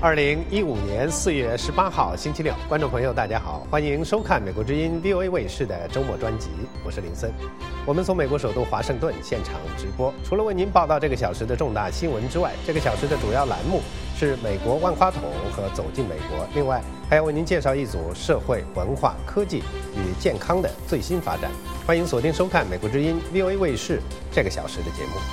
2015年4月18号星期六，观众朋友大家好，欢迎收看美国之音 VOA 卫视的周末专辑，我是林森。我们从美国首都华盛顿现场直播，除了为您报道这个小时的重大新闻之外，这个小时的主要栏目是美国万花筒和走进美国，另外还要为您介绍一组社会、文化、科技与健康的最新发展。欢迎锁定收看美国之音 VOA 卫视这个小时的节目。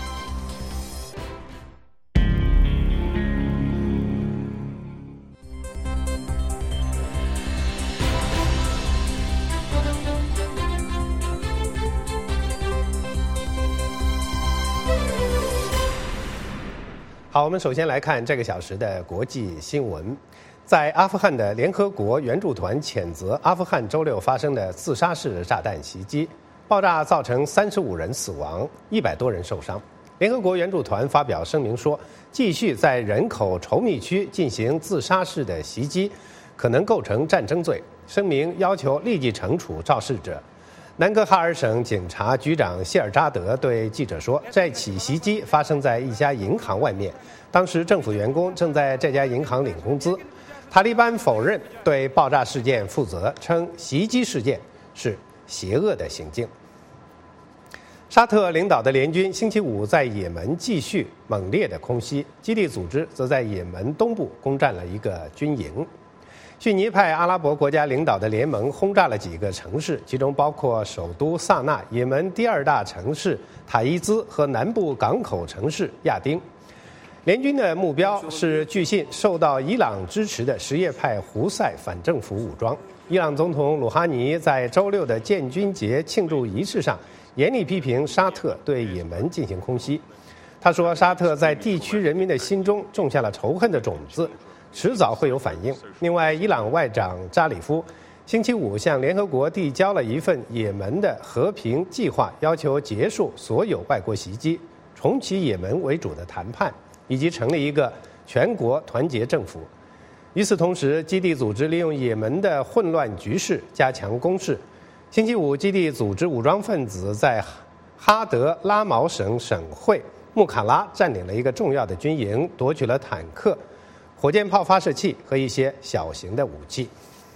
好，我们首先来看这个小时的国际新闻。在阿富汗的联合国援助团谴责阿富汗周六发生的自杀式炸弹袭击，爆炸造成35人死亡，100多人受伤。联合国援助团发表声明说，继续在人口稠密区进行自杀式的袭击，可能构成战争罪。声明要求立即惩处肇事者。南格哈尔省警察局长谢尔扎德对记者说，这起袭击发生在一家银行外面，当时政府员工正在这家银行领工资。塔利班否认对爆炸事件负责，称袭击事件是邪恶的行径。沙特领导的联军星期五在也门继续猛烈的空袭，基地组织则在也门东部攻占了一个军营。逊尼派阿拉伯国家领导的联盟轰炸了几个城市，其中包括首都萨那、也门第二大城市塔伊兹和南部港口城市亚丁。联军的目标是据信受到伊朗支持的什叶派胡塞反政府武装。伊朗总统鲁哈尼在周六的建军节庆祝仪式上严厉批评沙特对也门进行空袭。他说，沙特在地区人民的心中种下了仇恨的种子，迟早会有反应。另外，伊朗外长扎里夫星期五向联合国递交了一份也门的和平计划，要求结束所有外国袭击，重启也门为主的谈判，以及成立一个全国团结政府。与此同时，基地组织利用也门的混乱局势加强攻势。星期五，基地组织武装分子在哈德拉毛省省会穆卡拉占领了一个重要的军营，夺取了坦克、火箭炮发射器和一些小型的武器。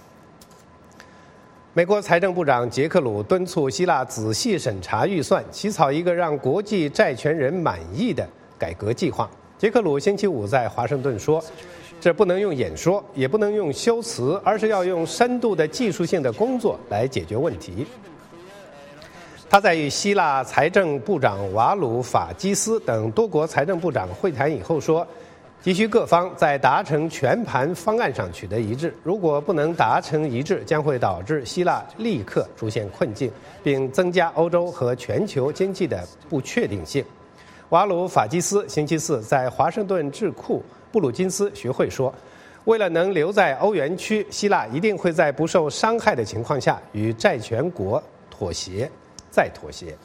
美国财政部长杰克鲁敦促希腊仔细审查预算，起草一个让国际债权人满意的改革计划。杰克鲁星期五在华盛顿说，这不能用演说，也不能用修辞，而是要用深度的技术性的工作来解决问题。他在与希腊财政部长瓦鲁法基斯等多国财政部长会谈以后说，急需各方在达成全盘方案上取得一致，如果不能达成一致，将会导致希腊立刻出现困境，并增加欧洲和全球经济的不确定性。瓦鲁法基斯星期四在华盛顿智库布鲁金斯学会说，为了能留在欧元区，希腊一定会在不受伤害的情况下与债权国妥协，再妥协。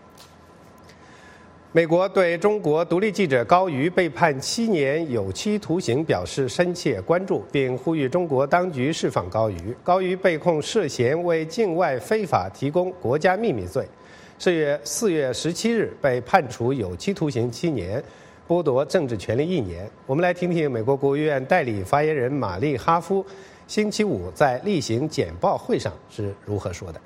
美国对中国独立记者高瑜被判7年有期徒刑表示深切关注，并呼吁中国当局释放高瑜。高瑜被控涉嫌为境外非法提供国家秘密罪，4月17日被判处有期徒刑7年，剥夺政治权利1年。我们来听听美国国务院代理发言人玛丽哈夫星期五在例行简报会上是如何说的。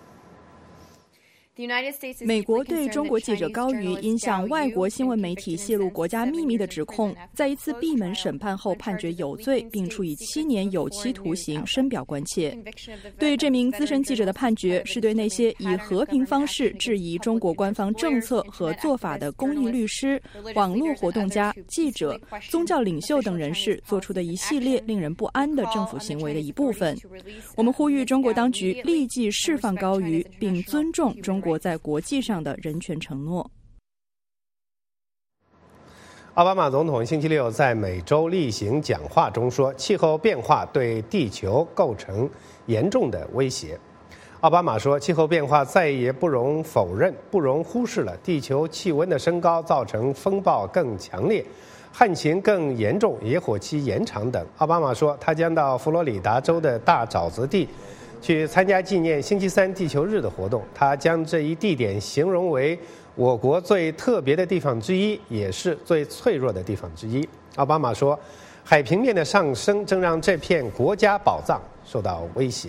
美国对中国记者高瑜因向外国新闻媒体泄露国家秘密的指控，在一次闭门审判后判决有罪，并处以7年有期徒刑，深表关切。对这名资深记者的判决，是对那些以和平方式质疑中国官方政策和做法的公益律师、网络活动家、记者、宗教领袖等人士做出的一系列令人不安的政府行为的一部分。我们呼吁中国当局立即释放高瑜，并尊重中国在国际上的人权承诺。 奥巴马总统星期六在每周例行讲话中说，气候变化对地球构成严重的威胁。奥巴马说，气候变化再也不容否认、不容忽视了。地球气温的升高造成风暴更强烈、旱情更严重、野火期延长等。奥巴马说，他将到佛罗里达州的大沼泽地去参加纪念星期三地球日的活动。他将这一地点形容为我国最特别的地方之一，也是最脆弱的地方之一。奥巴马说， 海平面的上升正让这片国家宝藏受到威胁。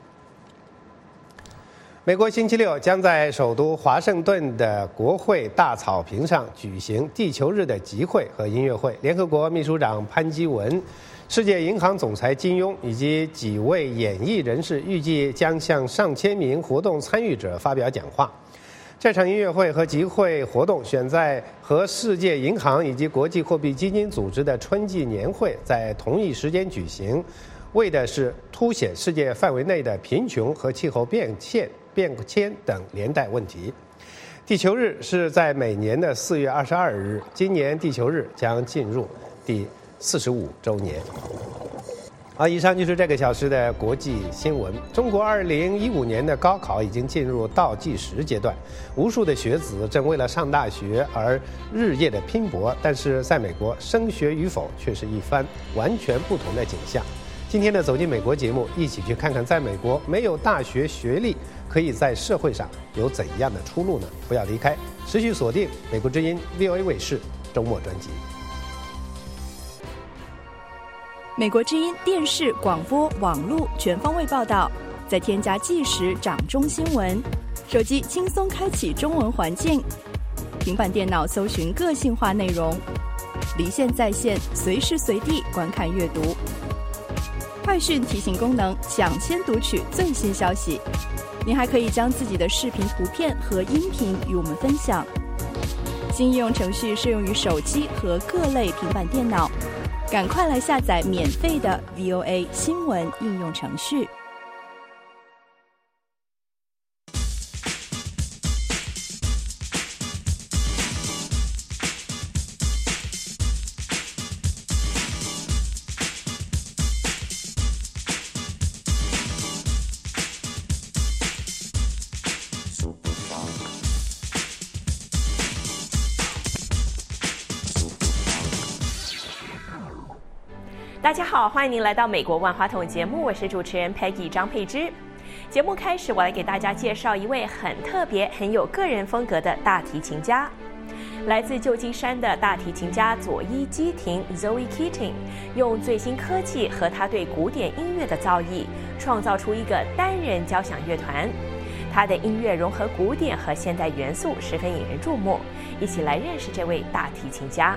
美国星期六将在首都华盛顿的国会大草坪上举行地球日的集会和音乐会。联合国秘书长潘基文、世界银行总裁金庸以及几位演艺人士预计将向上千名活动参与者发表讲话。这场音乐会和集会活动选在和世界银行以及国际货币基金组织的春季年会在同一时间举行，为的是凸显世界范围内的贫穷和气候变迁等连带问题。地球日是在每年的4月22日，今年地球日将进入第45周年。好，以上就是这个小时的国际新闻。中国2015年的高考已经进入倒计时阶段，无数的学子正为了上大学而日夜的拼搏，但是在美国，升学与否却是一番完全不同的景象。今天的走进美国节目，一起去看看在美国没有大学学历可以在社会上有怎样的出路呢？不要离开，持续锁定美国之音 VOA 卫视周末专辑。 美国之音电视、广播、网络全方位报道，再添加即时掌中新闻，手机轻松开启中文环境，平板电脑搜寻个性化内容，离线在线，随时随地观看阅读。快讯提醒功能，抢先读取最新消息。您还可以将自己的视频、图片和音频与我们分享。新应用程序适用于手机和各类平板电脑。赶快来下载免费的 VOA 新闻应用程序。 大家好，欢迎您来到美国万花筒节目，我是主持人 Peggy 张佩芝。节目开始，我来给大家介绍一位很特别、很有个人风格的大提琴家。来自旧金山的大提琴家佐伊基廷 Zoe Keating， 用最新科技和他对古典音乐的造诣，创造出一个单人交响乐团。他的音乐融合古典和现代元素，十分引人注目。一起来认识这位大提琴家。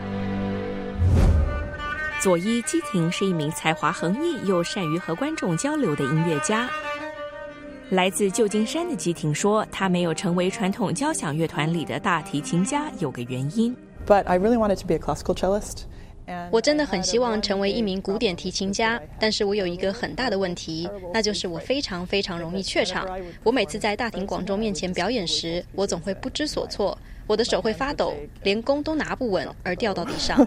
佐伊基廷是一名才华横溢又善于和观众交流的音乐家。来自旧金山的基廷说，他没有成为传统交响乐团里的大提琴家，有个原因。 But I really wanted to be a classical cellist. 我真的很希望成为一名古典提琴家，但是我有一个很大的问题，那就是我非常容易怯场。我每次在大庭广众面前表演时，我总会不知所措，我的手会发抖，连弓都拿不稳而掉到地上。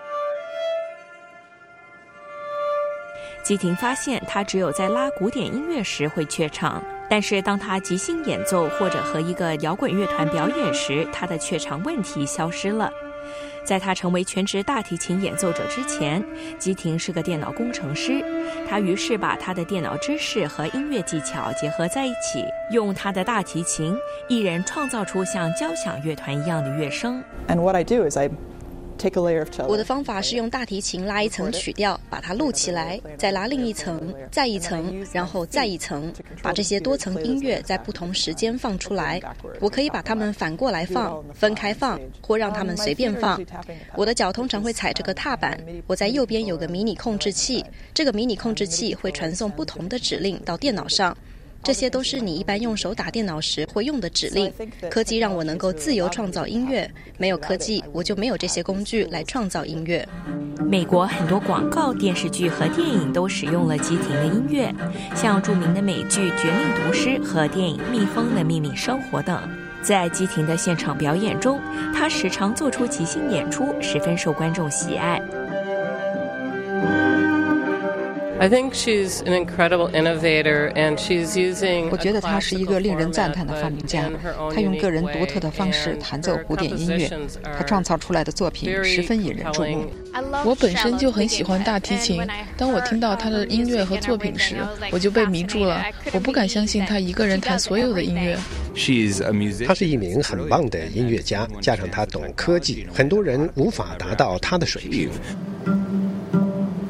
基廷发现他只有在拉古典音乐时会怯场，但是当他即兴演奏或者和一个摇滚乐团表演时，他的怯场问题消失了。在他成为全职大提琴演奏者之前，基廷是个电脑工程师。他于是把他的电脑知识和音乐技巧结合在一起，用他的大提琴一人创造出像交响乐团一样的乐声。 And what I do is I take a layer of cello. 我的方法是用大提琴拉一层曲调，把它录起来，再拉另一层，再一层，然后再一层，把这些多层音乐在不同时间放出来。我可以把它们反过来放，分开放，或让它们随便放。我的脚通常会踩这个踏板，我在右边有个迷你控制器，这个迷你控制器会传送不同的指令到电脑上。这些都是你一般用手打电脑时会用的指令。科技让我能够自由创造音乐，没有科技，我就没有这些工具来创造音乐。 美国很多广告、电视剧和电影都使用了基廷的音乐，像著名的美剧《绝命毒师》和电影《蜜蜂的秘密生活》等。在基廷的现场表演中，他时常做出即兴演出，十分受观众喜爱。 I think she's an incredible innovator, and she's using. 我觉得她是一个令人赞叹的发明家，她用个人独特的方式弹奏古典音乐，她创造出来的作品十分引人注目。 我本身就很喜欢大提琴，当我听到她的音乐和作品时，我就被迷住了。我不敢相信她一个人弹所有的音乐。 他是一名很棒的音乐家，加上他懂科技，很多人无法达到他的水平。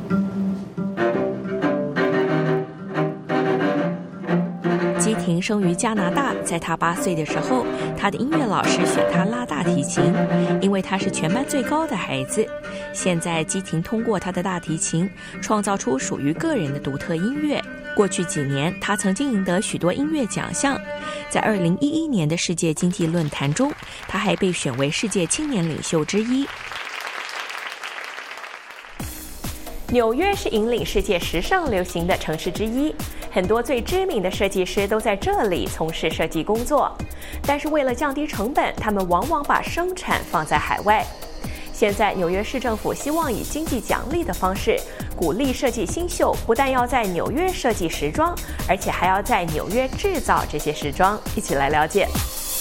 琴生于加拿大，在他8岁的时候，他的音乐老师选他拉大提琴，因为他是全班最高的孩子。现在基廷通过他的大提琴，创造出属于个人的独特音乐。过去几年，他曾经赢得许多音乐奖项。在2011年的世界经济论坛中，他还被选为世界青年领袖之一。纽约是引领世界时尚流行的城市之一，很多最知名的设计师都在这里从事设计工作。但是为了降低成本，他们往往把生产放在海外。现在纽约市政府希望以经济奖励的方式鼓励设计新秀，不但要在纽约设计时装，而且还要在纽约制造这些时装。一起来了解。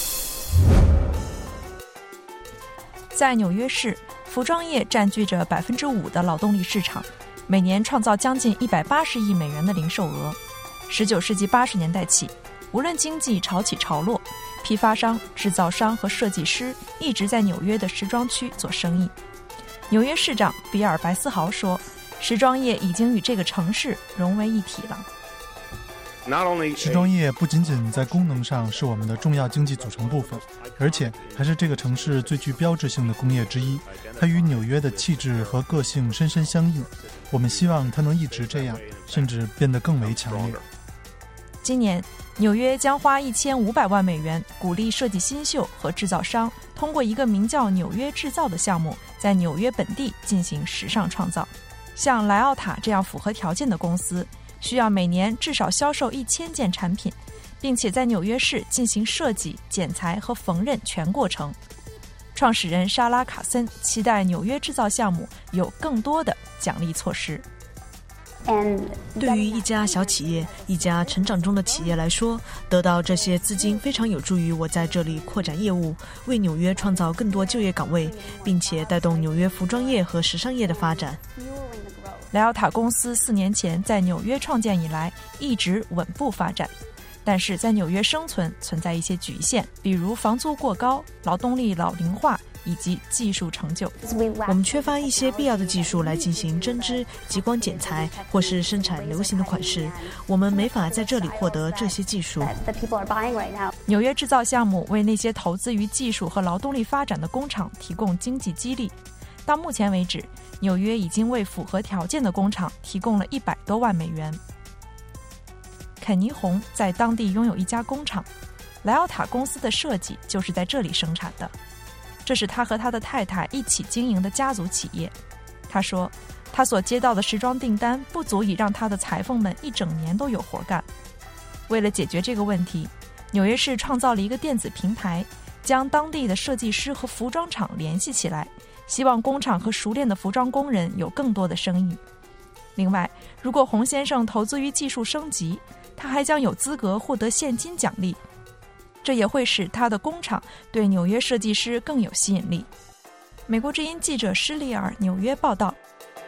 在纽约市，服装业占据着5%的劳动力市场，每年创造将近180亿美元的零售额。19世纪80年代起，无论经济潮起潮落，批发商、制造商和设计师一直在纽约的时装区做生意。纽约市长比尔·白思豪说，时装业已经与这个城市融为一体了。 时装业不仅仅在功能上是我们的重要经济组成部分，而且还是这个城市最具标志性的工业之一。它与纽约的气质和个性深深相应，我们希望它能一直这样，甚至变得更为强烈。 今年，纽约将花1500万美元鼓励设计新秀和制造商通过一个名叫纽约制造的项目，在纽约本地进行时尚创造。像莱奥塔这样符合条件的公司，需要每年至少销售1000件产品，并且在纽约市进行设计、剪裁和缝纫全过程。创始人莎拉·卡森期待纽约制造项目有更多的奖励措施。 对于一家小企业、一家成长中的企业来说，得到这些资金非常有助于我在这里扩展业务，为纽约创造更多就业岗位，并且带动纽约服装业和时尚业的发展。 莱奥塔公司4年前在纽约创建以来，一直稳步发展，但是在纽约生存存在一些局限，比如房租过高、劳动力老龄化以及技术成就。 我们缺乏一些必要的技术来进行针织、激光剪裁或是生产流行的款式，我们没法在这里获得这些技术。 纽约制造项目为那些投资于技术和劳动力发展的工厂提供经济激励。到目前为止，纽约已经为符合条件的工厂提供了100多万美元。肯尼·洪在当地拥有一家工厂，莱奥塔公司的设计就是在这里生产的。这是他和他的太太一起经营的家族企业。他说，他所接到的时装订单不足以让他的裁缝们一整年都有活干。为了解决这个问题，纽约市创造了一个电子平台，将当地的设计师和服装厂联系起来，希望工厂和熟练的服装工人有更多的生意。另外，如果洪先生投资于技术升级，他还将有资格获得现金奖励，这也会使他的工厂对纽约设计师更有吸引力。美国之音记者施利尔纽约报道。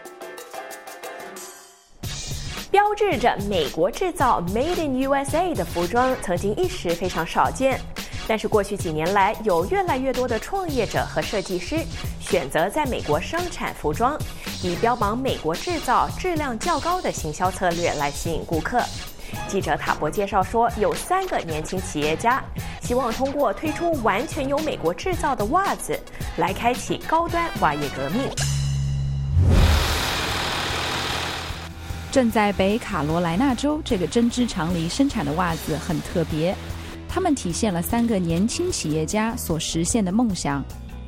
标志着美国制造 Made in USA 的服装曾经一时非常少见，但是过去几年来，有越来越多的创业者和设计师选择在美国生产服装，以标榜美国制造质量较高的行销策略来吸引顾客。记者塔博介绍说，有3个年轻企业家希望通过推出完全由美国制造的袜子，来开启高端袜业革命。 正在北卡罗来纳州这个针织厂里生产的袜子很特别，它们体现了3个年轻企业家所实现的梦想。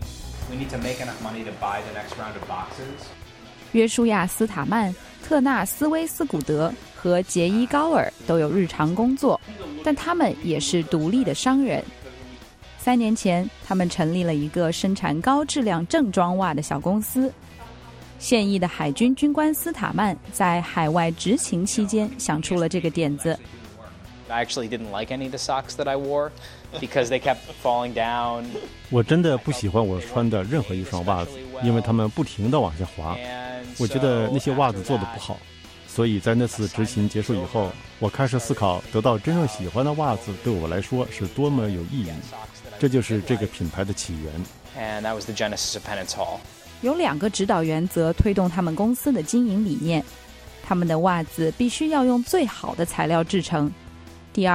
约书亚·斯塔曼、特纳·斯威斯古德和杰伊·高尔都有日常工作，但他们也是独立的商人。3年前，他们成立了一个生产高质量正装袜的小公司。现役的海军军官斯塔曼在海外执勤期间想出了这个点子。 I actually didn't like any of the socks that I wore because they kept falling down. 我真的不喜欢我穿的任何一双袜子，因为它们不停地往下滑。我觉得那些袜子做得不好，所以在那次执勤结束以后，我开始思考得到真正喜欢的袜子对我来说是多么有意义。这就是这个品牌的起源。 And that was the genesis of Penance Hall. 有2个指导原则推动他们公司的经营理念。他们的袜子必须要用最好的材料制成。第二，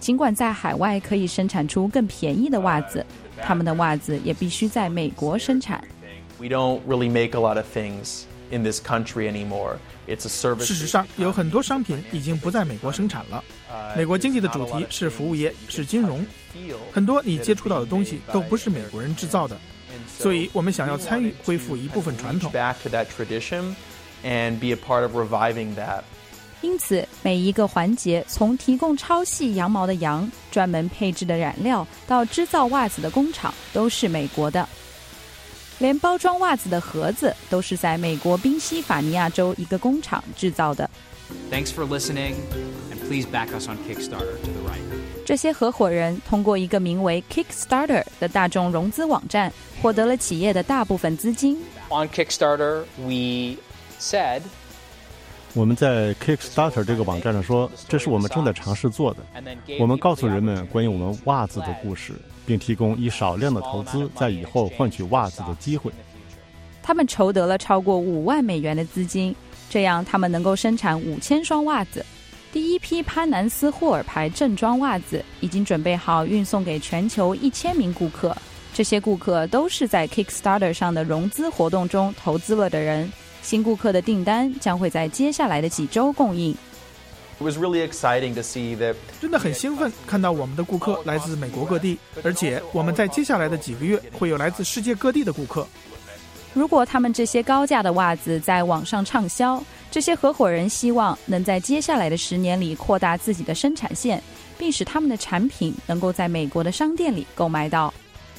尽管在海外可以生产出更便宜的袜子，他们的袜子也必须在美国生产。 We don't really make a lot of things in this country anymore. It's a service. 事实上，有很多商品已经不在美国生产了。美国经济的主题是服务业，是金融，很多你接触到的东西都不是美国人制造的，所以我们想要参与恢复一部分传统。 And be a part of reviving that. 因此，每一个环节，从提供超细羊毛的羊、专门配置的染料，到制造袜子的工厂，都是美国的。连包装袜子的盒子，都是在美国宾夕法尼亚州一个工厂制造的。 Thanks for listening, and please back us on Kickstarter to the right. 这些合伙人通过一个名为 Kickstarter 的大众融资网站，获得了企业的大部分资金。 On Kickstarter, we said, 我们在 Kickstarter 这个网站上说，这是我们正在尝试做的。我们告诉人们关于我们袜子的故事，并提供以少量的投资，在以后换取袜子的机会。 他们筹得了超过5万美元的资金，这样他们能够生产5000双袜子。第一批潘南斯霍尔牌正装袜子已经准备好运送给全球1000名顾客，这些顾客都是在 Kickstarter 上的融资活动中投资了的人。新顾客的订单将会在接下来的几周供应。 It was really exciting to see that. 真的很兴奋看到我们的顾客来自美国各地，而且我们在接下来的几个月会有来自世界各地的顾客。 如果他们这些高价的袜子在网上畅销，这些合伙人希望能在接下来的10年里扩大自己的生产线，并使他们的产品能够在美国的商店里购买到。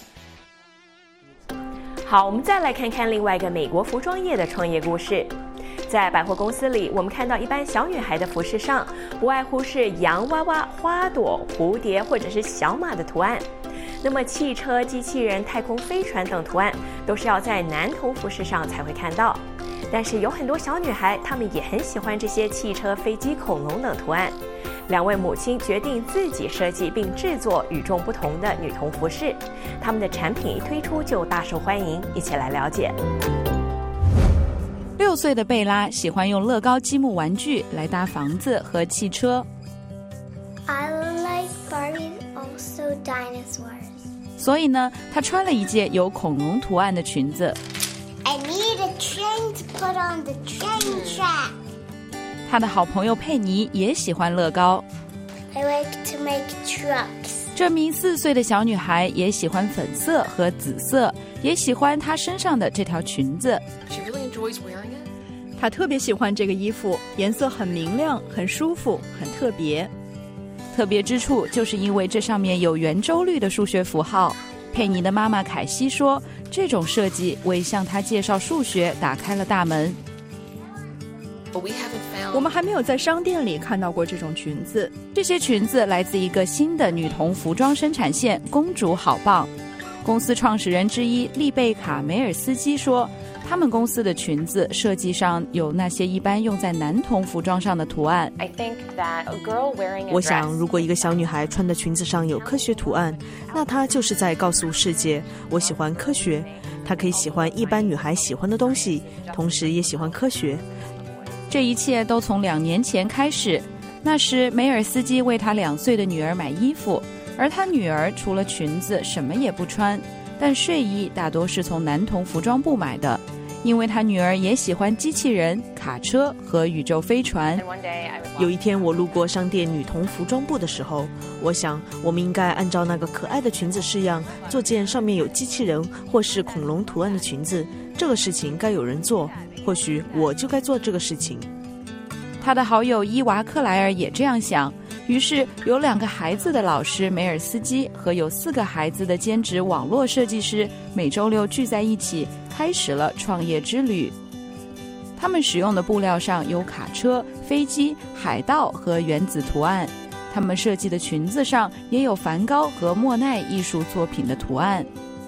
好，我们再来看看另外一个美国服装业的创业故事。在百货公司里，我们看到一般小女孩的服饰上，不外乎是洋娃娃、花朵、蝴蝶或者是小马的图案。那么汽车、机器人、太空飞船等图案，都是要在男童服饰上才会看到。但是有很多小女孩，她们也很喜欢这些汽车、飞机、恐龙等图案。两位母亲决定自己设计并制作与众不同的女童服饰，他们的产品一推出就大受欢迎，一起来了解。 6岁的贝拉喜欢用乐高积木玩具来搭房子和汽车。 I like Barbie, also dinosaurs. 所以呢，她穿了一件有恐龙图案的裙子。 I need a train to put on the train track. 他的好朋友佩妮也喜欢乐高。 I like to make trucks. 这名4岁的小女孩也喜欢粉色和紫色，也喜欢她身上的这条裙子。 She really enjoys wearing it. 她特别喜欢这个衣服，颜色很明亮，很舒服，很特别。 特别之处就是因为这上面有圆周率的数学符号。佩妮的妈妈凯西说，这种设计为向她介绍数学打开了大门。 我们还没有在商店里看到过这种裙子。 这些裙子来自一个新的女童服装生产线——公主好棒。公司创始人之一丽贝卡·梅尔斯基说，他们公司的裙子设计上有那些一般用在男童服装上的图案。 我想，如果一个小女孩穿的裙子上有科学图案，那她就是在告诉世界，我喜欢科学。她可以喜欢一般女孩喜欢的东西，同时也喜欢科学。 这一切都从2年前开始。那时梅尔斯基为他2岁的女儿买衣服，而他女儿除了裙子什么也不穿，但睡衣大多是从男童服装部买的，因为他女儿也喜欢机器人、卡车和宇宙飞船。 有一天我路过商店女童服装部的时候，我想我们应该按照那个可爱的裙子式样，做件上面有机器人或是恐龙图案的裙子。这个事情该有人做，或许我就该做这个事情。 他的好友伊娃克莱尔也这样想，于是有2个孩子的老师梅尔斯基和有4个孩子的兼职网络设计师每周6聚在一起，开始了创业之旅。他们使用的布料上有卡车、飞机、海盗和原子图案，他们设计的裙子上也有梵高和莫奈艺术作品的图案。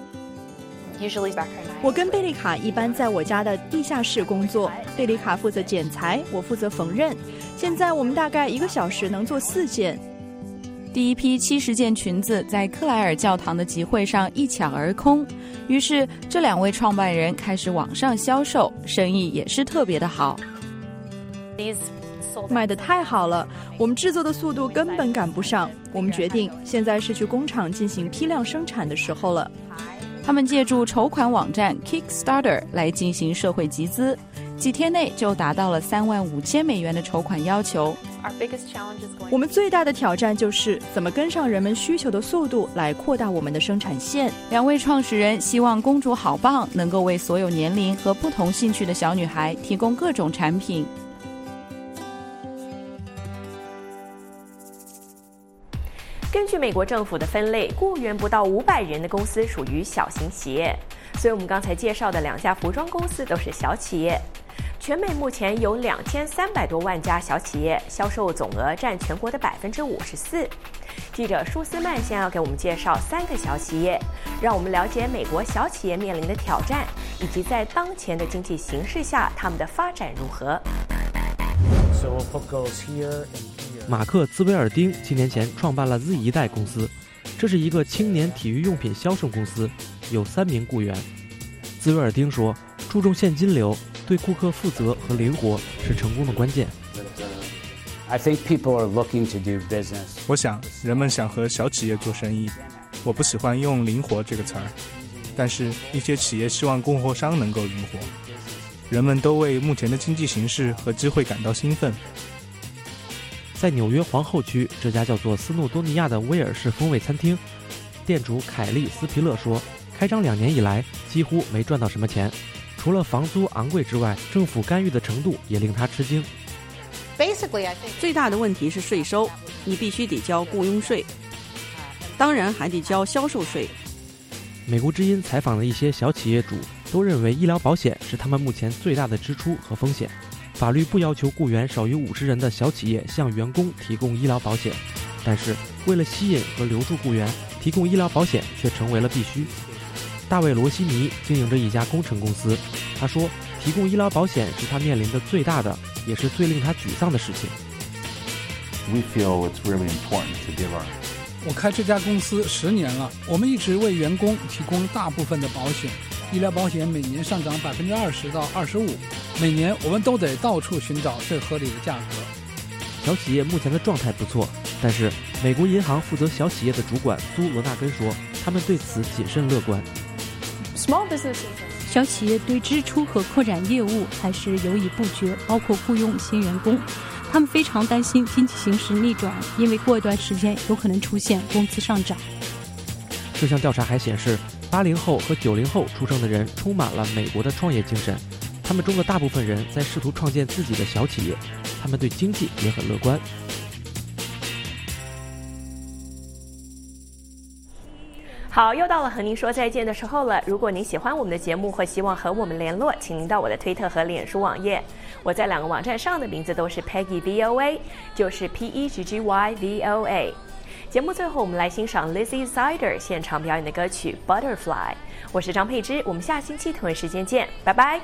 我跟贝丽卡一般在我家的地下室工作，贝丽卡负责剪裁，我负责缝纫。现在我们大概1个小时能做4件。 第一批70件裙子在克莱尔教堂的集会上一抢而空，于是这2位创办人开始网上销售，生意也是特别的好。 卖得太好了，我们制作的速度根本赶不上。我们决定现在是去工厂进行批量生产的时候了。 他们借助筹款网站 Kickstarter 来进行社会集资，几天内就达到了$35,000的筹款要求。 我们最大的挑战就是怎么跟上人们需求的速度来扩大我们的生产线。 2位创始人希望公主好棒能够为所有年龄和不同兴趣的小女孩提供各种产品。 根据美国政府的分类，雇员不到500人的公司属于小型企业，所以我们刚才介绍的2家服装公司都是小企业。全美目前有2300多万家小企业，销售总额占全国的54%。记者舒斯曼先要给我们介绍3个小企业，让我们了解美国小企业面临的挑战，以及在当前的经济形势下他们的发展如何。 马克·兹维尔丁7年前创办了 Z 一代公司，这是一个青年体育用品销售公司，有3名雇员。兹维尔丁说，注重现金流，对顾客负责和灵活是成功的关键。 我想人们想和小企业做生意，我不喜欢用灵活这个词儿，但是一些企业希望供货商能够灵活。人们都为目前的经济形势和机会感到兴奋。 在纽约皇后区这家叫做斯诺多尼亚的威尔士风味餐厅，店主凯利斯皮勒说，开张2年以来几乎没赚到什么钱，除了房租昂贵之外，政府干预的程度也令他吃惊。 最大的问题是税收，你必须得交雇佣税，当然还得交销售税。 美国之音采访的一些小企业主都认为医疗保险是他们目前最大的支出和风险。法律不要求雇员少于50人的小企业向员工提供医疗保险，但是为了吸引和留住雇员，提供医疗保险却成为了必须。大卫·罗西尼经营着一家工程公司，他说，提供医疗保险是他面临的最大的，也是最令他沮丧的事情。 我开这家公司10年了，我们一直为员工提供大部分的保险，医疗保险每年上涨20%到25%，每年我们都得到处寻找最合理的价格。 小企业目前的状态不错，但是美国银行负责小企业的主管苏罗纳根说，他们对此谨慎乐观。 小企业对支出和扩展业务还是犹豫不决，包括雇佣新员工。他们非常担心经济形势逆转，因为过一段时间有可能出现工资上涨。 这项调查还显示，80后和90后出生的人充满了美国的创业精神，他们中的大部分人在试图创建自己的小企业，他们对经济也很乐观。 好，又到了和您说再见的时候了。如果您喜欢我们的节目或希望和我们联络，请您到我的推特和脸书网页。我在2个网站上的名字都是 Peggy VOA， 就是 PEGGY VOA。节目最后，我们来欣赏 Lizzie Sider 现场表演的歌曲 Butterfly。我是张佩芝，我们下星期同一时间见，拜拜。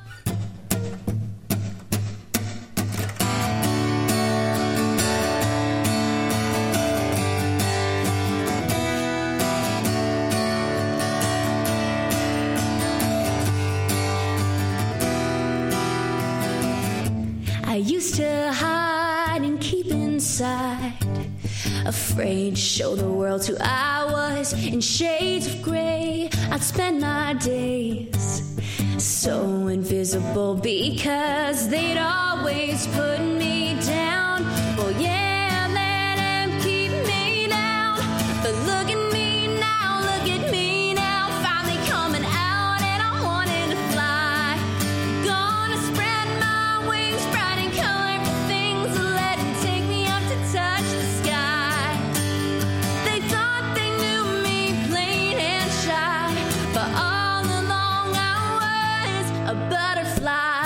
I used to hide and keep inside, afraid to show the world who I was. In shades of gray, I'd spend my days so invisible because they'd always put me down. Well, yeah, let them keep me down, but look at me now, look at me now, finally coming out and I wanted to fly. Gonna spread my wings bright and colorful things, let them take me up to touch the sky. They thought they knew me plain and shy, but all along I was a butterfly.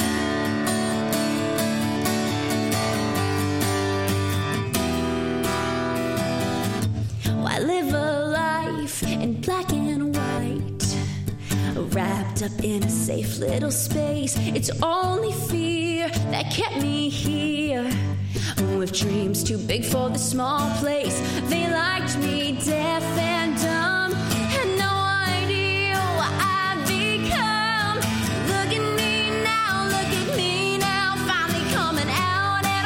I live a life in black and white, wrapped up in a safe little space. It's only fear that kept me here, with dreams too big for the small place. They liked me deaf and dumb, had no idea what I'd become. Look at me now, finally coming out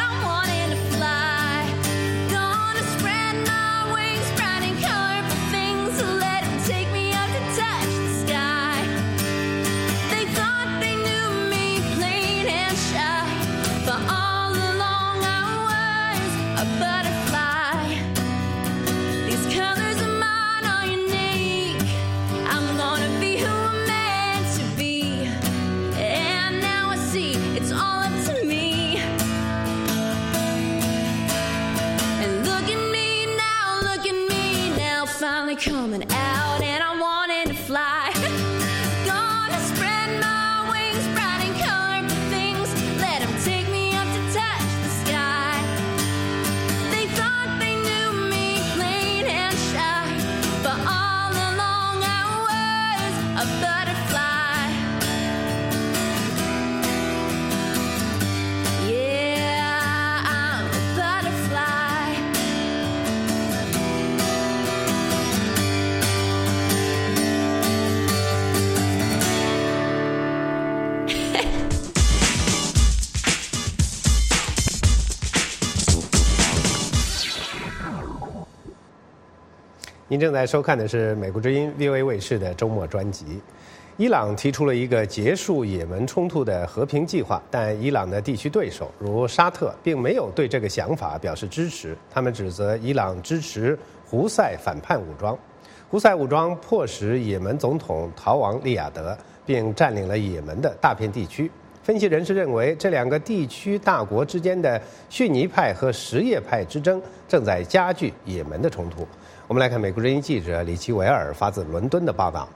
您正在收看的是美国之音 VOA 卫视的周末专辑。伊朗提出了一个结束也门冲突的和平计划，但伊朗的地区对手如沙特并没有对这个想法表示支持，他们指责伊朗支持胡塞反叛武装。胡塞武装迫使也门总统逃亡利雅得，并占领了也门的大片地区。分析人士认为，这两个地区大国之间的逊尼派和什叶派之争正在加剧也门的冲突。我们来看美国之音记者里奇维尔发自伦敦的报道。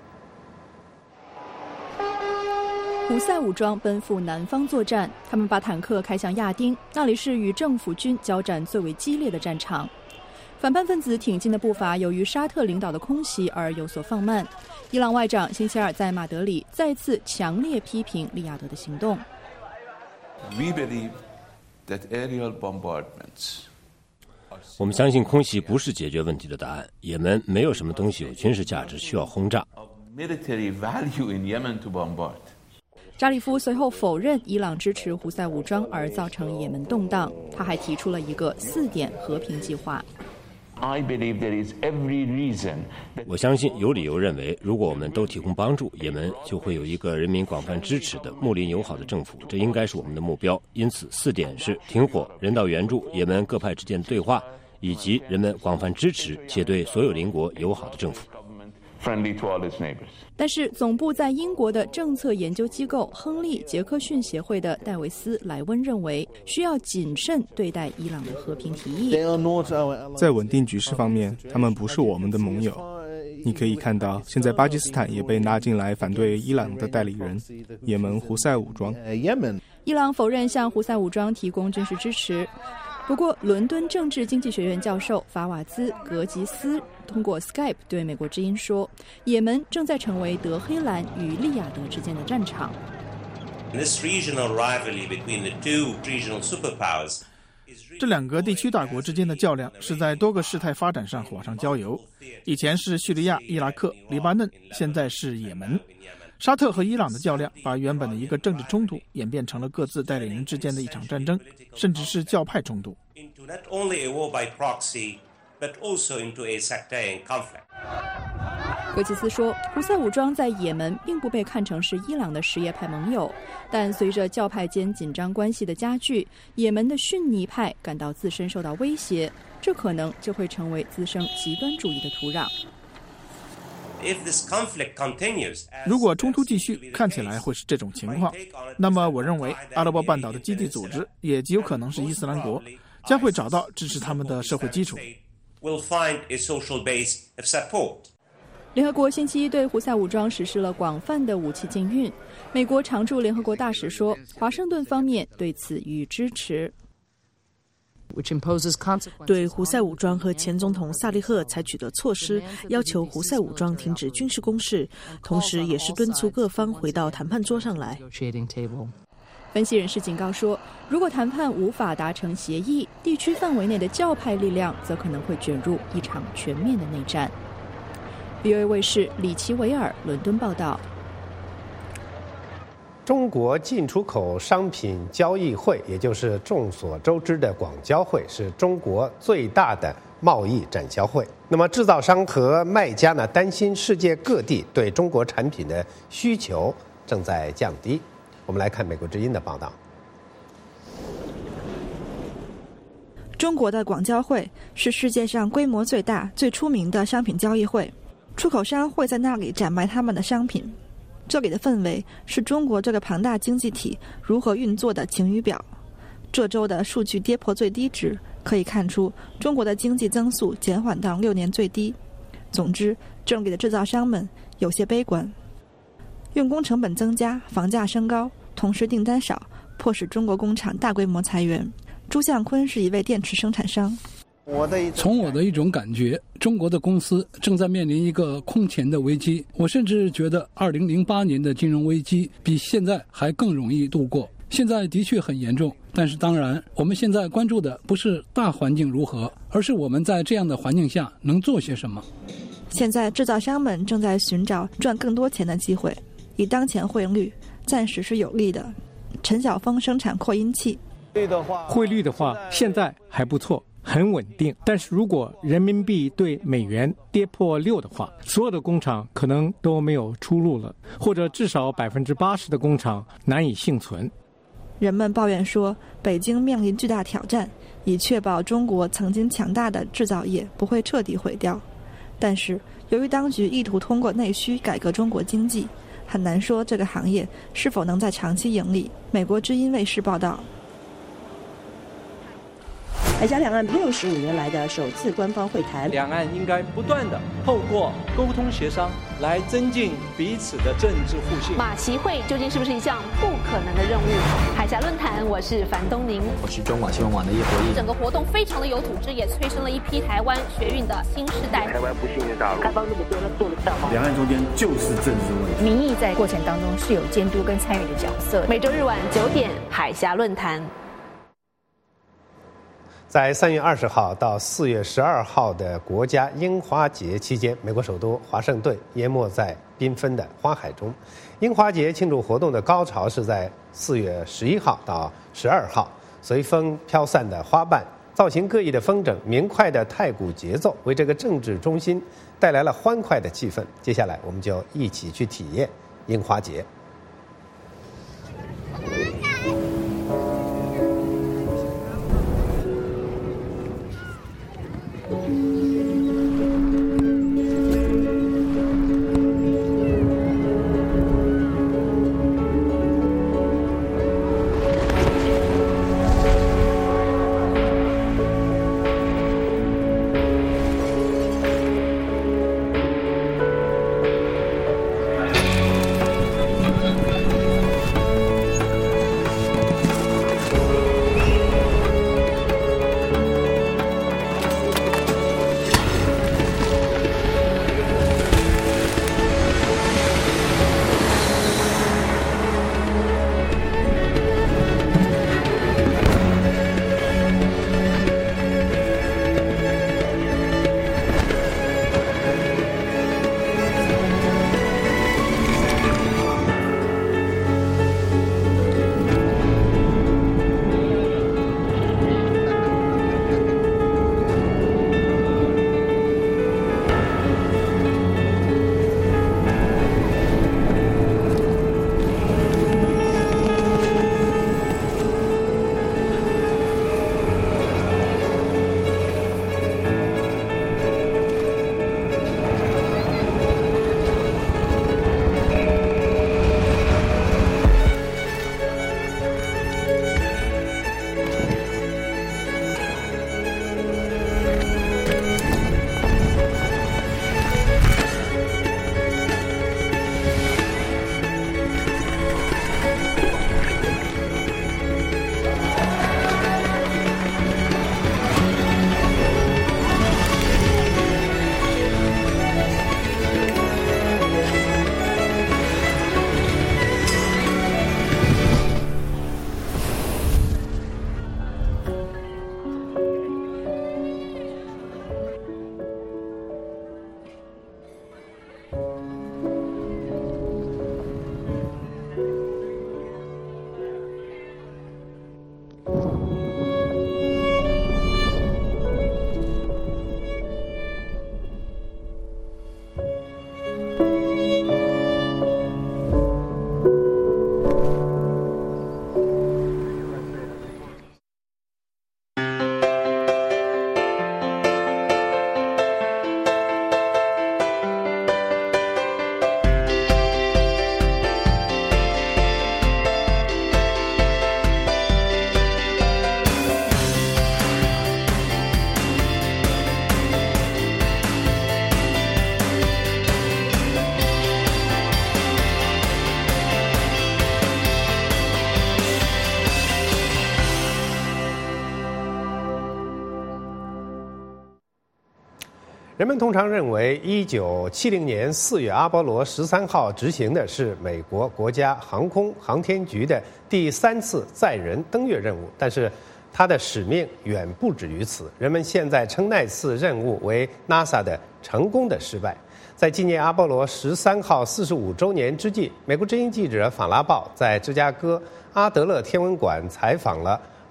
胡塞武装奔赴南方作战，他们把坦克开向亚丁，那里是与政府军交战最为激烈的战场。反叛分子挺进的步伐由于沙特领导的空袭而有所放慢。伊朗外长星期二在马德里再次强烈批评利雅得的行动。 我们相信空袭不是解决问题的答案。也门没有什么东西有军事价值需要轰炸。 扎里夫随后否认伊朗支持胡塞武装而造成也门动荡，他还提出了一个4点和平计划。 我相信有理由认为，如果我们都提供帮助，也门就会有一个人民广泛支持的睦邻友好的政府，这应该是我们的目标。因此4点是停火、人道援助、也门各派之间的对话，以及人们广泛支持且对所有邻国友好的政府。 但是总部在英国的政策研究机构亨利·杰克逊协会的戴维斯·莱温认为，需要谨慎对待伊朗的和平提议。 在稳定局势方面，他们不是我们的盟友。你可以看到，现在巴基斯坦也被拉进来反对伊朗的代理人——也门胡塞武装。 伊朗否认向胡塞武装提供军事支持。不过，伦敦政治经济学院教授法瓦兹·格吉斯通过 Skype 对美国之音说，也门正在成为德黑兰与利雅得之间的战场。 这两个地区大国之间的较量是在多个事态发展上火上浇油。以前是叙利亚、伊拉克、黎巴嫩，现在是也门。沙特和伊朗的较量把原本的一个政治冲突演变成了各自代理人之间的一场战争，甚至是教派冲突。 格吉斯说，胡塞武装在也门并不被看成是伊朗的什叶派盟友，但随着教派间紧张关系的加剧，也门的逊尼派感到自身受到威胁，这可能就会成为滋生极端主义的土壤。 如果冲突继续，看起来会是这种情况，那么我认为阿拉伯半岛的基地组织也极有可能是伊斯兰国，将会找到支持他们的社会基础。 联合国星期一对胡塞武装实施了广泛的武器禁运。美国常驻联合国大使说，华盛顿方面对此予以支持。 对胡塞武装和前总统萨利赫采取的措施，要求胡塞武装停止军事攻势，同时也是敦促各方回到谈判桌上来。 分析人士警告说，如果谈判无法达成协议，地区范围内的教派力量则可能会卷入一场全面的内战。VOA 卫视里奇维尔伦敦报道。 中国进出口商品交易会，也就是众所周知的广交会，是中国最大的贸易展销会。那么制造商和卖家呢，担心世界各地对中国产品的需求正在降低。我们来看美国之音的报道。 中国的广交会是世界上规模最大、最出名的商品交易会，出口商会在那里展卖他们的商品。这里的氛围是中国这个庞大经济体如何运作的晴雨表。这周的数据跌破最低值，可以看出中国的经济增速减缓到6年最低。总之，这里的制造商们有些悲观。用工成本增加，房价升高，同时订单少，迫使中国工厂大规模裁员。朱向坤是一位电池生产商。 从我的一种感觉，中国的公司正在面临一个空前的危机。我甚至觉得2008年的金融危机比现在还更容易度过。现在的确很严重，但是当然，我们现在关注的不是大环境如何，而是我们在这样的环境下能做些什么。 现在制造商们正在寻找赚更多钱的机会，以当前汇率，暂时是有利的。陈晓峰生产扩音器。 汇率的话，现在还不错， 很稳定。但是如果人民币对美元跌破6的话，所有的工厂可能都没有出路了，或者至少80%的工厂难以幸存。 人们抱怨说，北京面临巨大挑战，以确保中国曾经强大的制造业不会彻底毁掉。但是由于当局意图通过内需改革中国经济，很难说这个行业是否能在长期盈利。美国之音卫视报道。 海峡两岸65年来的首次官方会谈， 两岸应该不断地透过沟通协商来增进彼此的政治互信。 马习会究竟是不是一项不可能的任务？海峡论坛，我是樊东宁， 我是中广新闻网的叶国义。 整个活动非常的有组织，也催生了一批台湾学运的新世代。 台湾不信任大陆，开放那么多，他做得到吗？ 两岸中间就是政治问题， 民意在过程当中是有监督跟参与的角色。每周日晚9点，海峡论坛。 在3月20号到4月12号的国家樱花节期间，美国首都华盛顿淹没在缤纷的花海中。樱花节庆祝活动的高潮是在4月11号到12号，随风飘散的花瓣、造型各异的风筝、明快的太鼓节奏，为这个政治中心带来了欢快的气氛。接下来，我们就一起去体验樱花节。人们通常认为1970年4月阿波罗13号执行的是美国国家航空航天局的第3次载人登月任务，但是它的使命远不止于此。人们现在称那次任务为 NASA 的成功的失败。在纪念阿波罗13号45周年之际，美国之音记者法拉鲍在芝加哥阿德勒天文馆采访了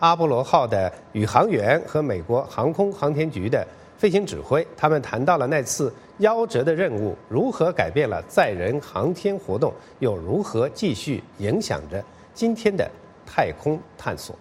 阿波罗号的宇航员和美国航空航天局的飞行指挥，他们谈到了那次夭折的任务如何改变了载人航天活动，又如何继续影响着今天的太空探索。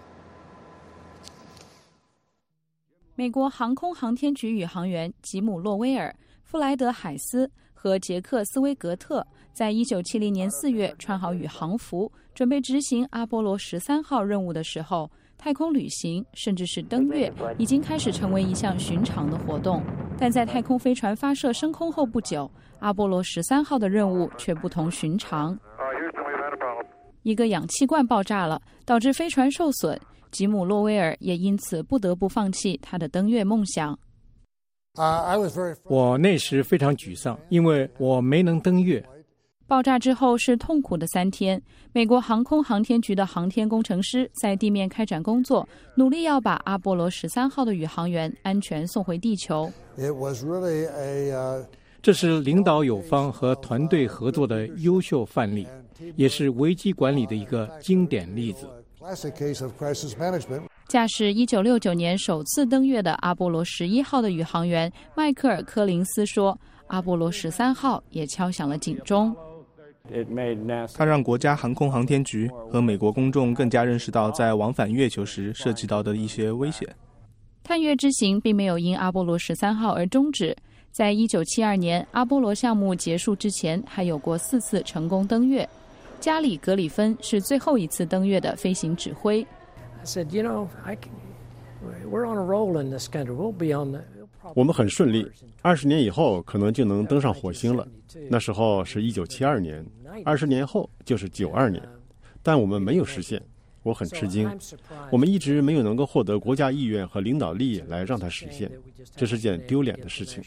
美国航空航天局宇航员吉姆·洛威尔、弗莱德·海斯和杰克·斯威格特在1970年4月穿好宇航服，准备执行阿波罗13号任务的时候，太空旅行甚至是登月已经开始成为一项寻常的活动。但在太空飞船发射升空后不久，阿波罗13号的任务却不同寻常。一个氧气罐爆炸了，导致飞船受损。吉姆·洛威尔也因此不得不放弃他的登月梦想。 我那时非常沮丧，因为我没能登月。 爆炸之后是痛苦的3天，美国航空航天局的航天工程师在地面开展工作，努力要把阿波罗13号的宇航员安全送回地球。 这是领导有方和团队合作的优秀范例，也是危机管理的一个经典例子。 驾驶1969年首次登月的阿波罗11号的宇航员迈克尔·柯林斯说，阿波罗13号也敲响了警钟。 它让国家航空航天局和美国公众更加认识到在往返月球时涉及到的一些危险。 探月之行并没有因阿波罗13号而终止，在1972年阿波罗项目结束之前，还有过4次成功登月。加里·格里芬是最后一次登月的飞行指挥。 我们很顺利，20年以后可能就能登上火星了。那时候是1972年，20年后就是92年，但我们没有实现。我很吃惊，我们一直没有能够获得国家意愿和领导力来让它实现，这是件丢脸的事情。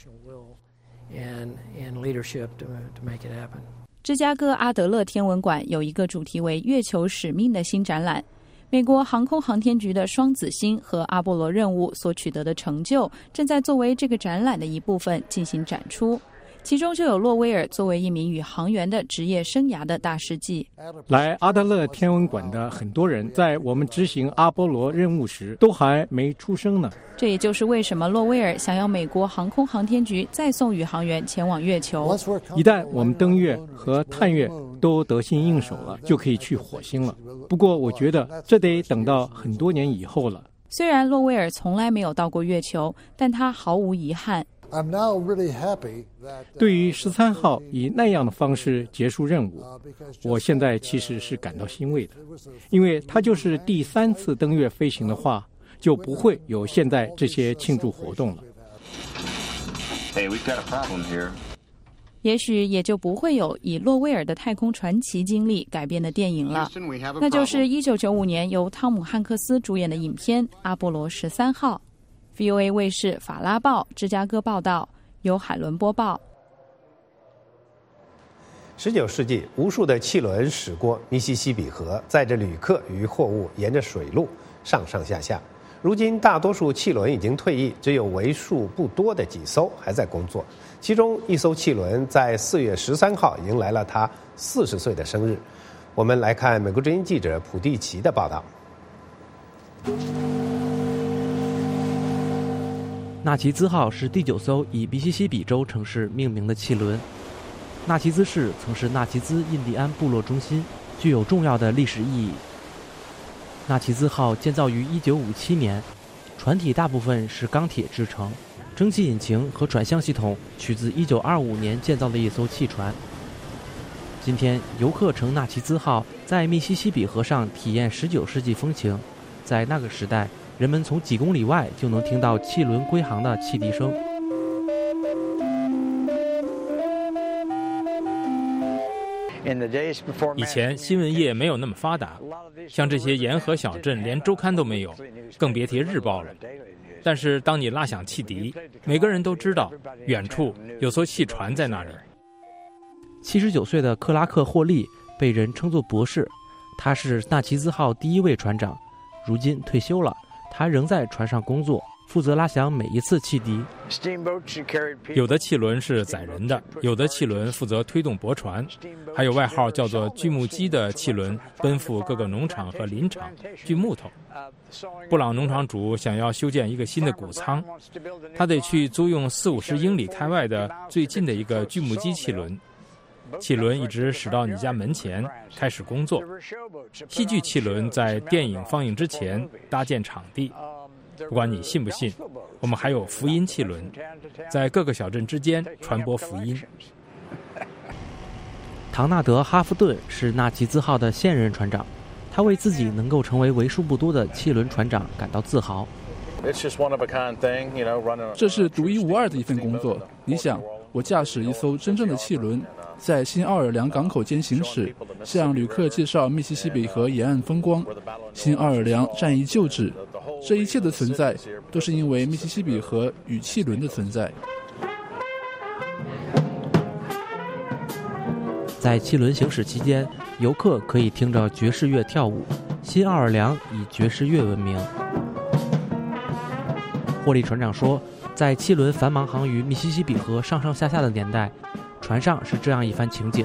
芝加哥阿德勒天文馆有一个主题为月球使命的新展览，美国航空航天局的双子星和阿波罗任务所取得的成就正在作为这个展览的一部分进行展出，其中就有洛威尔作为一名宇航员的职业生涯的大事记。 来阿德勒天文馆的很多人在我们执行阿波罗任务时都还没出生呢。 这也就是为什么洛威尔想要美国航空航天局再送宇航员前往月球。 一旦我们登月和探月都得心应手了，就可以去火星了。不过我觉得这得等到很多年以后了。 虽然洛威尔从来没有到过月球，但他毫无遗憾。 对于13号以那样的方式结束任务，我现在其实是感到欣慰的，因为它就是第3次登月飞行的话，就不会有现在这些庆祝活动了。 也许也就不会有以洛威尔的太空传奇经历改编的电影了，那就是1995年由汤姆·汉克斯主演的影片《阿波罗13号》。VOA 卫视法拉报芝加哥报道，由海伦播报。 19世纪，无数的汽轮驶过密西西比河，载着旅客与货物沿着水路上上下下。如今，大多数汽轮已经退役，只有为数不多的几艘还在工作。其中一艘汽轮在4月13号迎来了他40岁的生日。我们来看美国之音记者普蒂奇的报道。 纳奇兹号是第9艘以密西西比州城市命名的汽轮。纳奇兹市曾是纳奇兹印第安部落中心，具有重要的历史意义。纳奇兹号建造于1957年，船体大部分是钢铁制成，蒸汽引擎和转向系统取自1925年建造的一艘汽船。今天，游客乘纳奇兹号在密西西比河上体验19世纪风情。在那个时代，人们从几公里外就能听到汽轮归航的汽笛声。 以前新闻业没有那么发达，像这些沿河小镇连周刊都没有，更别提日报了。但是当你拉响汽笛，每个人都知道远处有艘汽船在那里。 79岁的克拉克·霍利被人称作博士，他是纳奇兹号第1位船长，如今退休了，他仍在船上工作。 负责拉响每一次汽笛。 有的汽轮是载人的，有的汽轮负责推动驳船，还有外号叫做锯木机的汽轮奔赴各个农场和林场锯木头。布朗农场主想要修建一个新的谷仓，他得去租用40-50英里开外的最近的一个锯木机汽轮。汽轮一直驶到你家门前，开始工作。戏剧汽轮在电影放映之前搭建场地。不管你信不信，我们还有福音汽轮，在各个小镇之间传播福音。 唐纳德·哈夫顿是纳奇兹号的现任船长，他为自己能够成为为数不多的汽轮船长感到自豪。 这是独一无二的一份工作。你想，我驾驶一艘真正的汽轮，在新奥尔良港口间行驶，向旅客介绍密西西比河沿岸风光，新奥尔良战役旧址。这一切的存在都是因为密西西比河与汽轮的存在。 在汽轮行驶期间，游客可以听着爵士乐跳舞。新奥尔良以爵士乐闻名。霍利船长说，在汽轮繁忙航于密西西比河上上下下的年代，船上是这样一番情景。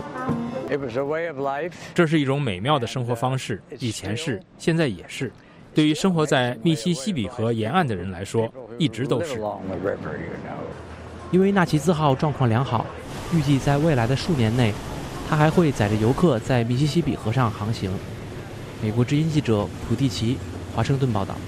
这是一种美妙的生活方式，以前是，现在也是。对于生活在密西西比河沿岸的人来说，一直都是。 因为纳奇兹号状况良好，预计在未来的数年内，它还会载着游客在密西西比河上航行。美国之音记者普蒂奇，华盛顿报道。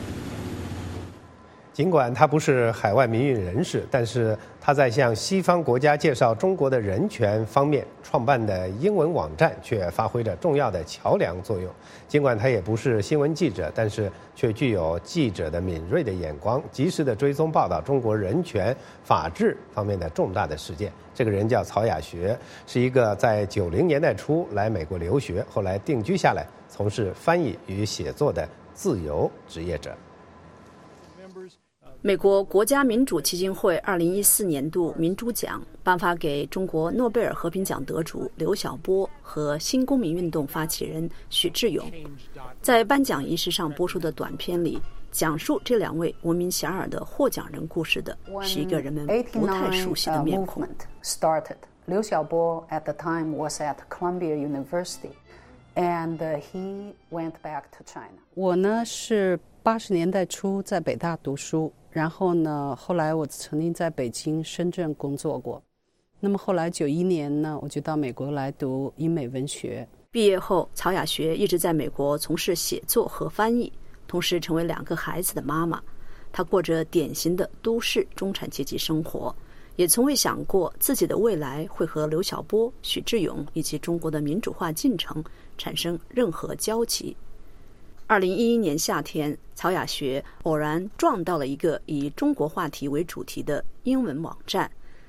尽管他不是海外民运人士，但是他在向西方国家介绍中国的人权方面创办的英文网站却发挥着重要的桥梁作用。尽管他也不是新闻记者，但是却具有记者的敏锐的眼光，及时的追踪报道中国人权、法治方面的重大的事件。这个人叫曹雅学，是一个在90年代初来美国留学，后来定居下来，从事翻译与写作的自由职业者。 美国国家民主基金会2014年度民主奖颁发给中国诺贝尔和平奖得主刘晓波和新公民运动发起人许志勇。在颁奖仪式上播出的短片里，讲述这两位闻名遐迩的获奖人故事的是一个人们不太熟悉的面孔。 刘晓波 at the time was at Columbia University, and he went back to China. 我呢是80年代初在北大读书，然后呢，后来我曾经在北京、深圳工作过。那么后来91年呢，我就到美国来读英美文学。 毕业后，曹雅学一直在美国从事写作和翻译，同时成为2个孩子的妈妈。她过着典型的都市中产阶级生活，也从未想过自己的未来会和刘晓波、许志勇以及中国的民主化进程产生任何交集。2011年夏天，曹雅学偶然撞到了一个以中国话题为主题的英文网站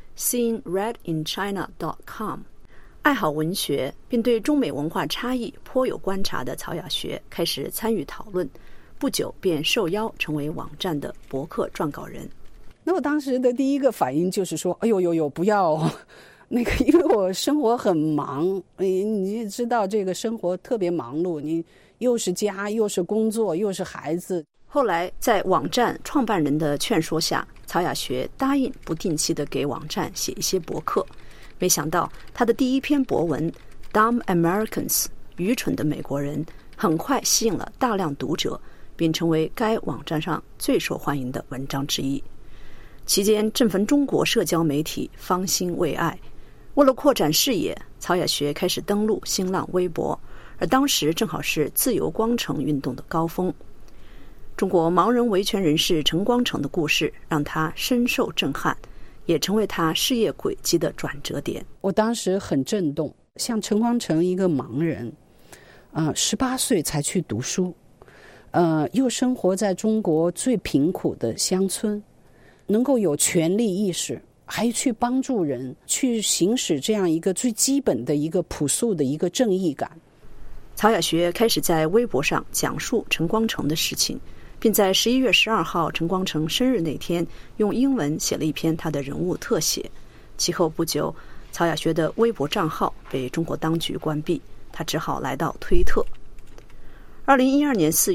SeeingRedInChina.com。 爱好文学并对中美文化差异颇有观察的曹雅学开始参与讨论，不久便受邀成为网站的博客撰稿人。 那我当时的第一个反应就是说，哎呦，不要那个，因为我生活很忙，你也知道这个生活特别忙碌，你又是家又是工作又是孩子。 后来在网站创办人的劝说下，曹雅学答应不定期的给网站写一些博客。没想到他的第一篇博文 Dumb Americans 愚蠢的美国人很快吸引了大量读者，并成为该网站上最受欢迎的文章之一。期间正逢中国社交媒体方兴未艾，为了扩展视野，曹雅学开始登录新浪微博，而当时正好是自由光城运动的高峰。中国盲人维权人士陈光诚的故事让他深受震撼，也成为他事业轨迹的转折点。 我当时很震动，像陈光诚一个盲人，18岁才去读书，又生活在中国最贫苦的乡村，能够有权利意识，还去帮助人，去行使这样一个最基本的一个朴素的一个正义感。 曹雅学开始在微博上讲述陈光诚的事情，并在11月12号陈光诚生日那天用英文写了一篇他的人物特写。其后不久，曹雅学的微博账号被中国当局关闭，他只好来到推特。2012年4月，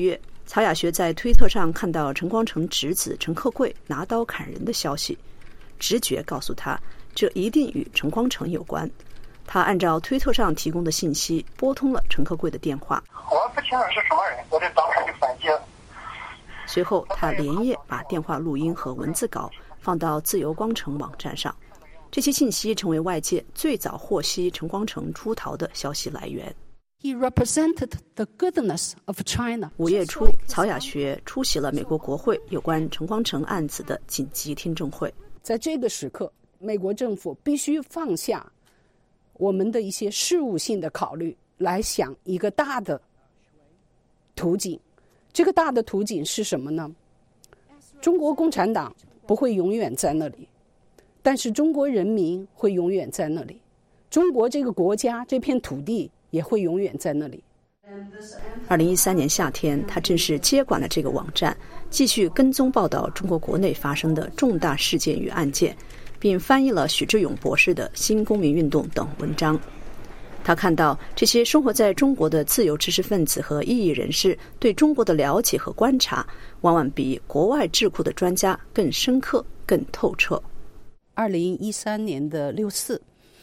曹雅学在推特上看到陈光诚侄子陈克贵拿刀砍人的消息，直觉告诉他这一定与陈光诚有关。他按照推特上提供的信息拨通了陈克贵的电话。 我不清楚是什么人，我就当时就反击了。 随后他连夜把电话录音和文字稿放到自由光城网站上，这些信息成为外界最早获悉陈光诚出逃的消息来源。 He represented the goodness of China. 5月初，曹雅学出席了美国国会有关陈光诚案子的紧急听证会。 在这个时刻，美国政府必须放下我们的一些事务性的考虑，来想一个大的图景。这个大的图景是什么呢？中国共产党不会永远在那里，但是中国人民会永远在那里，中国这个国家这片土地也会永远在那里。 2013年夏天，他正式接管了这个网站，继续跟踪报道中国国内发生的重大事件与案件，并翻译了许志勇博士的《新公民运动》等文章。他看到这些生活在中国的自由知识分子和异议人士对中国的了解和观察，往往比国外智库的专家更深刻、更透彻。 2013年的6·4，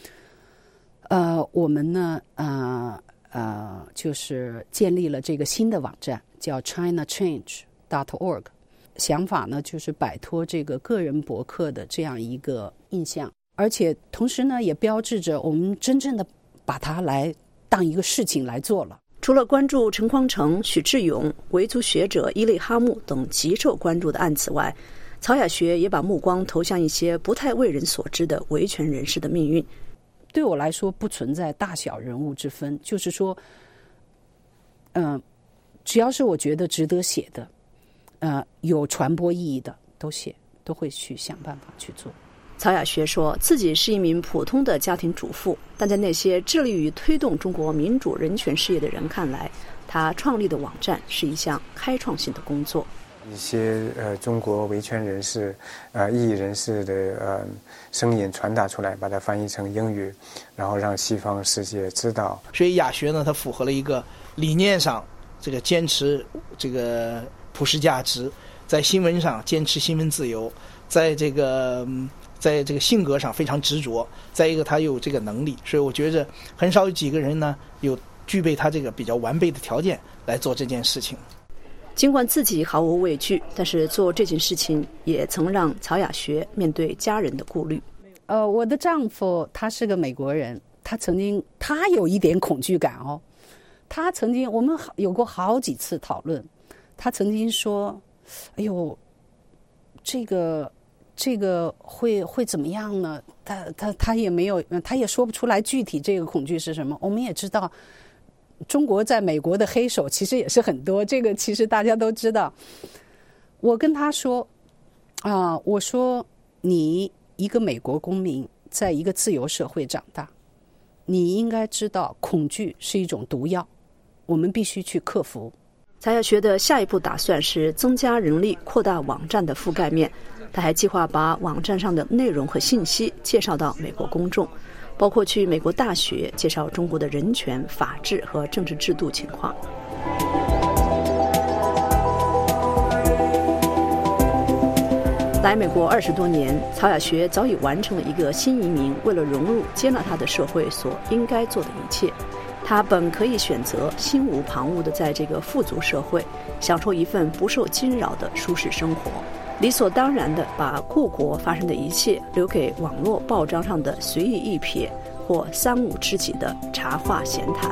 我们呢，就是建立了这个新的网站，叫 ChinaChange.org。想法呢，就是摆脱这个个人博客的这样一个印象，而且同时呢，也标志着我们真正的把它来当一个事情来做了。 除了关注陈光诚、许志勇、维族学者伊利哈木等极受关注的案子外，曹雅学也把目光投向一些不太为人所知的维权人士的命运。 对我来说，不存在大小人物之分，就是说，只要是我觉得值得写的，有传播意义的，都写，都会去想办法去做。 曹雅学说自己是一名普通的家庭主妇，但在那些致力于推动中国民主人权事业的人看来，他创立的网站是一项开创性的工作。 一些中国维权人士、异议人士的声音传达出来，把它翻译成英语，然后让西方世界知道。 所以雅学呢，它符合了一个理念上这个坚持这个普世价值，在新闻上坚持新闻自由，在这个性格上非常执着，再一个他有这个能力，所以我觉得很少有几个人呢有具备他这个比较完备的条件来做这件事情。 尽管自己毫无畏惧，但是做这件事情也曾让曹雅学面对家人的顾虑。 我的丈夫他是个美国人，他有一点恐惧感哦。他曾经我们有过好几次讨论，他曾经说：“哎呦，这个会怎么样呢？”他也没有，他也说不出来具体这个恐惧是什么。我们也知道。中国在美国的黑手其实也是很多，这个其实大家都知道。我跟他说我说你一个美国公民在一个自由社会长大，你应该知道恐惧是一种毒药，我们必须去克服。 曹雅学的下一步打算是增加人力，扩大网站的覆盖面。他还计划把网站上的内容和信息介绍到美国公众，包括去美国大学介绍中国的人权、法治和政治制度情况。来美国20多年，曹雅学早已完成了一个新移民为了融入、接纳他的社会所应该做的一切。他本可以选择心无旁骛地在这个富足社会享受一份不受惊扰的舒适生活，理所当然地把故国发生的一切留给网络报章上的随意一瞥或三五知己的茶话闲谈。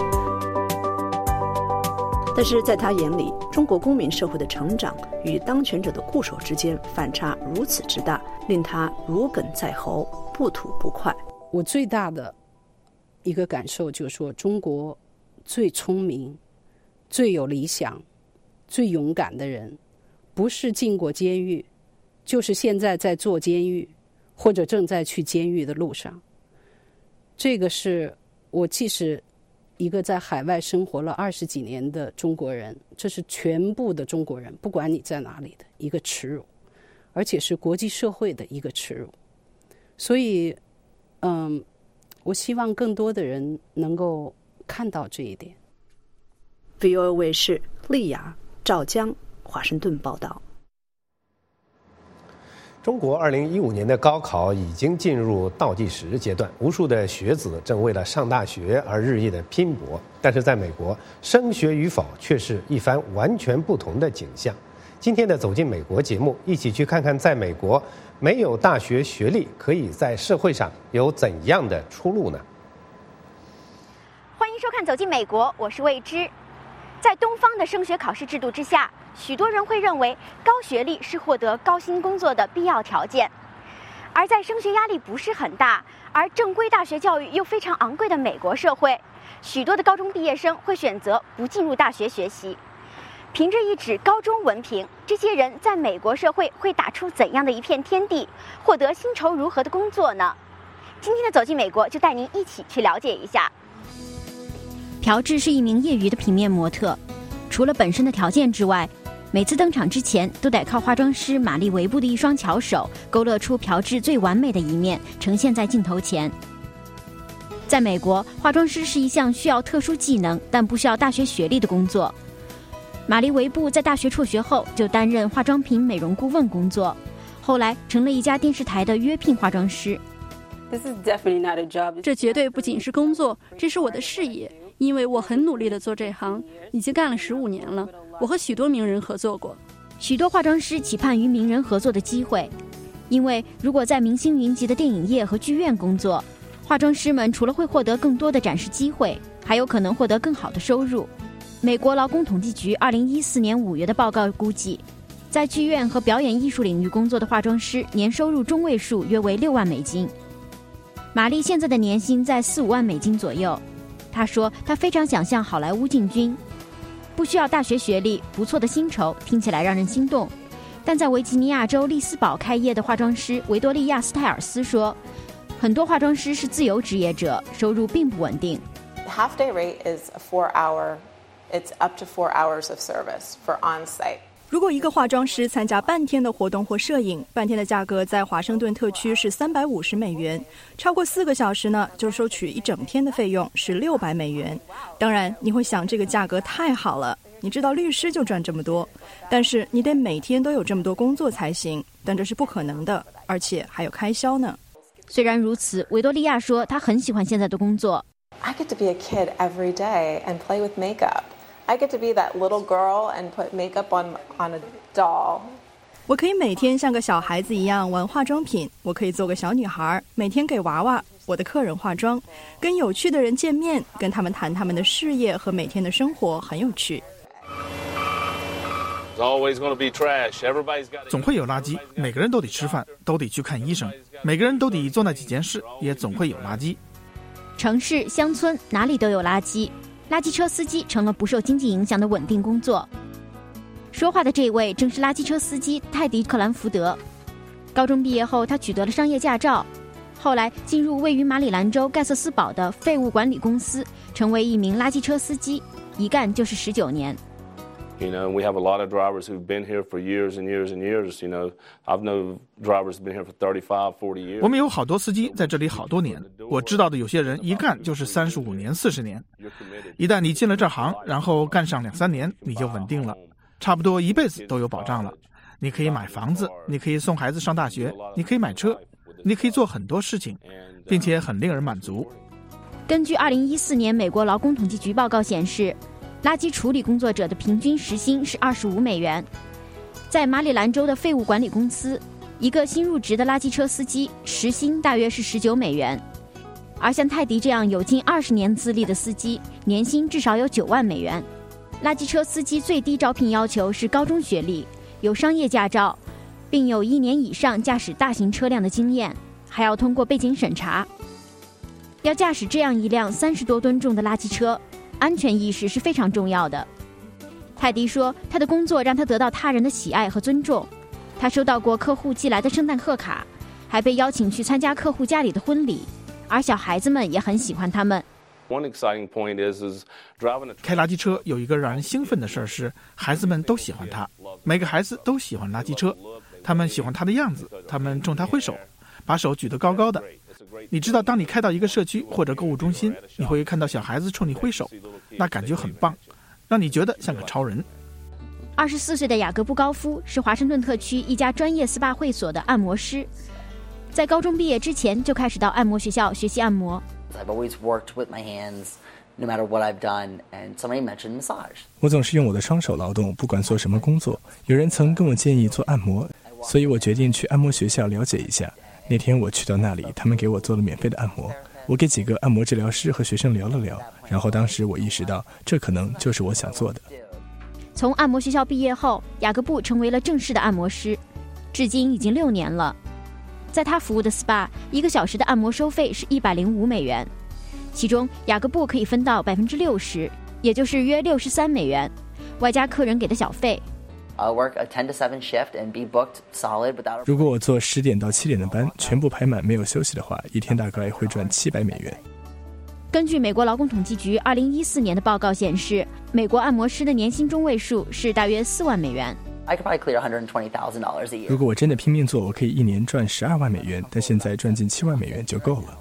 但是在他眼里，中国公民社会的成长与当权者的固守之间反差如此之大，令他如鲠在喉，不吐不快。 我最大的一个感受就是说，中国最聪明、最有理想、最勇敢的人，不是进过监狱，就是现在在坐监狱，或者正在去监狱的路上。这个是我既是一个在海外生活了20几年的中国人，这是全部的中国人，不管你在哪里的一个耻辱，而且是国际社会的一个耻辱。所以我希望更多的人能够看到这一点。 VOA 卫视，丽雅， 赵江，华盛顿报道。 中国2015年的高考已经进入倒计时阶段，无数的学子正为了上大学而日益的拼搏。但是在美国，升学与否却是一番完全不同的景象。今天的走进美国节目，一起去看看在美国没有大学学历可以在社会上有怎样的出路呢？ 欢迎收看《走进美国》，我是魏之。在东方的升学考试制度之下，许多人会认为高学历是获得高薪工作的必要条件。而在升学压力不是很大，而正规大学教育又非常昂贵的美国社会，许多的高中毕业生会选择不进入大学学习。凭着一纸高中文凭，这些人在美国社会会打出怎样的一片天地，获得薪酬如何的工作呢？今天的走进美国就带您一起去了解一下。 朴智是一名业余的平面模特，除了本身的条件之外，每次登场之前都得靠化妆师玛丽维布的一双巧手勾勒出朴智最完美的一面，呈现在镜头前。在美国，化妆师是一项需要特殊技能但不需要大学学历的工作。玛丽维布在大学辍学后就担任化妆品美容顾问工作，后来成了一家电视台的约聘化妆师。 这绝对不仅是工作，这是我的事业。因为我很努力地做这行，已经干了15年了。我和许多名人合作过。 许多化妆师期盼与名人合作的机会，因为如果在明星云集的电影业和剧院工作，化妆师们除了会获得更多的展示机会，还有可能获得更好的收入。美国劳工统计局2014年5月的报告估计，在剧院和表演艺术领域工作的化妆师年收入中位数约为6万美金。玛丽现在的年薪在4-5万美金左右。他说他非常想向好莱坞进军，不需要大学学历，不错的薪酬，听起来让人心动。但在维吉尼亚州利斯堡开业的化妆师维多利亚斯泰尔斯说，很多化妆师是自由职业者，收入并不稳定。 Half-day rate is a 4-hour, it's up to 4 hours of service for on-site. 如果一个化妆师参加半天的活动或摄影，半天的价格在华盛顿特区是350美元，超过4个小时呢，就收取一整天的费用是600美元。当然，你会想这个价格太好了，你知道律师就赚这么多，但是你得每天都有这么多工作才行，但这是不可能的，而且还有开销呢。 虽然如此，维多利亚说她很喜欢现在的工作。 I get to be a kid every day and play with makeup.I get to be that little girl and put makeup on a doll. 我可以每天像个小孩子一样玩化妆品，我可以做个小女孩，每天给娃娃我的客人化妆，跟有趣的人见面，跟他们谈他们的事业和每天的生活，很有趣。 总会有垃圾，每个人都得吃饭，都得去看医生，每个人都得做那几件事，也总会有垃圾。 城市、乡村哪里都有垃圾。垃圾车司机成了不受经济影响的稳定工作。说话的这位正是垃圾车司机泰迪·克兰福德。高中毕业后，他取得了商业驾照，后来进入位于马里兰州盖瑟斯堡的废物管理公司，成为一名垃圾车司机，一干就是19年。 You know, we have a lot of drivers who've been here for years and years and years. You know, I've known drivers been here for 35, 40 years. 我们有好多司机在这里好多年，我知道的有些人一干就是35年、40年。一旦你进了这行，然后干上2-3年，你就稳定了，差不多一辈子都有保障了。你可以买房子，你可以送孩子上大学，你可以买车，你可以做很多事情，并且很令人满足。 根据2014年美国劳工统计局报告显示，垃圾处理工作者的平均时薪是25美元。在马里兰州的废物管理公司，一个新入职的垃圾车司机时薪大约是19美元，而像泰迪这样有近20年资历的司机，年薪至少有9万美元。垃圾车司机最低招聘要求是高中学历，有商业驾照，并有1年以上驾驶大型车辆的经验，还要通过背景审查。要驾驶这样一辆30多吨重的垃圾车，安全意识是非常重要的。泰迪说，他的工作让他得到他人的喜爱和尊重。他收到过客户寄来的圣诞贺卡，还被邀请去参加客户家里的婚礼，而小孩子们也很喜欢他们。 开垃圾车有一个让人兴奋的事儿是，孩子们都喜欢它，每个孩子都喜欢垃圾车，他们喜欢它的样子，他们冲它挥手，把手举得高高的。你知道，当你开到一个社区或者购物中心，你会看到小孩子冲你挥手，那感觉很棒，让你觉得像个超人。 24岁的雅各布·高夫是华盛顿特区一家专业 SPA 会所的按摩师，在高中毕业之前就开始到按摩学校学习按摩。 I've always worked with my hands, no matter what I've done, and somebody mentioned massage. 我总是用我的双手劳动，不管做什么工作。有人曾跟我建议做按摩，所以我决定去按摩学校了解一下。那天我去到那里，他们给我做了免费的按摩。我给几个按摩治疗师和学生聊了聊，然后当时我意识到，这可能就是我想做的。 从按摩学校毕业后，雅各布成为了正式的按摩师，至今已经6年了。在他服务的 SPA， 1个小时的按摩收费是105美元，其中雅各布可以分到60%，也就是约63美元，外加客人给的小费。 I'll work a 10 to 7 shift and be booked solid without a... 如果我做10点到7点的班，全部排满没有休息的话，一天大概会赚700美元。 根据美国劳工统计局2014年的报告显示，美国按摩师的年薪中位数是大约4万美元。 I could probably clear $120,000 a year. 如果我真的拼命做，我可以一年赚12万美元，但现在赚进7万美元就够了。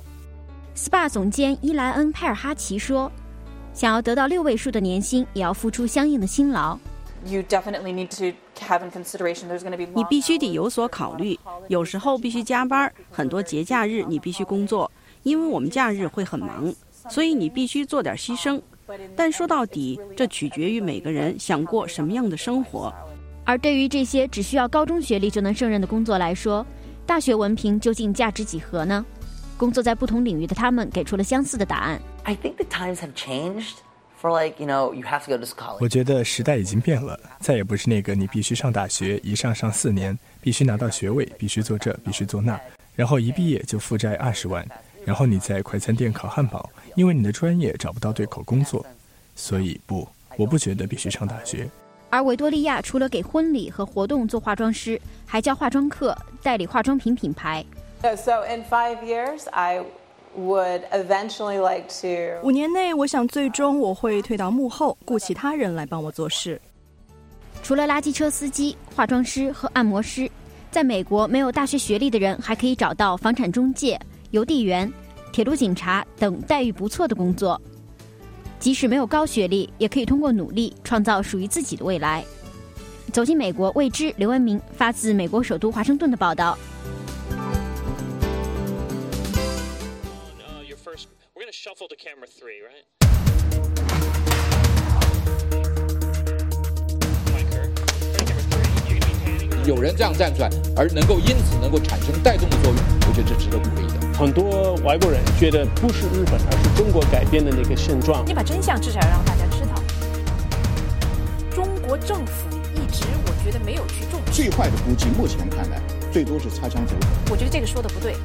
SPA 总监伊莱恩·派尔哈奇说，想要得到6位数的年薪，也要付出相应的辛劳。 You definitely need to have in consideration there's going to be 你必须得有所考虑，有时候必须加班，很多节假日你必须工作，因为我们假日会很忙，所以你必须做点牺牲。但说到底，这取决于每个人想过什么样的生活。 而对于这些只需要高中学历就能胜任的工作来说，大学文凭究竟价值几何呢？工作在不同领域的他们给出了相似的答案。 I think the times have changed for like, you know, you have to go to college. 我觉得时代已经变了，再也不是那个你必须上大学，一上4年，必须拿到学位，必须做这，必须做那，然后一毕业就负债20万，然后你在快餐店烤汉堡，因为你的专业找不到对口工作。所以不，我不觉得必须上大学。 而维多利亚除了给婚礼和活动做化妆师，还教化妆课，代理化妆品品牌。 So in 5 years, I would eventually like to... 5年内，我想最终我会退到幕后，雇其他人来帮我做事。 除了垃圾车司机、化妆师和按摩师，在美国没有大学学历的人还可以找到房产中介、邮递员、铁路警察等待遇不错的工作。即使没有高学历，也可以通过努力创造属于自己的未来。走进美国，未知刘文明发自美国首都华盛顿的报道。 有人这样站出来，而能够因此能够产生带动的作用，我觉得这值得鼓励的。 很多外国人觉得不是日本，而是中国改变的那个现状。 你把真相至少要让大家知道。中国政府一直我觉得没有去重视。 最坏的估计，目前看来最多是擦枪走火。 我觉得这个说的不对。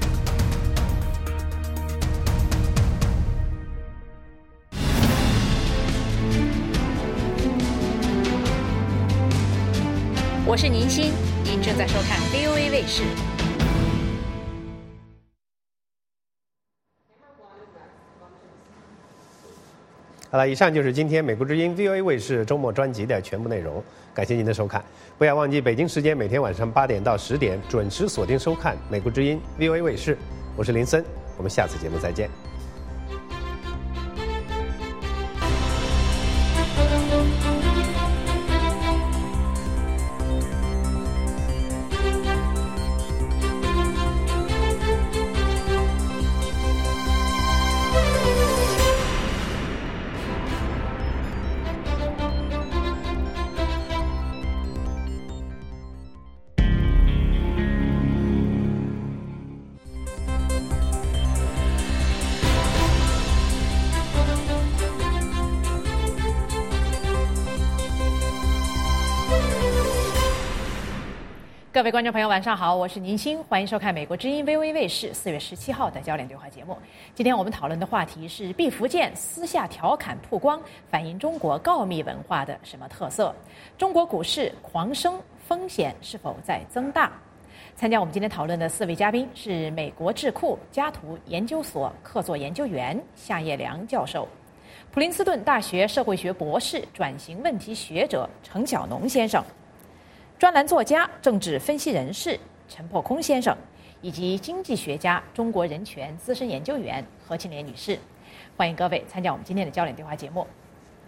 我是宁欣，您正在收看 VOA 卫视。 好了，以上就是今天美国之音 VOA 卫视周末专辑的全部内容，感谢您的收看。不要忘记北京时间每天晚上8点到10点准时锁定收看美国之音 VOA 卫视。我是林森，我们下次节目再见。 各位观众朋友，晚上好，我是宁欣，欢迎收看美国之音 VOA 卫视4月17号的焦点对话节目。今天我们讨论的话题是毕福剑私下调侃曝光，反映中国告密文化的什么特色？中国股市狂升，风险是否在增大？参加我们今天讨论的4位嘉宾是美国智库加图研究所客座研究员夏叶良教授，普林斯顿大学社会学博士、转型问题学者程晓农先生，专栏作家、政治分析人士陈破空先生，以及经济学家、中国人权资深研究员何庆莲女士，欢迎各位参加我们今天的焦点对话节目。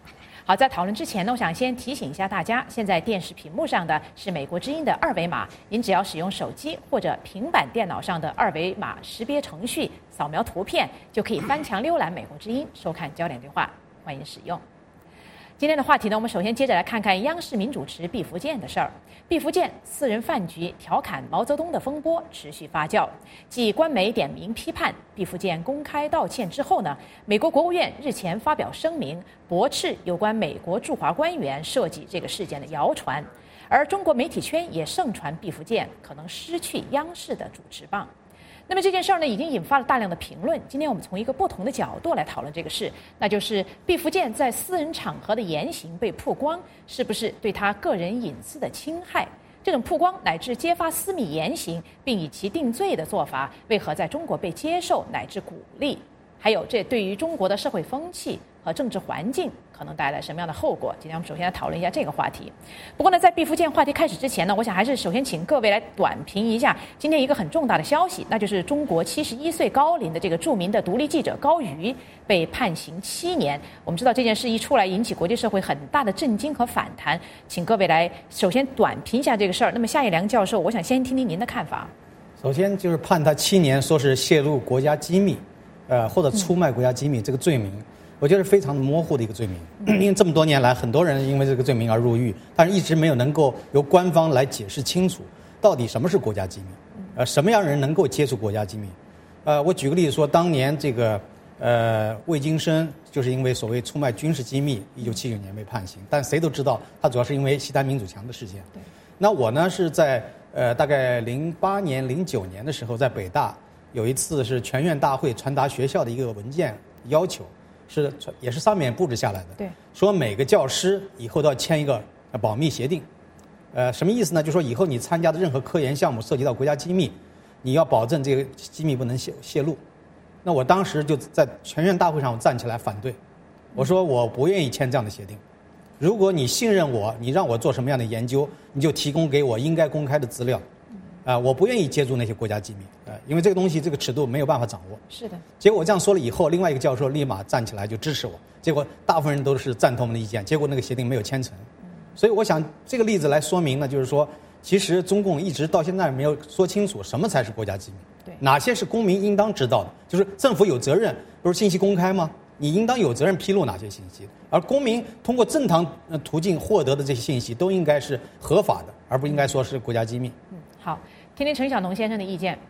好，在讨论之前呢，我想先提醒一下大家，现在电视屏幕上的是美国之音的2维码，您只要使用手机或者平板电脑上的2维码识别程序，扫描图片就可以翻墙浏览美国之音，收看焦点对话，欢迎使用。今天的话题呢，我们首先接着来看看央视名主持毕福剑的事儿。毕福剑私人饭局调侃毛泽东的风波持续发酵，继官媒点名批判毕福剑公开道歉之后呢，美国国务院日前发表声明，驳斥有关美国驻华官员涉及这个事件的谣传，而中国媒体圈也盛传毕福剑可能失去央视的主持棒。那么这件事儿呢，已经引发了大量的评论。今天我们从一个不同的角度来讨论这个事，那就是毕福剑在私人场合的言行被曝光，是不是对他个人隐私的侵害？这种曝光乃至揭发私密言行并以其定罪的做法，为何在中国被接受乃至鼓励？还有这对于中国的社会风气和政治环境可能带来什么样的后果？今天我们首先来讨论一下这个话题。不过呢，在毕福剑话题开始之前呢，我想还是首先请各位来短评一下今天一个很重大的消息，那就是中国71岁高龄的这个著名的独立记者高瑜被判刑7年。我们知道这件事一出来，引起国际社会很大的震惊和反弹，请各位来首先短评一下这个事儿。那么夏一良教授，我想先听听您的看法。 首先就是判他7年，说是泄露国家机密，或者出卖国家机密这个罪名。我觉得非常的模糊的一个罪名，因为这么多年来，很多人因为这个罪名而入狱，但是一直没有能够由官方来解释清楚，到底什么是国家机密，什么样人能够接触国家机密。我举个例子说，当年这个魏京生就是因为所谓出卖军事机密，1979年被判刑，但谁都知道他主要是因为西单民主墙的事件。那我呢是在大概08年、09年的时候，在北大有一次是全院大会传达学校的一个文件要求。也是上面布置下来的， 对， 说每个教师以后都要签一个保密协定，什么意思呢？就说以后你参加的任何科研项目涉及到国家机密，你要保证这个机密不能泄露。那我当时就在全院大会上我站起来反对，我说我不愿意签这样的协定。如果你信任我，你让我做什么样的研究，你就提供给我应该公开的资料。我不愿意接触那些国家机密，因为这个东西这个尺度没有办法掌握。 是的。 结果我这样说了以后，另外一个教授立马站起来就支持我，结果大部分人都是赞同我们的意见，结果那个协定没有签成。所以我想这个例子来说明呢，就是说，其实中共一直到现在没有说清楚什么才是国家机密， 对， 哪些是公民应当知道的，就是政府有责任，不是信息公开吗？你应当有责任披露哪些信息，而公民通过正常途径获得的这些信息都应该是合法的，而不应该说是国家机密。 好，听听陈晓农先生的意见。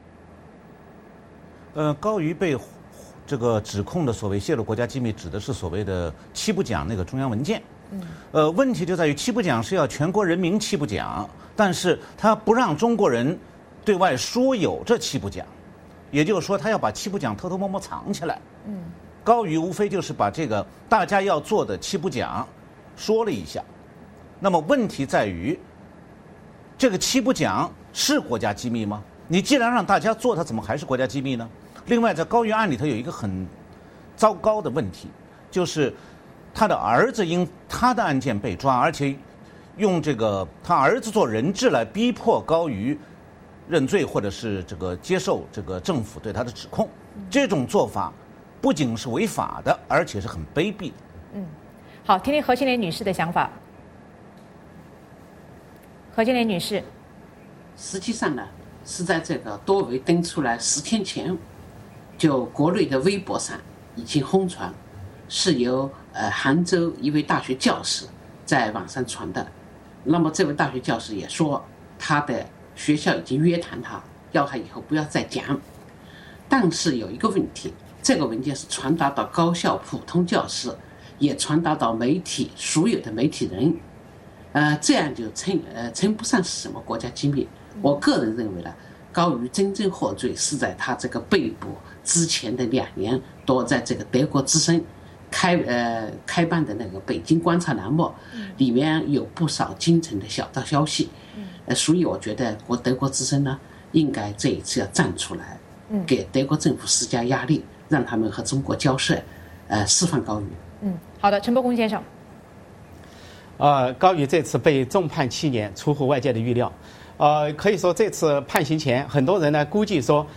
高瑜被这个指控的所谓泄露国家机密，指的是所谓的七不讲那个中央文件。问题就在于七不讲是要全国人民七不讲，但是他不让中国人对外说有这七不讲，也就是说他要把七不讲偷偷摸摸藏起来。高瑜无非就是把这个大家要做的七不讲说了一下。那么问题在于，这个七不讲是国家机密吗？你既然让大家做，它怎么还是国家机密呢？另外，在高瑜案里头有一个很糟糕的问题，就是他的儿子因他的案件被抓，而且用这个他儿子做人质来逼迫高瑜认罪，或者是这个接受这个政府对他的指控。这种做法不仅是违法的，而且是很卑鄙的。 好，听听何金莲女士的想法。何金莲女士， 实际上呢，是在这个多维登出来10天前，就国内的微博上已经疯传，是由杭州一位大学教师在网上传的。那么这位大学教师也说，他的学校已经约谈他，要他以后不要再讲。但是有一个问题，这个文件是传达到高校普通教师，也传达到媒体所有的媒体人。这样就称不上是什么国家机密。我个人认为呢，高瑜真正获罪是在他这个被捕之前的2年多，在这个德国之声开办的那个北京观察栏目，里面有不少京城的小道消息。所以我觉得德国之声呢，应该这一次要站出来，给德国政府施加压力，让他们和中国交涉，释放高瑜。 好的，陈伯公先生。 高瑜这次被重判7年，出乎外界的预料。可以说这次判刑前，很多人呢估计说，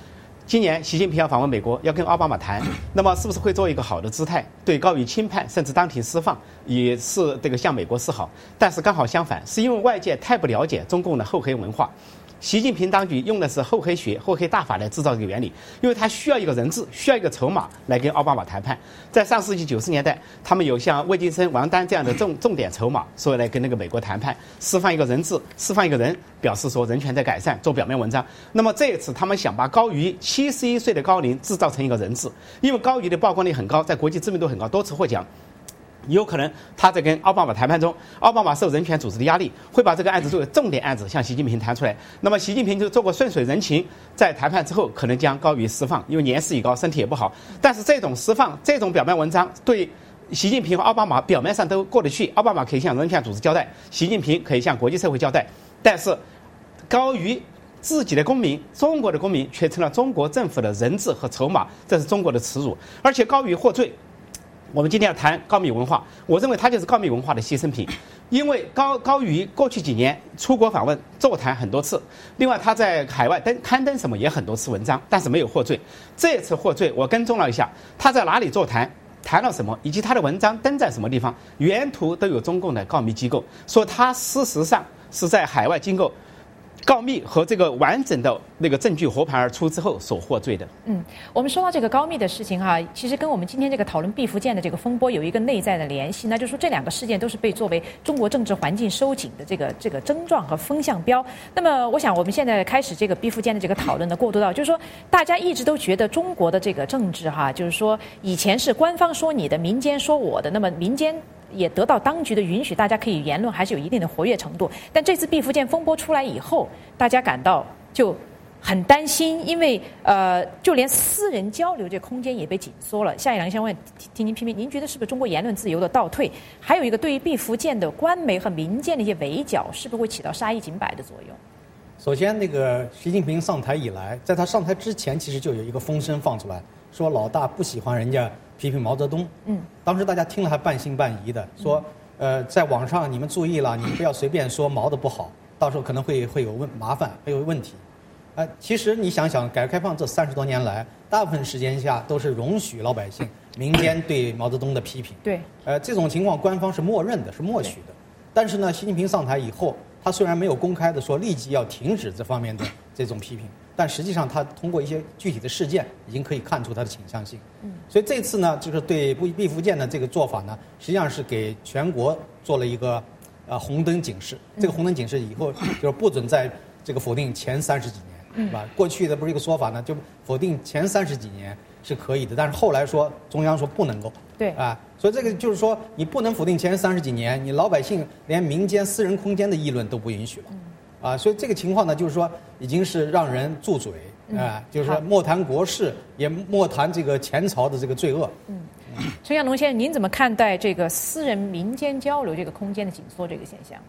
今年习近平要访问美国，要跟奥巴马谈，那么是不是会做一个好的姿态，对高瑜轻判，甚至当庭释放，也是这个向美国示好？但是刚好相反，是因为外界太不了解中共的厚黑文化。习近平当局用的是厚黑学、厚黑大法来制造这个原理，因为他需要一个人质，需要一个筹码来跟奥巴马谈判。在上世纪90年代，他们有像魏晋生、王丹这样的重点筹码，所以来跟那个美国谈判，释放一个人质，释放一个人，表示说人权在改善，做表面文章。那么这一次，他们想把高瑜71岁的高龄制造成一个人质，因为高瑜的曝光率很高，在国际知名度很高，多次获奖。有可能他在跟奥巴马谈判中，奥巴马受人权组织的压力，会把这个案子作为重点案子向习近平谈出来。那么习近平就做过顺水人情，在谈判之后可能将高瑜释放，因为年事已高，身体也不好。但是这种释放，这种表面文章对习近平和奥巴马表面上都过得去，奥巴马可以向人权组织交代，习近平可以向国际社会交代。但是高瑜自己的公民，中国的公民却成了中国政府的人质和筹码，这是中国的耻辱。而且高瑜获罪。我们今天要谈高密文化，我认为它就是高密文化的牺牲品，因为高瑜过去几年出国访问、座谈很多次，另外他在海外刊登什么也很多次文章，但是没有获罪。这次获罪，我跟踪了一下，他在哪里座谈，谈了什么，以及他的文章登在什么地方，原图都有中共的告密机构说他事实上是在海外经过告密和这个完整的那个证据和盘而出之后所获罪的。 我们说到这个高密的事情哈，其实跟我们今天这个讨论毕福剑的这个风波有一个内在的联系，那就是说这两个事件都是被作为中国政治环境收紧的这个症状和风向标。那么我想我们现在开始这个毕福剑的这个讨论的过渡到，就是说大家一直都觉得中国的这个政治哈，就是说以前是官方说你的，民间说我的，那么民间也得到当局的允许，大家可以言论，还是有一定的活跃程度。但这次毕福剑风波出来以后，大家感到就很担心，因为就连私人交流这空间也被紧缩了。夏一良先生听您批评，您觉得是不是中国言论自由的倒退？还有一个对于毕福剑的官媒和民间的一些围剿，是不是会起到杀一儆百的作用？ 首先，那个习近平上台以来，在他上台之前，其实就有一个风声放出来，说老大不喜欢人家批评毛泽东。当时大家听了还半信半疑的，说在网上你们注意了，你们不要随便说毛的不好，到时候可能会有麻烦，会有问题。其实你想想，改革开放这30多年来，大部分时间下都是容许老百姓、民间对毛泽东的批评。 对， 这种情况官方是默认的，是默许的。但是呢，习近平上台以后，他虽然没有公开的说立即要停止这方面的这种批评，但实际上他通过一些具体的事件，已经可以看出他的倾向性。所以这次呢，就是对毕福剑的这个做法呢，实际上是给全国做了一个红灯警示。这个红灯警示以后就是不准再这个否定前30几年，是吧？过去的不是一个说法呢，就否定前30几年是可以的，但是后来说中央说不能够。 对所以这个就是说，你不能否定前30几年，你老百姓连民间私人空间的议论都不允许了。所以这个情况呢，就是说已经是让人住嘴就是说莫谈国事，也莫谈这个前朝的这个罪恶。 陈向龙先生，您怎么看待这个私人民间交流这个空间的紧缩这个现象？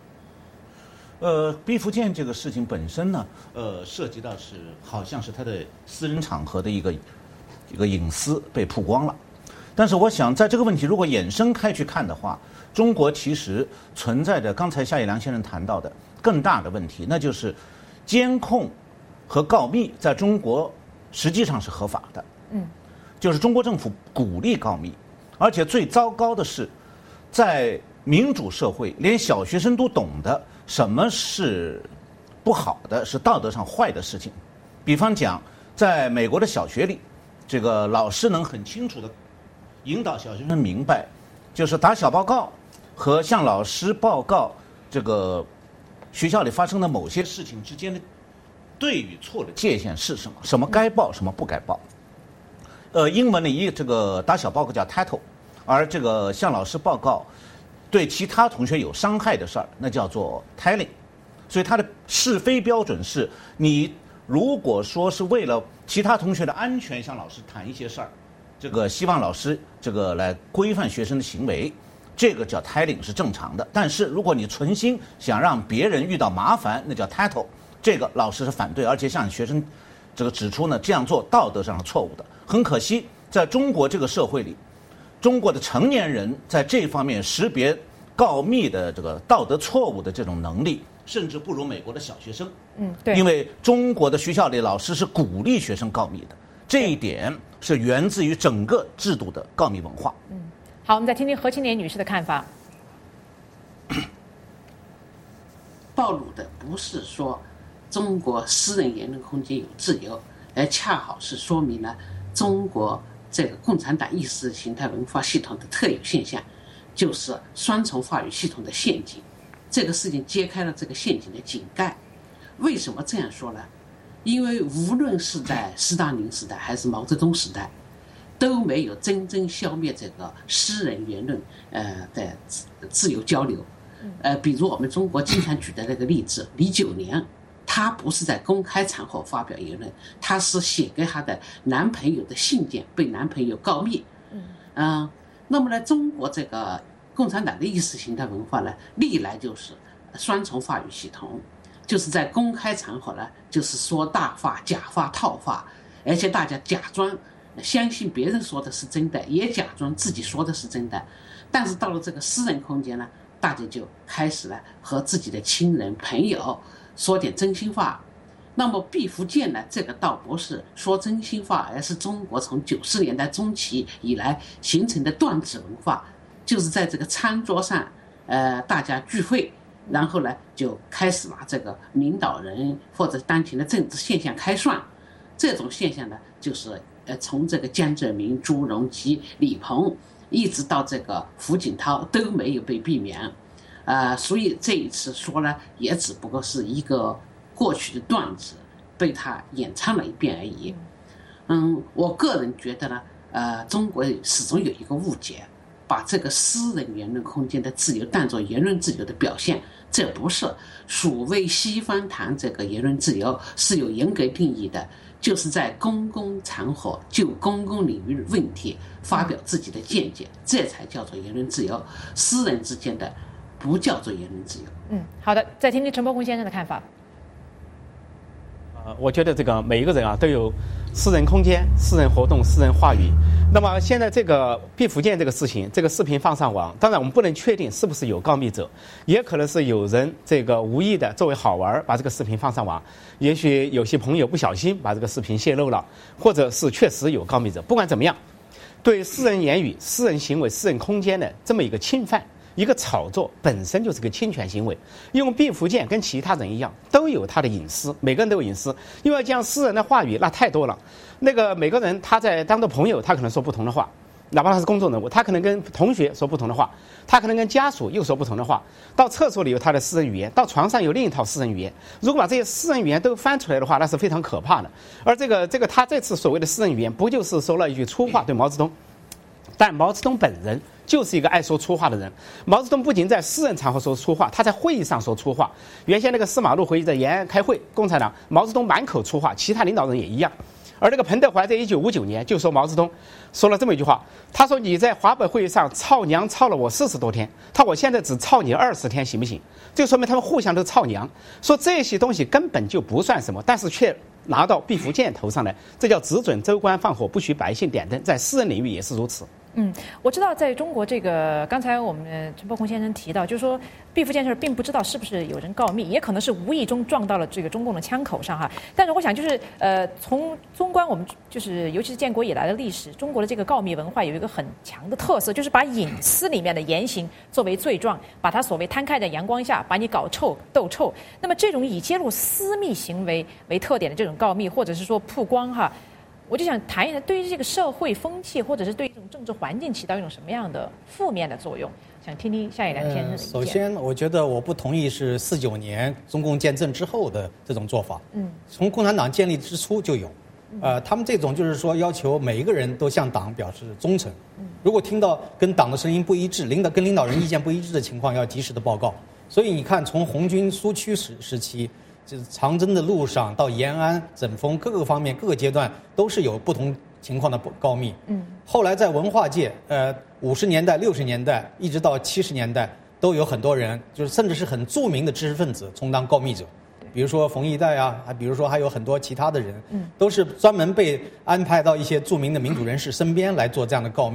毕福剑这个事情本身呢，涉及到是好像是他的私人场合的一个隐私被曝光了。但是我想在这个问题如果衍生开去看的话，中国其实存在着刚才夏一良先生谈到的更大的问题，那就是监控和告密在中国实际上是合法的。就是中国政府鼓励告密，而且最糟糕的是，在民主社会连小学生都懂得什么是不好的，是道德上坏的事情。比方讲，在美国的小学里，这个老师能很清楚的引导小学生明白，就是打小报告和向老师报告这个学校里发生的某些事情之间的对与错的界限是什么，什么该报，什么不该报。英文里这个打小报告叫 title， 而这个向老师报告对其他同学有伤害的事儿，那叫做 telling。所以它的是非标准是，你如果说是为了其他同学的安全向老师谈一些事儿，这个希望老师这个来规范学生的行为，这个叫 telling 是正常的。但是如果你存心想让别人遇到麻烦，那叫 tattle， 这个老师是反对，而且向学生这个指出呢，这样做道德上是错误的。很可惜，在中国这个社会里，中国的成年人在这方面识别告密的这个道德错误的这种能力，甚至不如美国的小学生。 对， 因为中国的学校里老师是鼓励学生告密的，这一点是源自于整个制度的告密文化。 好，我们再听听何青莲女士的看法。 暴露的不是说中国私人言论空间有自由，而恰好是说明了中国这个共产党意识形态文化系统的特有现象，就是双重话语系统的陷阱。这个事情揭开了这个陷阱的井盖。为什么这样说呢？因为无论是在斯大林时代还是毛泽东时代，都没有真正消灭这个私人言论的自由交流。比如我们中国经常举的那个例子，李九年，她不是在公开场合发表言论，她是写给她的男朋友的信件被男朋友告密。那么呢，中国这个共产党的意识形态文化呢，历来就是双重话语系统，就是在公开场合呢，就是说大话、假话、套话，而且大家假装相信别人说的是真的，也假装自己说的是真的。但是到了这个私人空间呢，大家就开始了和自己的亲人朋友说点真心话。那么毕福剑呢，这个倒不是说真心话，而是中国从90年代中期以来形成的断指文化，就是在这个餐桌上大家聚会，然后呢就开始拿这个领导人或者当前的政治现象开涮。这种现象呢，就是从这个江泽民、朱镕基、李鹏一直到这个胡锦涛都没有被避免。所以这一次说呢，也只不过是一个过去的段子，被他演唱了一遍而已。我个人觉得呢，中国始终有一个误解，把这个私人言论空间的自由当作言论自由的表现，这不是。所谓西方谈这个言论自由是有严格定义的，就是在公共场合就公共领域问题发表自己的见解，这才叫做言论自由。私人之间的不叫做言论自由。 好的，再听听陈伯宏先生的看法。 我觉得这个每一个人都有私人空间、私人活动、私人话语。那么现在这个毕福剑这个事情，这个视频放上网，当然我们不能确定是不是有告密者，也可能是有人这个无意的作为好玩把这个视频放上网，也许有些朋友不小心把这个视频泄露了，或者是确实有告密者。不管怎么样，对私人言语、私人行为、私人空间的这么一个侵犯，一个炒作本身就是个侵权行为。因为毕福剑跟其他人一样，都有他的隐私，每个人都有隐私。因为讲私人的话语那太多了，那个每个人他在当着朋友，他可能说不同的话，哪怕他是公众人物，他可能跟同学说不同的话，他可能跟家属又说不同的话。到厕所里有他的私人语言，到床上有另一套私人语言。如果把这些私人语言都翻出来的话，那是非常可怕的。而这个他这次所谓的私人语言，不就是说了一句粗话对毛泽东？但毛泽东本人就是一个爱说粗话的人。毛泽东不仅在私人场合说粗话，他在会议上说粗话。原先那个四马路会议在延安开会，共产党毛泽东满口粗话，其他领导人也一样。而这个彭德怀在1959年就说毛泽东说了这么一句话，他说你在华北会议上操娘操了我40多天，我现在只操你20天行不行？就说明他们互相都操娘，说这些东西根本就不算什么，但是却拿到毕福剑头上来，这叫只准州官放火，不许百姓点灯，在私人领域也是如此。 我知道在中国这个，刚才我们陈伯宏先生提到，就是说毕福剑事并不知道是不是有人告密，也可能是无意中撞到了这个中共的枪口上哈。但是我想就是从纵观我们就是尤其是建国以来的历史，中国的这个告密文化有一个很强的特色，就是把隐私里面的言行作为罪状，把它所谓摊开在阳光下，把你搞臭斗臭。那么这种以揭露私密行为为特点的这种告密，或者是说曝光哈。我就想谈一谈，对于这个社会风气，或者是对这种政治环境起到一种什么样的负面的作用？想听听夏野良先生的意见。 首先，我觉得我不同意是49年中共建政之后的这种做法。从共产党建立之初就有。他们这种就是说要求每一个人都向党表示忠诚。如果听到跟党的声音不一致，跟领导人意见不一致的情况，要及时的报告。所以你看，从红军苏区时期。就是长征的路上到延安、整风各个方面各个阶段都是有不同情况的告密。后来在文化界，50年代、60年代一直到70年代，都有很多人，就是甚至是很著名的知识分子充当告密者，比如说冯玉带啊，比如说还有很多其他的人，都是专门被安排到一些著名的民主人士身边来做这样的告密。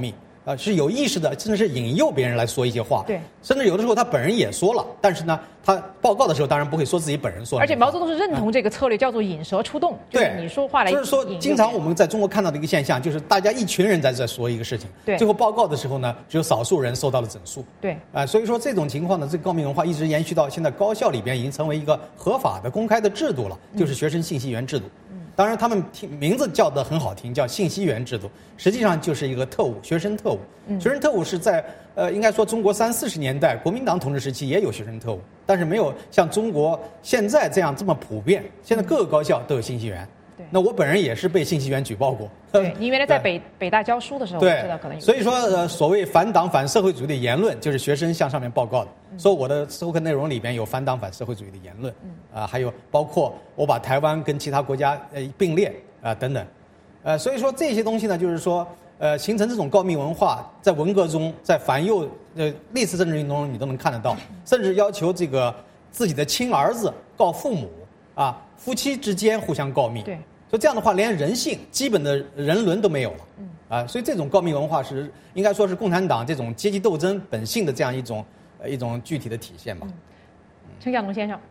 是有意识的，甚至是引诱别人来说一些话。 对， 甚至有的时候他本人也说了，但是呢，他报告的时候当然不会说自己本人说。 而且毛泽东是认同这个策略，叫做引蛇出洞，就是你说话来。 就是说，经常我们在中国看到的一个现象，就是大家一群人在说一个事情， 对， 最后报告的时候呢，只有少数人受到了整数。 对， 所以说这种情况呢，这个告密文化一直延续到现在高校里边已经成为一个合法的、公开的制度了，就是学生信息源制度。当然，他们名字叫得很好听，叫信息源制度，实际上就是一个特务，学生特务。学生特务是在应该说中国30-40年代国民党统治时期也有学生特务，但是没有像中国现在这样这么普遍。现在各个高校都有信息源。那我本人也是被信息源举报过。 对，你原来在北大教书的时候，我知道可能有。 所以说，所谓反党反社会主义的言论，就是学生向上面报告的，说我的授课内容里边有反党反社会主义的言论，还有包括我把台湾跟其他国家并列等等，所以说这些东西呢，就是说形成这种告密文化，在文革中，在反右历次政治运动中你都能看得到，甚至要求这个自己的亲儿子告父母夫妻之间互相告密。 对。 所以这样的话，连人性、基本的人伦都没有了。所以这种告密文化是应该说是共产党这种阶级斗争本性的这样一种具体的体现吧。 陈小龙先生，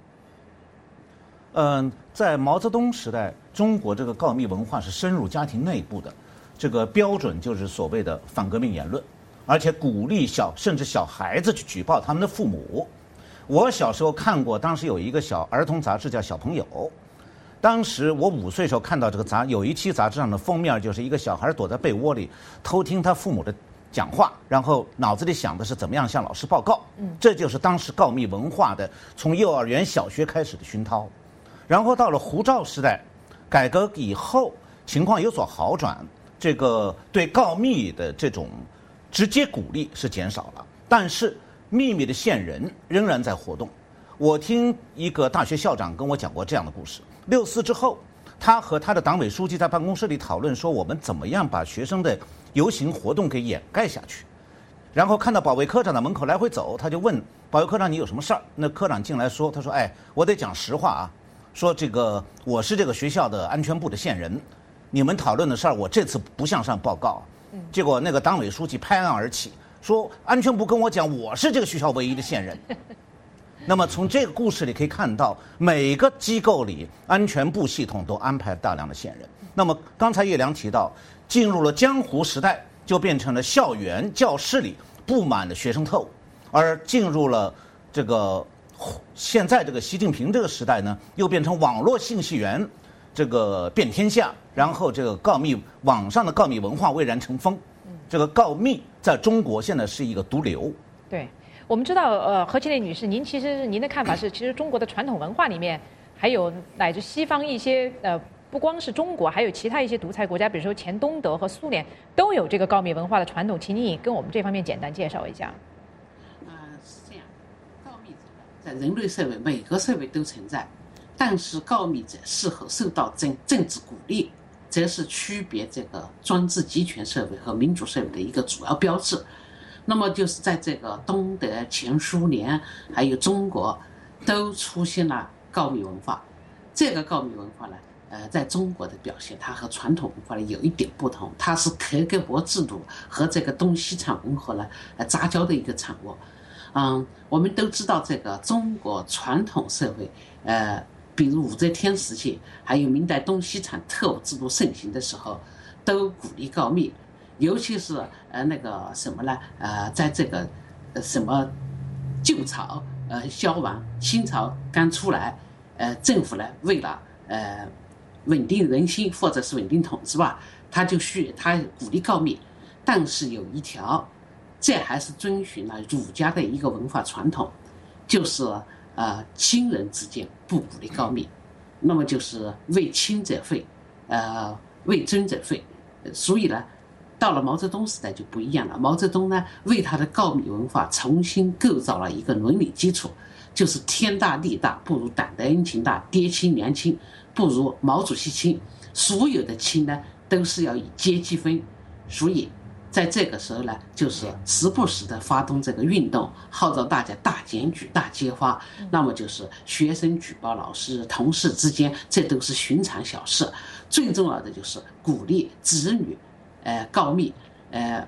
在毛泽东时代，中国这个告密文化是深入家庭内部的，这个标准就是所谓的反革命言论，而且鼓励甚至小孩子去举报他们的父母。我小时候看过，当时有一个小儿童杂志叫《小朋友》。当时我5岁时候看到这个有一期杂志上的封面就是一个小孩躲在被窝里偷听他父母的讲话，然后脑子里想的是怎么样向老师报告。这就是当时告密文化的从幼儿园、小学开始的熏陶。然后到了胡赵时代，改革以后情况有所好转，这个对告密的这种直接鼓励是减少了，但是秘密的线人仍然在活动。我听一个大学校长跟我讲过这样的故事：6四之后，他和他的党委书记在办公室里讨论说，我们怎么样把学生的游行活动给掩盖下去。然后看到保卫科长在门口来回走，他就问保卫科长：“你有什么事儿？”那科长进来说：“他说，我得讲实话啊，说这个我是这个学校的安全部的线人，你们讨论的事儿，我这次不向上报告。”结果那个党委书记拍案而起，说：“安全部跟我讲，我是这个学校唯一的线人。”那么从这个故事里可以看到，每个机构里安全部系统都安排大量的线人。那么刚才叶良提到，进入了江湖时代，就变成了校园教室里布满了学生特务，而进入了这个现在这个习近平这个时代呢，又变成网络信息源这个遍天下，然后这个网上的告密文化蔚然成风。这个告密在中国现在是一个毒瘤。 对。我们知道，何庆烈女士，您的看法是，其实中国的传统文化里面，还有乃至西方一些不光是中国，还有其他一些独裁国家，比如说前东德和苏联，都有这个告密文化的传统。请你跟我们这方面简单介绍一下。 是这样，告密者在人类社会每个社会都存在，但是告密者是否受到政治鼓励，则是区别这个专制集权社会和民主社会的一个主要标志。那么就是在这个东德、前苏联还有中国，都出现了告密文化。这个告密文化呢，在中国的表现，它和传统文化呢有一点不同，它是克格勃制度和这个东西产文化呢杂交的一个产物。我们都知道这个中国传统社会，比如武则天时期，还有明代东西产特务制度盛行的时候，都鼓励告密。尤其是那个什么呢？在这个什么旧朝消亡，新朝刚出来，政府呢为了稳定人心或者是稳定统治吧，他鼓励告密，但是有一条，这还是遵循了儒家的一个文化传统，就是亲人之间不鼓励告密，那么就是为亲者废，为尊者废，所以呢。到了毛泽东时代就不一样了，毛泽东呢为他的告密文化重新构造了一个伦理基础，就是天大地大不如党的恩情大，爹亲娘亲不如毛主席亲，所有的亲呢都是要以阶级分，所以在这个时候呢，就是时不时的发动这个运动，号召大家大检举、大揭发，那么就是学生举报老师、同事之间，这都是寻常小事，最重要的就是鼓励子女告密，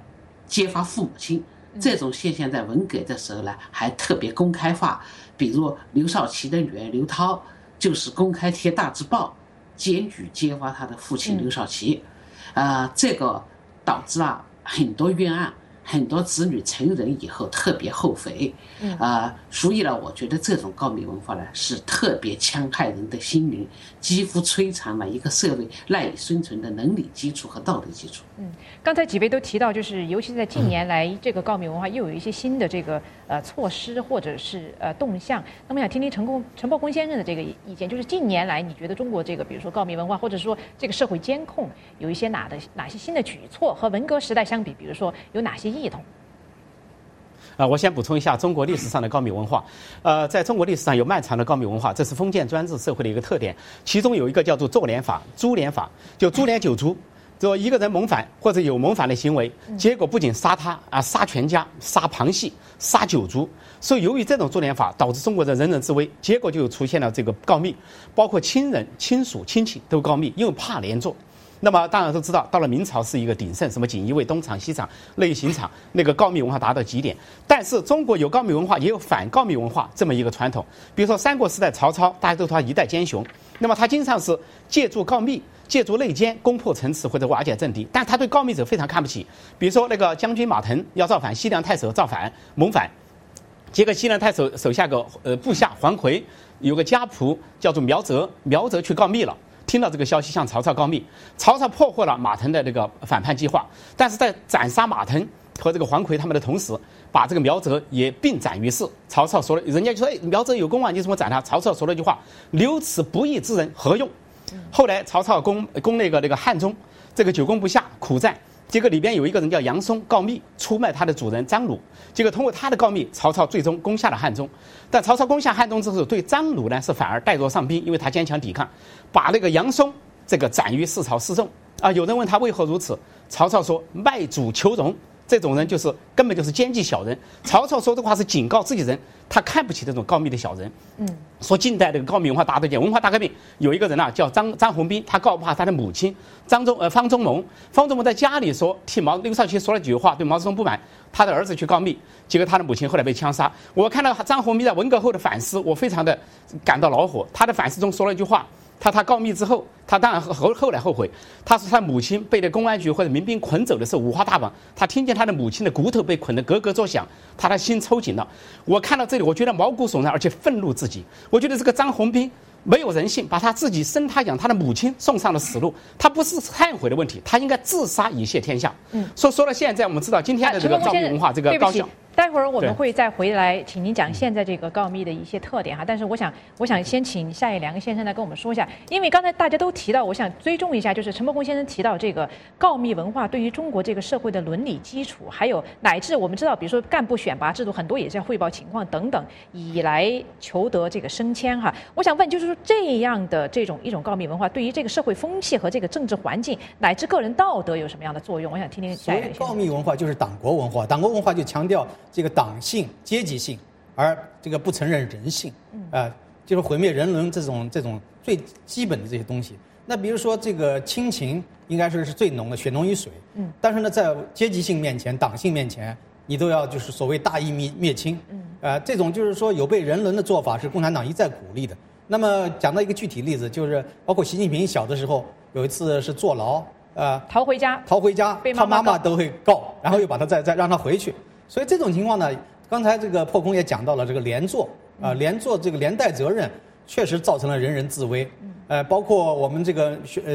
揭发父母亲。这种现象在文革的时候呢，还特别公开化。比如刘少奇的女儿刘涛，就是公开贴大字报，检举揭发他的父亲刘少奇。这个导致很多冤案，很多子女成人以后特别后悔。所以呢，我觉得这种告密文化呢，是特别戕害人的心灵，几乎摧残了一个社会赖以生存的能力基础和道德基础。 刚才几位都提到，就是尤其在近年来，这个告密文化又有一些新的这个措施或者是动向。那么想听听陈伯公先生的这个意见，就是近年来你觉得中国这个比如说告密文化，或者说这个社会监控有一些哪些新的举措，和文革时代相比，比如说有哪些异同？ 我先补充一下中国历史上的告密文化。在中国历史上有漫长的告密文化，这是封建专制社会的一个特点。其中有一个叫做株连法，株连法就株连九族，就一个人谋反或者有谋反的行为，结果不仅杀他杀全家，杀旁系，杀九族。所以由于这种株连法，导致中国人人人自危，结果就出现了这个告密，包括亲人、亲属、亲戚都告密，因为怕连坐。那么当然都知道，到了明朝是一个鼎盛，什么锦衣卫、东厂、西厂、内刑厂，那个告密文化达到极点。但是中国有告密文化，也有反告密文化这么一个传统。比如说三国时代曹操，大家都说他一代奸雄，那么他经常是借助告密、借助内奸攻破城池或者瓦解政敌，但他对告密者非常看不起。比如说那个将军马腾要造反，西凉太守造反谋反，结果西凉太守手下个部下黄奎有个家仆叫做苗泽去告密了。听到这个消息向曹操告密，曹操破获了马腾的这个反叛计划，但是在斩杀马腾和这个黄奎他们的同时，把这个苗泽也并斩于市。曹操说了，人家就说苗泽有功啊，你怎么斩他？曹操说了一句话：留此不义之人何用？后来曹操攻那个汉中，这个久攻不下，苦战。结果里边有一个人叫杨松告密，出卖他的主人张鲁。结果通过他的告密，曹操最终攻下了汉中。但曹操攻下汉中之后，对张鲁呢是反而带弱上宾，因为他坚强抵抗，把那个杨松这个斩于市朝示众。有人问他为何如此，曹操说：卖主求荣。这种人根本就是奸计小人。曹操说这话是警告自己人，他看不起这种告密的小人。说近代这个告密文化大对建文化大革命，有一个人叫张宏斌，他告发他的母亲方中谋。方中谋在家里说替刘少奇说了几句话，对毛泽东不满，他的儿子去告密，结果他的母亲后来被枪杀。我看到张宏斌在文革后的反思，我非常的感到恼火。他的反思中说了一句话。他告密之后，他当然后来后悔。他说他母亲被那公安局或者民兵捆走的时候五花大绑，他听见他的母亲的骨头被捆得咯咯作响，他的心抽紧了。我看到这里，我觉得毛骨悚然，而且愤怒至极。我觉得这个张宏斌没有人性，把他自己生他养他的母亲送上了死路。他不是忏悔的问题，他应该自杀以谢天下。说到现在，我们知道今天的这个告密文化这个高效。 待会儿我们会再回来，请您讲现在这个告密的一些特点哈。但是我想先请夏以良先生来跟我们说一下，因为刚才大家都提到，我想追踪一下，就是陈伯公先生提到这个告密文化对于中国这个社会的伦理基础，还有乃至我们知道，比如说干部选拔制度，很多也是要汇报情况等等，以来求得这个升迁哈。我想问，就是说这样的一种告密文化，对于这个社会风气和这个政治环境乃至个人道德有什么样的作用？我想听听夏以良先生。 告密文化就是党国文化，党国文化就强调这个党性、阶级性，而这个不承认人性，就是毁灭人伦这种最基本的这些东西。那比如说这个亲情，应该是最浓的，血浓于水。但是呢，在阶级性面前、党性面前，你都要就是所谓大义灭亲。这种就是说有悖人伦的做法是共产党一再鼓励的。那么讲到一个具体例子，就是包括习近平小的时候有一次是坐牢， 逃回家， 他妈妈都会告，然后又把他再让他回去。所以这种情况呢，刚才这个破空也讲到了这个连坐连坐这个连带责任确实造成了人人自危。包括我们这个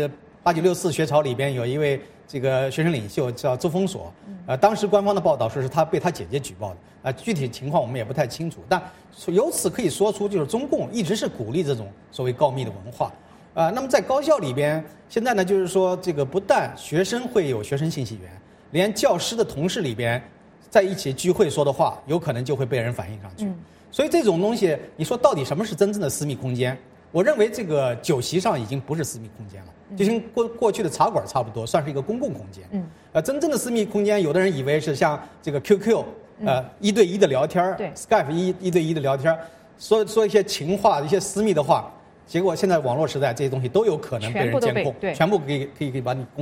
8964学潮里边有一位这个学生领袖叫周峰锁，当时官方的报道说是他被他姐姐举报的，具体情况我们也不太清楚，但由此可以说出就是中共一直是鼓励这种所谓告密的文化。那么在高校里边，现在呢就是说这个不但学生会有学生信息源，连教师的同事里边在一起聚会说的话，有可能就会被人反映上去。所以这种东西，你说到底什么是真正的私密空间？我认为这个酒席上已经不是私密空间了，就跟过去的茶馆差不多，算是一个公共空间。真正的私密空间，有的人以为是像这个 QQ，一对一的聊天，Skype 一对一的聊天，说一些情话、一些私密的话，结果现在网络时代这些东西都有可能被人监控，全部可以把你公开。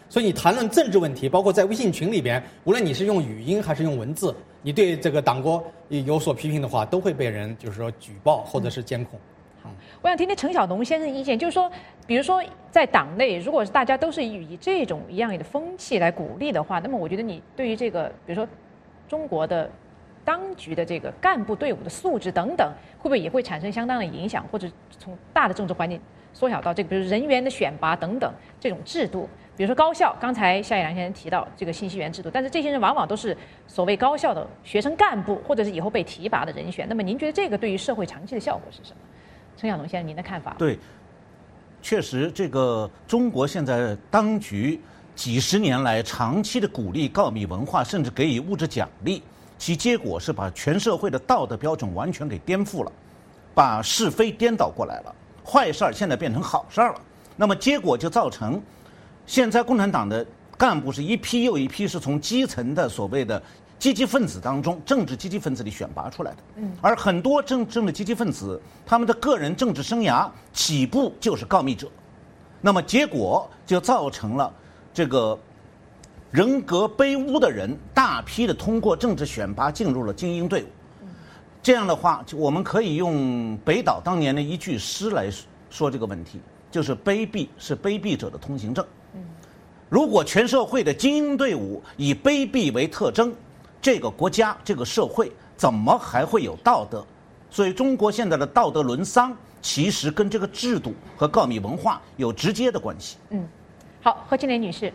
所以你谈论政治问题，包括在微信群里边，无论你是用语音还是用文字，你对这个党国有所批评的话，都会被人就是说举报或者是监控。 我想听听陈晓农先生的意见，就是说，比如说在党内，如果是大家都是以这种一样的风气来鼓励的话，那么我觉得你对于这个，比如说中国的当局的这个干部队伍的素质等等，会不会也会产生相当的影响，或者从大的政治环境缩小到这个，比如人员的选拔等等这种制度，比如说高校，刚才夏一良先生提到这个信息源制度，但是这些人往往都是所谓高校的学生干部，或者是以后被提拔的人选。那么您觉得这个对于社会长期的效果是什么？陈晓农先生，您的看法？ 对，确实，这个中国现在当局几十年来长期的鼓励告密文化，甚至给予物质奖励，其结果是把全社会的道德标准完全给颠覆了，把是非颠倒过来了，坏事儿现在变成好事儿了。那么结果就造成，现在共产党的干部是一批又一批是从基层的所谓的积极分子当中，政治积极分子里选拔出来的。而很多政治积极分子，他们的个人政治生涯起步就是告密者，那么结果就造成了这个人格卑污的人大批的通过政治选拔进入了精英队伍。这样的话，我们可以用北岛当年的一句诗来说这个问题，就是卑鄙是卑鄙者的通行证。如果全社会的精英队伍以卑鄙为特征，这个国家这个社会怎么还会有道德？所以中国现在的道德沦丧，其实跟这个制度和告密文化有直接的关系。 好，何庆莲女士。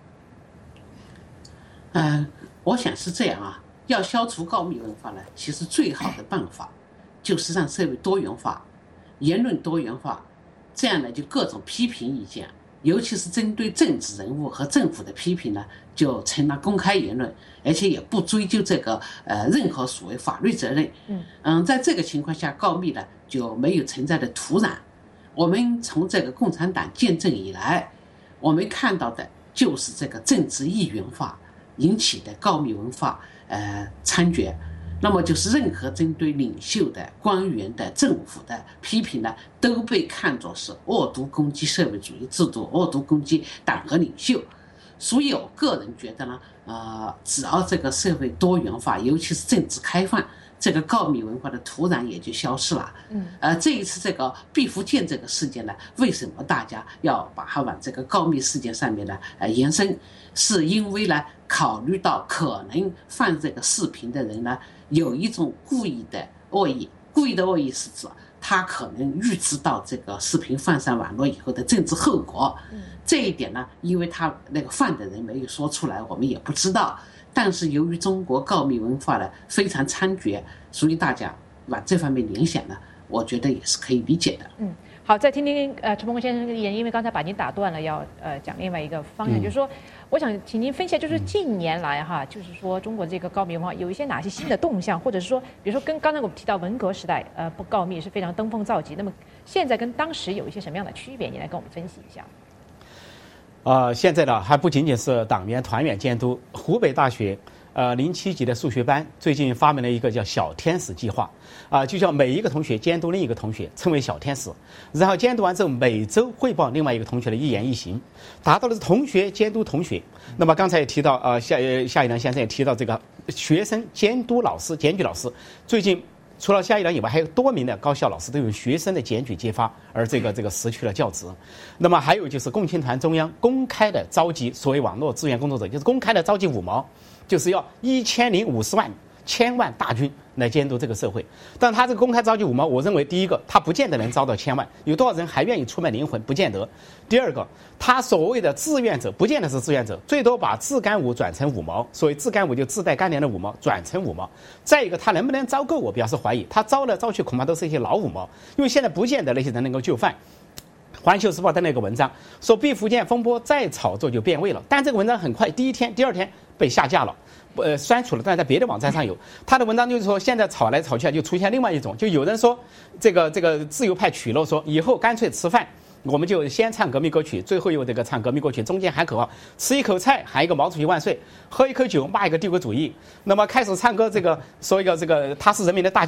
我想是这样啊，要消除告密文化呢，其实最好的办法就是让社会多元化，言论多元化，这样呢就各种批评意见，尤其是针对政治人物和政府的批评呢，就成了公开言论，而且也不追究这个任何所谓法律责任。在这个情况下，告密呢就没有存在的土壤。我们从这个共产党建政以来，我们看到的就是这个政治一元化引起的告密文化猖獗。那么就是任何针对领袖的、官员的、政府的批评呢，都被看作是恶毒攻击社会主义制度、恶毒攻击党和领袖。所以我个人觉得呢，只要这个社会多元化，尤其是政治开放，这个告密文化的土壤也就消失了。这一次这个毕福剑这个事件呢，为什么大家要把它往这个告密事件上面呢延伸？是因为呢，考虑到可能放这个视频的人呢，有一种故意的恶意。故意的恶意是指他可能预知到这个视频放上网络以后的政治后果。这一点呢，因为他那个放的人没有说出来，我们也不知道。但是由于中国告密文化呢非常猖獗，所以大家往这方面联想呢，我觉得也是可以理解的。 好，再听听陈鹏先生的意见，因为刚才把您打断了，要讲另外一个方向，就是说，我想请您分析，就是近年来哈，就是说中国这个告密文化有一些哪些新的动向，或者是说，比如说跟刚才我们提到文革时代，不告密是非常登峰造极，那么现在跟当时有一些什么样的区别？你来跟我们分析一下。 现在呢，还不仅仅是党员团员监督。湖北大学07级的数学班最近发明了一个叫小天使计划，就叫每一个同学监督另一个同学，称为小天使，然后监督完之后每周汇报另外一个同学的一言一行，达到的是同学监督同学。那么刚才也提到夏一良先生也提到这个学生监督老师、检举老师，最近除了夏一良以外，还有多名的高校老师都有学生的检举揭发，而这个失去了教职。那么还有就是共青团中央公开的召集所谓网络志愿工作者，就是公开的召集5毛，就是要1050万千万大军来监督这个社会。但他这个公开召集5毛，我认为第一个，他不见得能招到1000万，有多少人还愿意出卖灵魂，不见得。第二个，他所谓的志愿者不见得是志愿者，最多把自干五转成5毛，所谓自干五就自带干粮的5毛转成5毛。再一个，他能不能招够，我表示怀疑，他招来招去恐怕都是一些老5毛，因为现在不见得那些人能够就范。环球时报登了一个文章，说毕福剑风波再炒作就变味了，但这个文章很快第一天、第二天被下架了。删除了，但在别的网站上有。他的文章就是说，现在吵来吵去就出现另外一种，就有人说这个自由派取乐说，以后干脆吃饭，我们就先唱革命歌曲，最后又这个唱革命歌曲，中间喊口号，吃一口菜喊一个毛主席万岁，喝一口酒骂一个帝国主义。那么开始唱歌，这个说一个这个他是人民的大救星，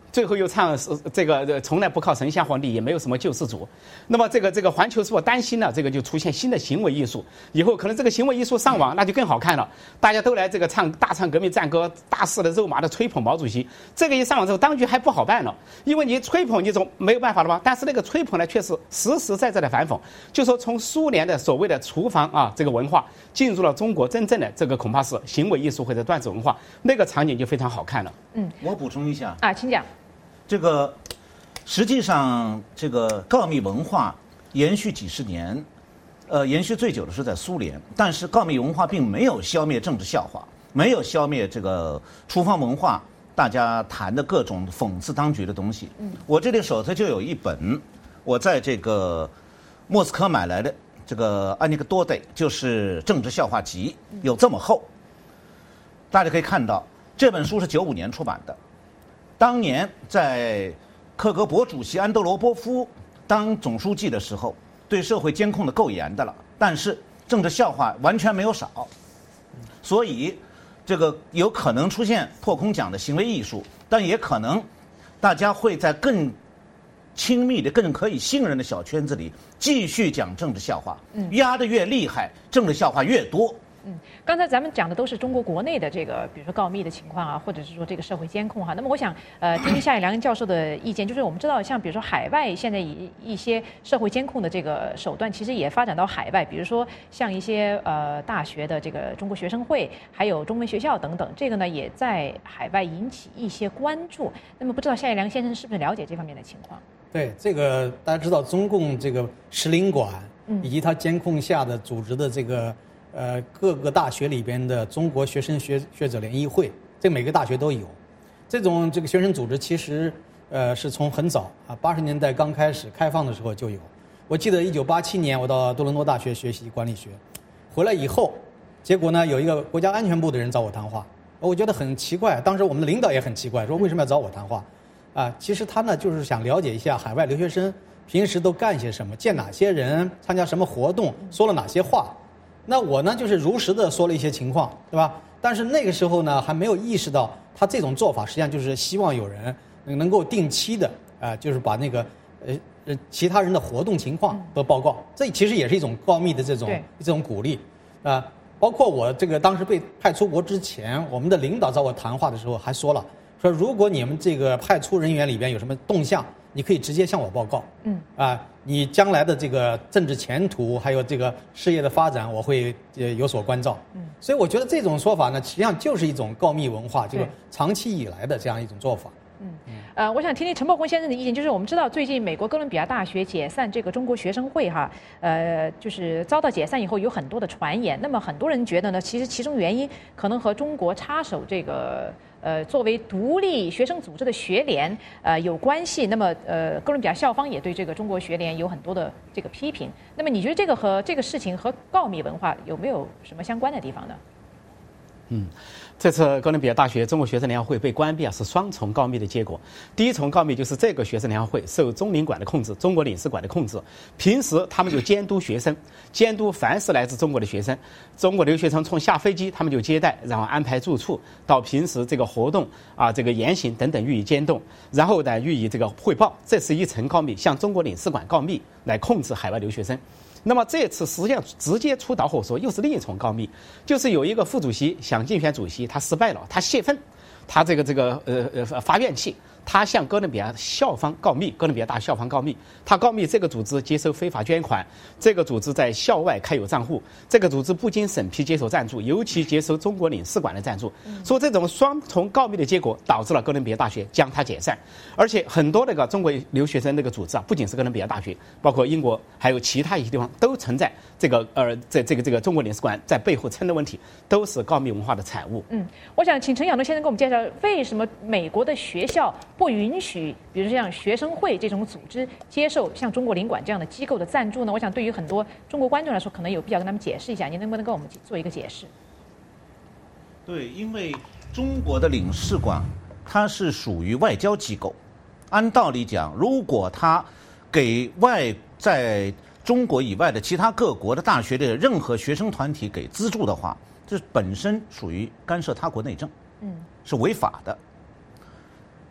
最后又唱这个从来不靠神仙皇帝，也没有什么救世主。那么这个环球时报担心呢，这个就出现新的行为艺术，以后可能这个行为艺术上网，那就更好看了，大家都来这个大唱革命战歌，大肆的肉麻的吹捧毛主席。这个一上网之后，当局还不好办了，因为你吹捧你总没有办法了吧？但是那个吹捧呢，却是实实在在的反讽，就说从苏联的所谓的厨房啊这个文化进入了中国真正的这个恐怕是行为艺术或者段子文化，那个场景就非常好看了。 我补充一下啊，请讲。 这个实际上，这个告密文化延续几十年，延续最久的是在苏联，但是告密文化并没有消灭政治笑话，没有消灭这个厨房文化，大家谈的各种讽刺当局的东西。我这里手头就有一本，我在这个莫斯科买来的这个安尼克多代，就是政治笑话集，有这么厚。大家可以看到，这本书是95年出版的。当年在克格勃主席安德罗波夫当总书记的时候，对社会监控的够严的了，但是政治笑话完全没有少，所以这个有可能出现破空讲的行为艺术，但也可能大家会在更亲密的、更可以信任的小圈子里继续讲政治笑话，压得越厉害，政治笑话越多。 刚才咱们讲的都是中国国内的这个，比如说告密的情况啊，或者是说这个社会监控哈。那么我想听听夏以良教授的意见，就是我们知道，像比如说海外现在一些社会监控的这个手段，其实也发展到海外，比如说像一些大学的这个中国学生会，还有中文学校等等，这个呢也在海外引起一些关注。那么不知道夏以良先生是不是了解这方面的情况？ 对，这个大家知道，中共这个使领馆以及它监控下的组织的这个。各个大学里边的中国学生学者联谊会，这每个大学都有。这种这个学生组织其实是从很早啊80年代刚开始开放的时候就有。我记得1987年我到多伦多大学学习管理学，回来以后，结果呢有一个国家安全部的人找我谈话，我觉得很奇怪，当时我们的领导也很奇怪，说为什么要找我谈话？其实他呢就是想了解一下海外留学生平时都干些什么，见哪些人，参加什么活动，说了哪些话。那我呢，就是如实的说了一些情况，对吧？但是那个时候呢，还没有意识到他这种做法实际上就是希望有人能够定期的就是把那个其他人的活动情况都报告。这其实也是一种告密的这种鼓励包括我这个当时被派出国之前，我们的领导找我谈话的时候还说了，说如果你们这个派出人员里边有什么动向，你可以直接向我报告。你将来的这个政治前途还有这个事业的发展，我会有所关照。所以我觉得这种说法呢，实际上就是一种告密文化，这个长期以来的这样一种做法。 我想听听陈伯宏先生的意见，就是我们知道最近美国哥伦比亚大学解散这个中国学生会哈，就是遭到解散以后有很多的传言，那么很多人觉得呢，其实其中原因可能和中国插手这个作为独立学生组织的学联有关系。那么哥伦比亚校方也对这个中国学联有很多的这个批评。那么你觉得这个和这个事情和告密文化有没有什么相关的地方呢？ 这次哥伦比亚大学中国学生联合会被关闭是双重告密的结果。第一重告密就是这个学生联合会受中领馆的控制，中国领事馆的控制，平时他们就监督学生，监督凡是来自中国的学生，中国留学生从下飞机他们就接待，然后安排住处，到平时这个活动这个言行等等予以监督，然后呢予以这个汇报，这是一层告密，向中国领事馆告密来控制海外留学生。那么这次实际上直接出导火索又是另一重告密，就是有一个副主席想竞选主席，他失败了，他泄愤，他这个发怨气，他向哥伦比亚校方告密，哥伦比亚大校方告密，他告密这个组织接受非法捐款，这个组织在校外开有账户，这个组织不经审批接受赞助，尤其接受中国领事馆的赞助。说这种双重告密的结果，导致了哥伦比亚大学将它解散，而且很多那个中国留学生那个组织不仅是哥伦比亚大学，包括英国还有其他一些地方都存在这个这个中国领事馆在背后撑的问题，都是告密文化的产物。 我想请陈晓东先生给我们介绍，为什么美国的学校不允许，比如像学生会这种组织接受像中国领馆这样的机构的赞助呢？我想对于很多中国观众来说，可能有必要跟他们解释一下，您能不能跟我们做一个解释？ 对，因为中国的领事馆它是属于外交机构，按道理讲，如果它给在中国以外的其他各国的大学的任何学生团体给资助的话，这本身属于干涉他国内政，是违法的。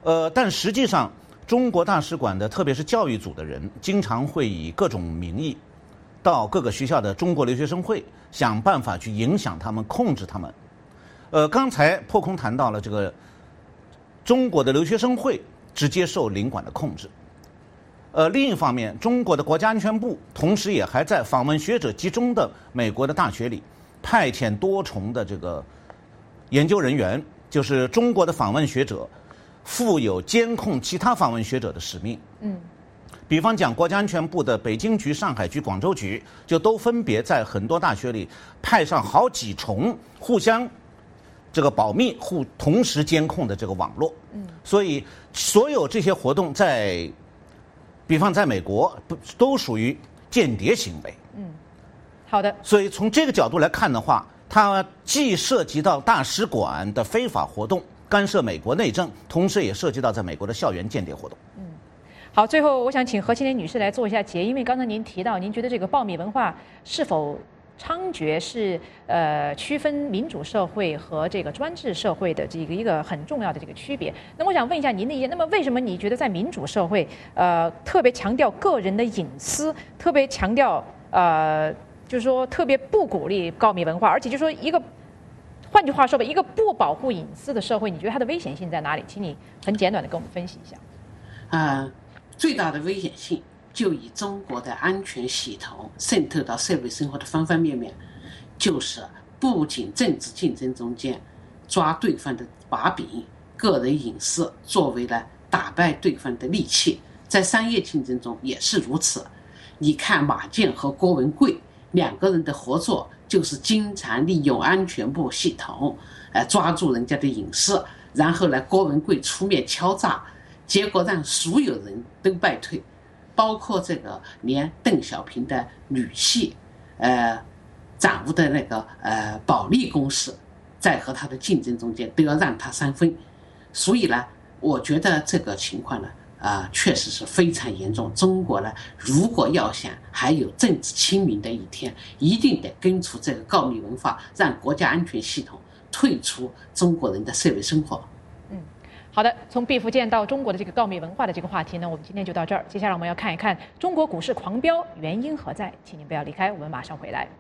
但实际上，中国大使馆的特别是教育组的人，经常会以各种名义，到各个学校的中国留学生会，想办法去影响他们、控制他们。刚才破空谈到了这个中国的留学生会直接受领馆的控制。另一方面，中国的国家安全部同时也还在访问学者集中的美国的大学里派遣多重的这个研究人员，就是中国的访问学者负有监控其他访问学者的使命。比方讲，国家安全部的北京局、上海局、广州局就都分别在很多大学里派上好几重互相这个保密、同时监控的这个网络。所以所有这些活动比方在美国都属于间谍行为。 好的。 所以从这个角度来看的话，它既涉及到大使馆的非法活动，干涉美国内政，同时也涉及到在美国的校园间谍活动。 好，最后我想请何庆莲女士来做一下结，因为刚才您提到，您觉得这个暴密文化是否猖獗是区分民主社会和这个专制社会的这个一个很重要的这个区别。那么我想问一下您的意见，那么为什么你觉得在民主社会特别强调个人的隐私，特别强调就是说特别不鼓励告密文化，而且就是说换句话说吧，一个不保护隐私的社会，你觉得它的危险性在哪里？请你很简短的跟我们分析一下。 最大的危险性就以中国的安全系统渗透到社会生活的方方面面，就是不仅政治竞争中间抓对方的把柄，个人隐私作为了打败对方的利器，在商业竞争中也是如此。你看马建和郭文贵两个人的合作，就是经常利用安全部系统抓住人家的隐私，然后呢郭文贵出面敲诈，结果让所有人都败退，包括这个连邓小平的女婿掌握的那个保利公司，在和他的竞争中间都要让他3分。所以呢，我觉得这个情况呢确实是非常严重。中国呢，如果要想还有政治清明的一天，一定得根除这个告密文化，让国家安全系统退出中国人的社会生活。 好的，从毕福剑到中国的这个告密文化的这个话题呢，我们今天就到这儿。接下来我们要看一看中国股市狂飙原因何在，请您不要离开，我们马上回来。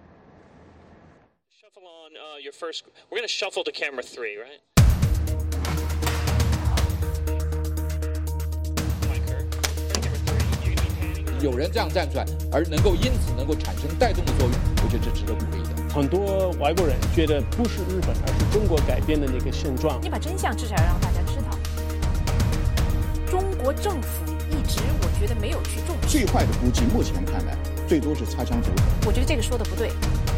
Shuffle on your first. We're going to shuffle to camera 3, right? Camera 3. 有人这样站出来，而因此能够产生带动的作用，我觉得这值得鼓励的。 很多外国人觉得不是日本，而是中国改变的那个现状。 你把真相至少要让大家知道。中国政府一直我觉得没有去重视。 最坏的估计，目前看来，最多是擦枪走火。 我觉得这个说的不对。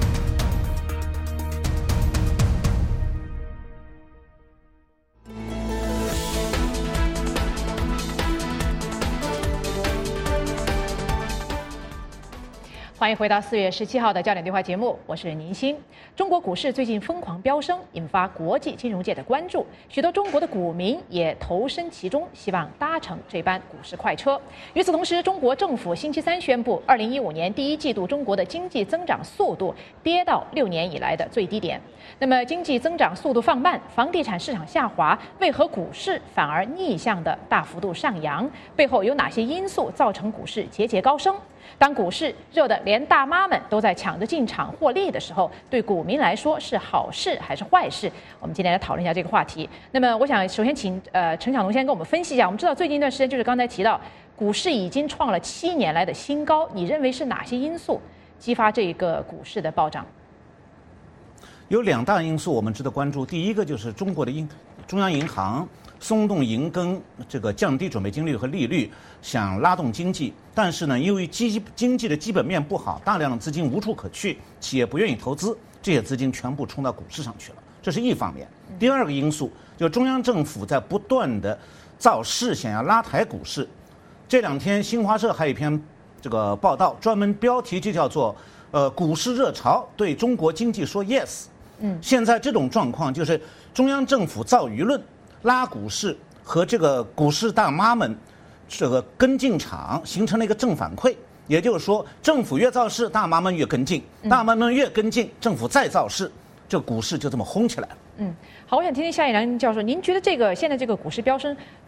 欢迎回到4月17号的焦点对话节目，我是宁鑫。中国股市最近疯狂飙升，引发国际金融界的关注，许多中国的股民也投身其中，希望搭乘这班股市快车。与此同时，中国政府星期三宣布，2015年第一季度中国的经济增长速度跌到6年以来的最低点。那么，经济增长速度放慢，房地产市场下滑，为何股市反而逆向的大幅度上扬？背后有哪些因素造成股市节节高升？当股市热得连大妈们都在抢着进场获利的时候，对股民来说是好事还是坏事？我们今天来讨论一下这个话题。那么，我想首先请陈晓农先跟我们分析一下。我们知道最近一段时间，就是刚才提到股市已经创了7年来的新高，你认为是哪些因素激发这个股市的暴涨？ 有2大因素我们值得关注。第一个就是中国的中央银行松动银根，这个降低准备金率和利率，想拉动经济。但是呢，由于经济的基本面不好，大量的资金无处可去，企业不愿意投资，这些资金全部冲到股市上去了，这是一方面。第二个因素就是中央政府在不断的造势，想要拉抬股市。这2天新华社还有一篇这个报道，专门标题就叫做股市热潮对中国经济说 yes。现在这种状况就是中央政府造舆论，拉股市和这个股市大妈们这个跟进场，形成了一个正反馈。也就是说，政府越造势，大妈们越跟进，大妈们越跟进，政府再造势，这个股市就这么轰起来了。 好，我想听听夏一良教授，您觉得现在这个股市飙升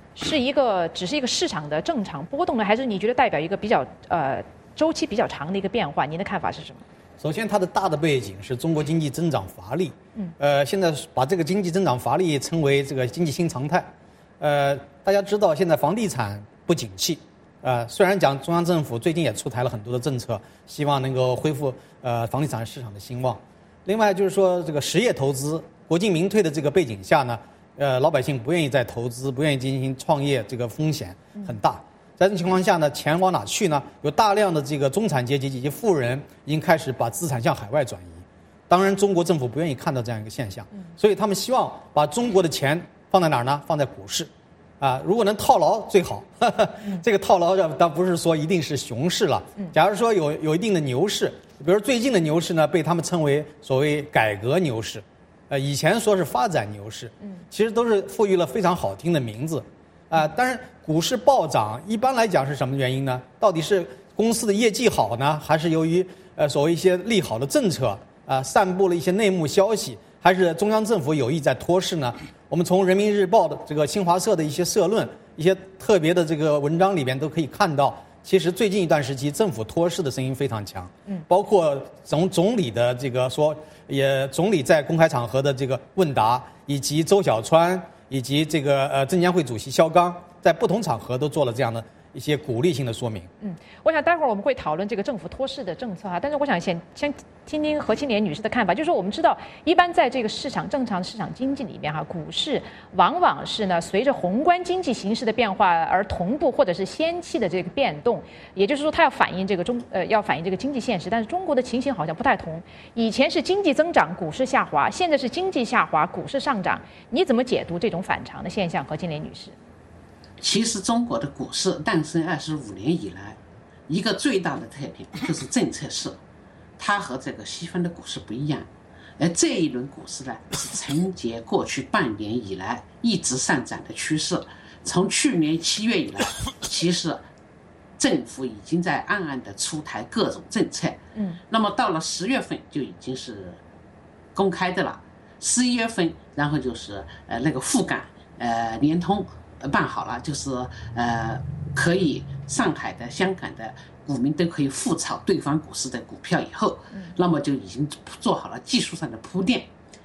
是只是一个市场的正常波动呢，还是你觉得代表一个比较周期比较长的一个变化？您的看法是什么？ 首先，它的大的背景是中国经济增长乏力。现在把这个经济增长乏力称为这个经济新常态。大家知道现在房地产不景气。虽然讲中央政府最近也出台了很多的政策，希望能够恢复房地产市场的兴旺。另外就是说，这个实业投资国进民退的这个背景下呢，老百姓不愿意再投资，不愿意进行创业，这个风险很大。在这种情况下呢，钱往哪去呢？有大量的这个中产阶级以及富人已经开始把资产向海外转移。当然，中国政府不愿意看到这样一个现象，所以他们希望把中国的钱放在哪儿呢？放在股市。如果能套牢最好。这个套牢倒不是说一定是熊市了。假如说有一定的牛市，比如最近的牛市呢，被他们称为所谓改革牛市，以前说是发展牛市，其实都是赋予了非常好听的名字。当然，股市暴涨一般来讲是什么原因呢？到底是公司的业绩好呢，还是由于所谓一些利好的政策散布了一些内幕消息，还是中央政府有意在托市呢？我们从人民日报的这个新华社的一些社论、一些特别的这个文章里边都可以看到，其实最近一段时期政府托市的声音非常强。包括总理的这个说，总理在公开场合的这个问答，以及周小川，以及这个证监会主席肖钢，在不同场合都做了这样的一些鼓励性的说明。 我想待会儿我们会讨论这个政府托市的政策但是我想先听听何青莲女士的看法，就是说我们知道，一般在这个正常市场经济里面股市往往是呢随着宏观经济形势的变化而同步或者是先期的这个变动，也就是说它要反映这个经济现实，但是中国的情形好像不太同，以前是经济增长股市下滑，现在是经济下滑股市上涨，你怎么解读这种反常的现象？何青莲女士。 其实中国的股市诞生25年以来，一个最大的特点就是政策市，它和这个西方的股市不一样。而这一轮股市呢，是承接过去半年以来一直上涨的趋势。从去年7月以来，其实政府已经在暗暗的出台各种政策。那么到了10月份就已经是公开的了，11月份，然后就是那个沪港联通办好了，就是可以上海的、香港的股民都可以复炒对方股市的股票以后，那么就已经做好了技术上的铺垫。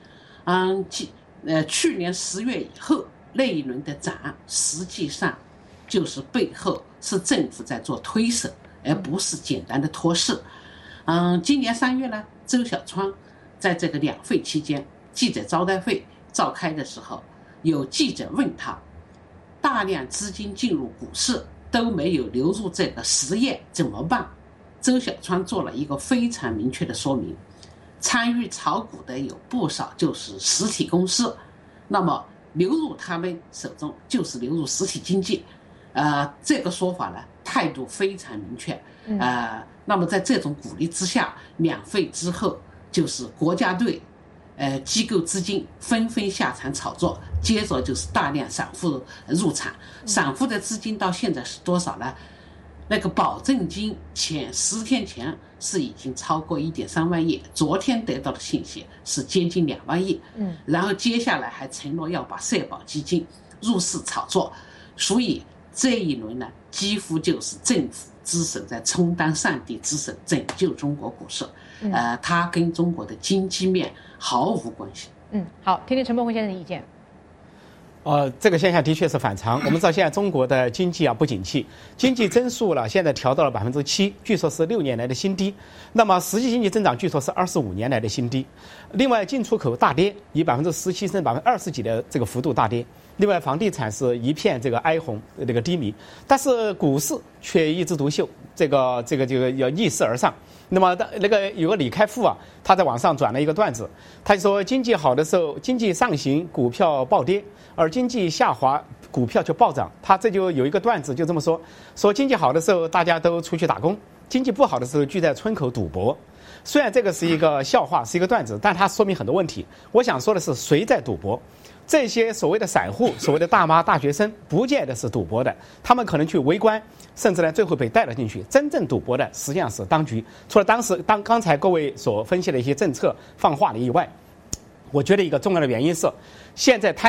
去年10月以后那一轮的涨，实际上就是背后是政府在做推手，而不是简单的托市。今年3月呢，周小川在这个两会期间记者招待会召开的时候，有记者问他，大量资金进入股市都没有流入这个实业怎么办？周小川做了一个非常明确的说明，参与炒股的有不少就是实体公司，那么流入他们手中就是流入实体经济。这个说法呢，态度非常明确。那么在这种鼓励之下，两会之后就是国家队机构资金纷纷下场炒作，接着就是大量散户入场。散户的资金到现在是多少呢？那个保证金10天前是已经超过1.3万亿，昨天得到的信息是接近2万亿。然后接下来还承诺要把社保基金入市炒作，所以这一轮呢，几乎就是政府之手在充当上帝之手，拯救中国股市。它跟中国的经济面毫无关系。 好，听听陈伯宏先生的意见。 这个现象的确是反常。我们知道现在中国的经济不景气，经济增速呢现在调到了7%，据说是6年来的新低。那么实际经济增长据说是25年来的新低。另外进出口大跌，以17%甚至20%几的这个幅度大跌。另外房地产是一片这个哀鸿，这个低迷，但是股市却一枝独秀，这个要逆势而上。那么那个有个李开复他在网上转了一个段子，他就说经济好的时候，经济上行，股票暴跌，而经济下滑，股票就暴涨。他这就有一个段子就这么说经济好的时候大家都出去打工，经济不好的时候聚在村口赌博。虽然这个是一个笑话，是一个段子，但它说明很多问题。我想说的是，谁在赌博？这些所谓的散户、所谓的大妈、大学生，不见得是赌博的，他们可能去围观，甚至呢最后被带了进去。真正赌博的实际上是当局。除了刚才各位所分析的一些政策放话的以外，我觉得一个重要的原因是，现在贪官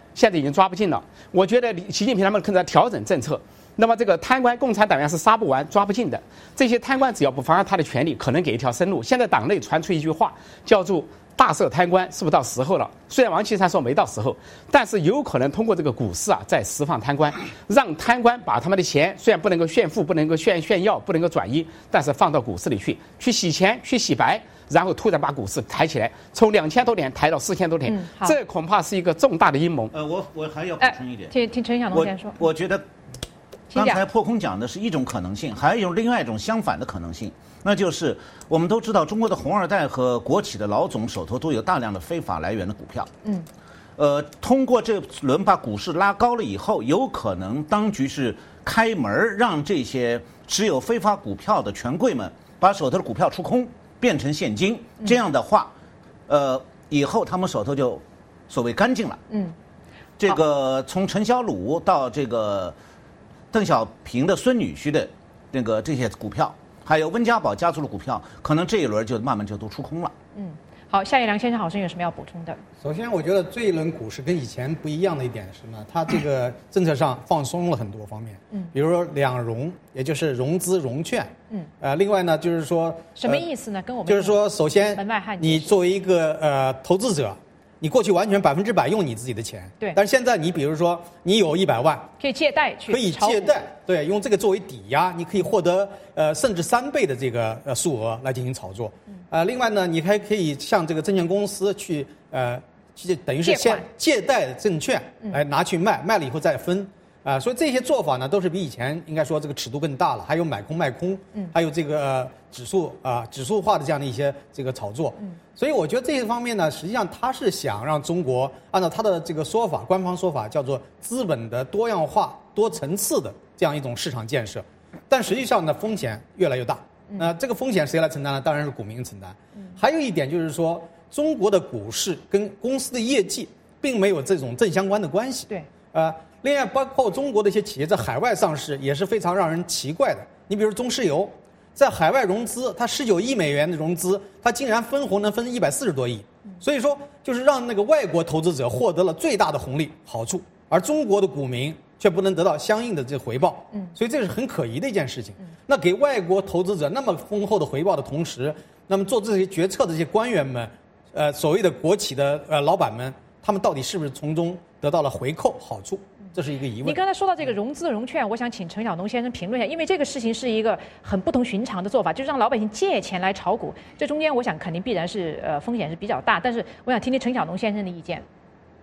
现在已经抓不进了。我觉得习近平他们正在调整政策。那么这个贪官，共产党员是杀不完、抓不尽的。这些贪官只要不妨碍他的权利，可能给一条生路。现在党内传出一句话，叫做“大赦贪官”，是不是到时候了？虽然王岐山说没到时候，但是有可能通过这个股市再释放贪官，让贪官把他们的钱虽然不能够炫富、不能够炫耀、不能够转移，但是放到股市里去洗钱、去洗白。然后突然把股市抬起来，从2000多点抬到4000多点，这恐怕是一个重大的阴谋。 我还要补充一点， 听陈晓农先说。 我觉得刚才破空讲的是一种可能性，还有另外一种相反的可能性，那就是我们都知道，中国的红二代和国企的老总手头都有大量的非法来源的股票。通过这轮把股市拉高了以后，有可能当局是开门让这些持有非法股票的权贵们把手头的股票出空。变成现金，这样的话，以后他们手头就所谓干净了。这个从陈小鲁到这个邓小平的孙女婿的那个这些股票，还有温家宝家族的股票，可能这一轮就慢慢就都出空了。 好，夏一良先生好像有什么要补充的？ 首先，我觉得这一轮股市跟以前不一样的一点是呢，它这个政策上放松了很多方面。比如说两融，也就是融资融券。另外呢，就是说什么意思呢？跟我们就是说，首先你作为一个投资者，你过去完全100%用你自己的钱， 对。 但是现在你比如说你有100万， 可以借贷去， 可以借贷，对，用这个作为抵押，你可以获得甚至3倍的这个数额来进行炒作。另外呢，你还可以向这个证券公司去等于是先借贷证券来拿去卖，卖了以后再分。所以这些做法呢，都是比以前应该说这个尺度更大了，还有买空卖空，还有这个指数化的这样的一些这个炒作。所以我觉得这些方面呢，实际上他是想让中国按照他的这个说法，官方说法叫做资本的多样化、多层次的这样一种市场建设，但实际上呢，风险越来越大。这个风险谁来承担呢？当然是股民承担。还有一点就是说，中国的股市跟公司的业绩并没有这种正相关的关系。 对。 另外，包括中国的一些企业在海外上市也是非常让人奇怪的。你比如中石油，在海外融资，它19亿美元的融资，它竟然分红能分140多亿。所以说，就是让那个外国投资者获得了最大的红利好处，而中国的股民却不能得到相应的这回报。所以这是很可疑的一件事情。那给外国投资者那么丰厚的回报的同时，那么做这些决策的这些官员们，所谓的国企的老板们，他们到底是不是从中得到了回扣好处？这是一个疑问。 你刚才说到这个融资融券，我想请陈晓农先生评论一下，因为这个事情是一个很不同寻常的做法，就是让老百姓借钱来炒股，这中间我想肯定必然是风险是比较大，但是我想听听陈晓农先生的意见。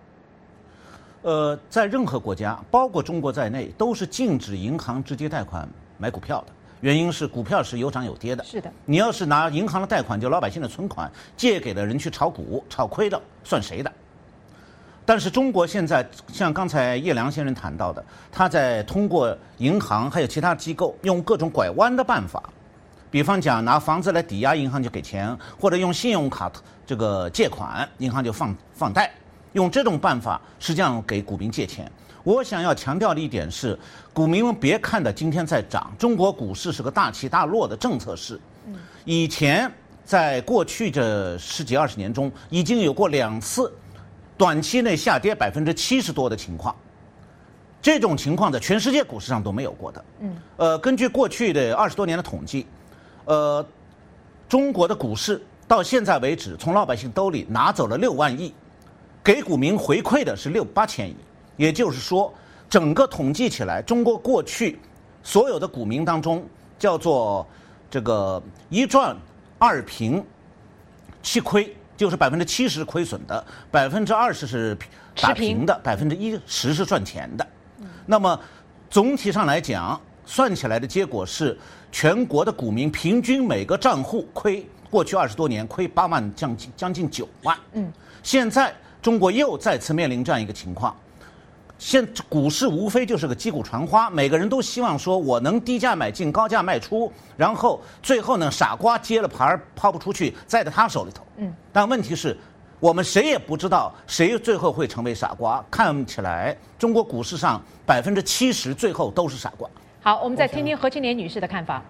在任何国家，包括中国在内，都是禁止银行直接贷款买股票的。原因是股票是有涨有跌的。 是的。 你要是拿银行的贷款，就老百姓的存款借给了人去炒股，炒亏了算谁的？但是中国现在像刚才叶良先生谈到的，他在通过银行还有其他机构用各种拐弯的办法，比方讲拿房子来抵押，银行就给钱，或者用信用卡这个借款，银行就放贷，用这种办法实际上给股民借钱。我想要强调的一点是，股民们别看的今天在涨，中国股市是个大起大落的政策市。以前在过去这10几20年中，已经有过2次短期内下跌70%多的情况，这种情况在全世界股市上都没有过的。根据过去的20多年的统计，中国的股市到现在为止，从老百姓兜里拿走了6万亿，给股民回馈的是6、8千亿。也就是说，整个统计起来，中国过去所有的股民当中，叫做这个1赚2平7亏。就是70%亏损的，20%是打平的，10%是赚钱的。那么总体上来讲，算起来的结果是，全国的股民平均每个账户亏，过去20多年亏8万，将近9万。现在中国又再次面临这样一个情况。现股市无非就是个击鼓传花，每个人都希望说我能低价买进，高价卖出，然后最后呢，傻瓜接了盘抛不出去，在他手里头。但问题是，我们谁也不知道谁最后会成为傻瓜。看起来中国股市上70%最后都是傻瓜。 好，我们再听听何青莲女士的看法。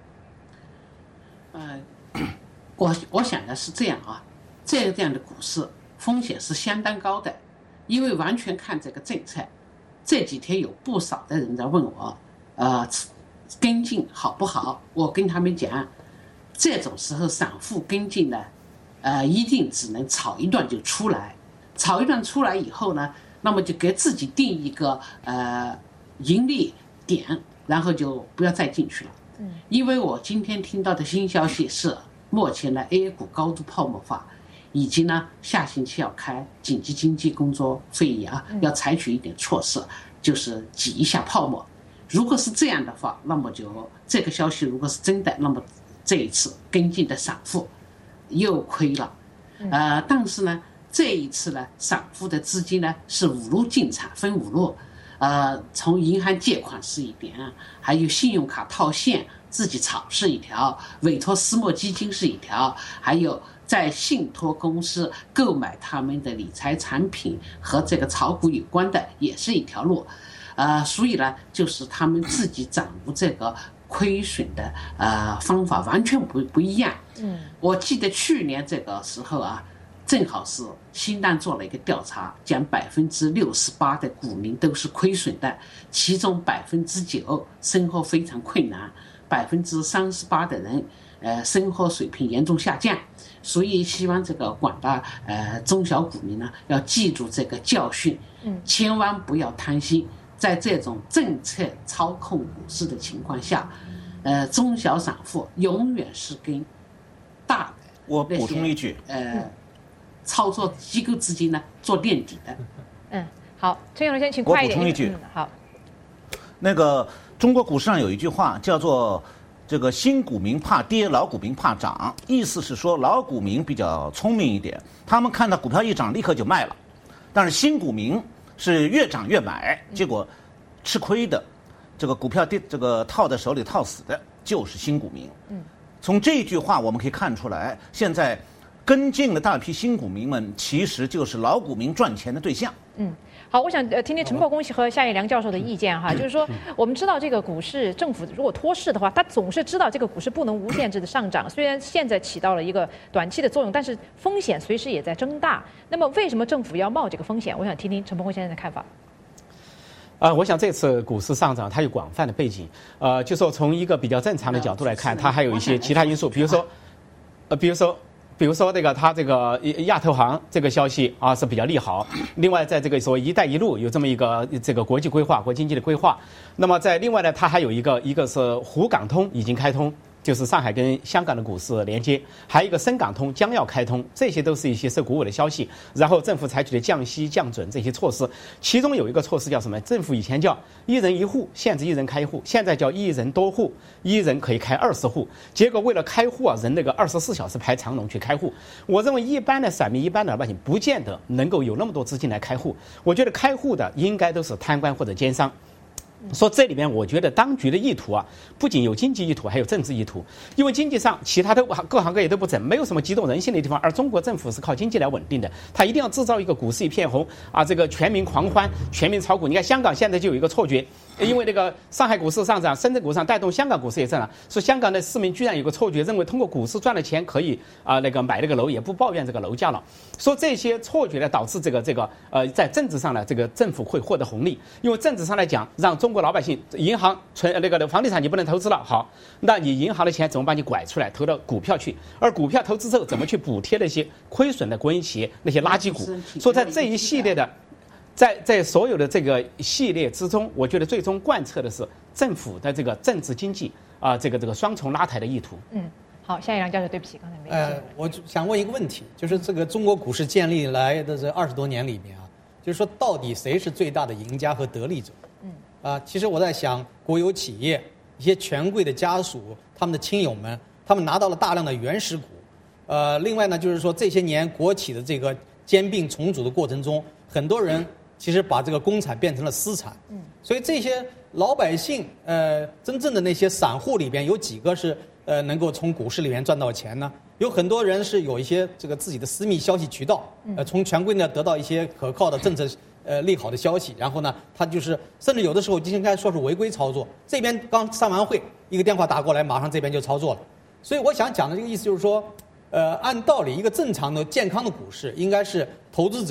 我想的是这样啊，这样的股市风险是相当高的。 因为完全看这个政策，这几天有不少的人在问我，跟进好不好？我跟他们讲，这种时候散户跟进呢，一定只能炒一段就出来，炒一段出来以后呢，那么就给自己定一个盈利点，然后就不要再进去了。因为我今天听到的新消息是，目前呢 A 股高度泡沫化，以及呢下星期要开紧急经济工作会议啊，要采取一点措施，就是挤一下泡沫。如果是这样的话，那么就这个消息如果是真的，那么这一次跟进的散户又亏了。但是呢，这一次呢，散户的资金呢是5路进场，分5路。从银行借款是一点，还有信用卡套现自己炒是一条，委托私募基金是一条，还有在信托公司购买他们的理财产品和这个炒股有关的也是一条路。所以呢，就是他们自己掌握这个亏损的方法完全不一样。我记得去年这个时候啊，正好是新浪做了一个调查，讲68%的股民都是亏损的，其中9%生活非常困难，38%的人生活水平严重下降。所以希望这个广大中小股民呢，要记住这个教训，千万不要贪心。在这种政策操控股市的情况下，中小散户永远是跟大的我补充一句， 操作机构资金呢做垫底的。 好，陈永龙先请快一点。 我补充一句， 好， 那个中国股市上有一句话叫做这个新股民怕跌，老股民怕涨，意思是说老股民比较聪明一点，他们看到股票一涨立刻就卖了，但是新股民是越涨越买，结果吃亏的，这个股票这个套在手里套死的就是新股民。从这句话我们可以看出来，现在跟进的大批新股民们其实就是老股民赚钱的对象。 好，我想听听陈破公和夏叶良教授的意见哈，就是说我们知道这个股市政府如果托市的话，他总是知道这个股市不能无限制的上涨，虽然现在起到了一个短期的作用，但是风险随时也在增大。那么为什么政府要冒这个风险？我想听听陈破公先生的看法。 我想这次股市上涨它有广泛的背景，就说从一个比较正常的角度来看，它还有一些其他因素，比如说这个它这个亚投行这个消息啊是比较利好。另外，在这个所谓“一带一路”有这么一个这个国际规划、国经济的规划。那么在另外呢，它还有一个是沪港通已经开通，就是上海跟香港的股市连接，还有一个深港通将要开通，这些都是一些受鼓舞的消息。然后政府采取的降息、降准这些措施，其中有一个措施叫什么？政府以前叫1人1户，限制1人开1户，现在叫1人多户，1人可以开20户。结果为了开户啊，人那个24小时排长龙去开户。我认为一般的散民、一般的老百姓不见得能够有那么多资金来开户。我觉得开户的应该都是贪官或者奸商。说这里面，我觉得当局的意图啊，不仅有经济意图，还有政治意图。因为经济上其他的各行各业都不整，没有什么激动人心的地方，而中国政府是靠经济来稳定的，它一定要制造一个股市一片红啊，这个全民狂欢、全民炒股。你看香港现在就有一个错觉，因为那个上海股市上涨，深圳股市上带动香港股市也上涨，说香港的市民居然有个错觉，认为通过股市赚了钱可以那个买那个楼，也不抱怨这个楼价了。说这些错觉呢，导致这个在政治上呢，这个政府会获得红利，因为政治上来讲，让中国老百姓银行存那个房地产你不能投资了，好，那你银行的钱怎么把你拐出来投到股票去？而股票投资之后怎么去补贴那些亏损的国营企业那些垃圾股？说在这一系列的，在所有的这个系列之中，我觉得最终贯彻的是政府的这个政治经济这个双重拉抬的意图。 好，夏叶良教授，对不起，刚才没我想问一个问题，就是这个中国股市建立来的这20多年里面啊，就是说到底谁是最大的赢家和得利者？其实我在想，国有企业、一些权贵的家属、他们的亲友们，他们拿到了大量的原始股。另外呢，就是说这些年国企的这个兼并重组的过程中，很多人其实把这个公产变成了私产。所以这些老百姓，真正的那些散户里边，有几个是能够从股市里面赚到钱呢？有很多人是有一些这个自己的私密消息渠道，从权贵呢得到一些可靠的政策利好的消息，然后呢，他就是甚至有的时候就应该说是违规操作。这边刚上完会，一个电话打过来，马上这边就操作了。所以我想讲的这个意思就是说，按道理一个正常的健康的股市，应该是投资者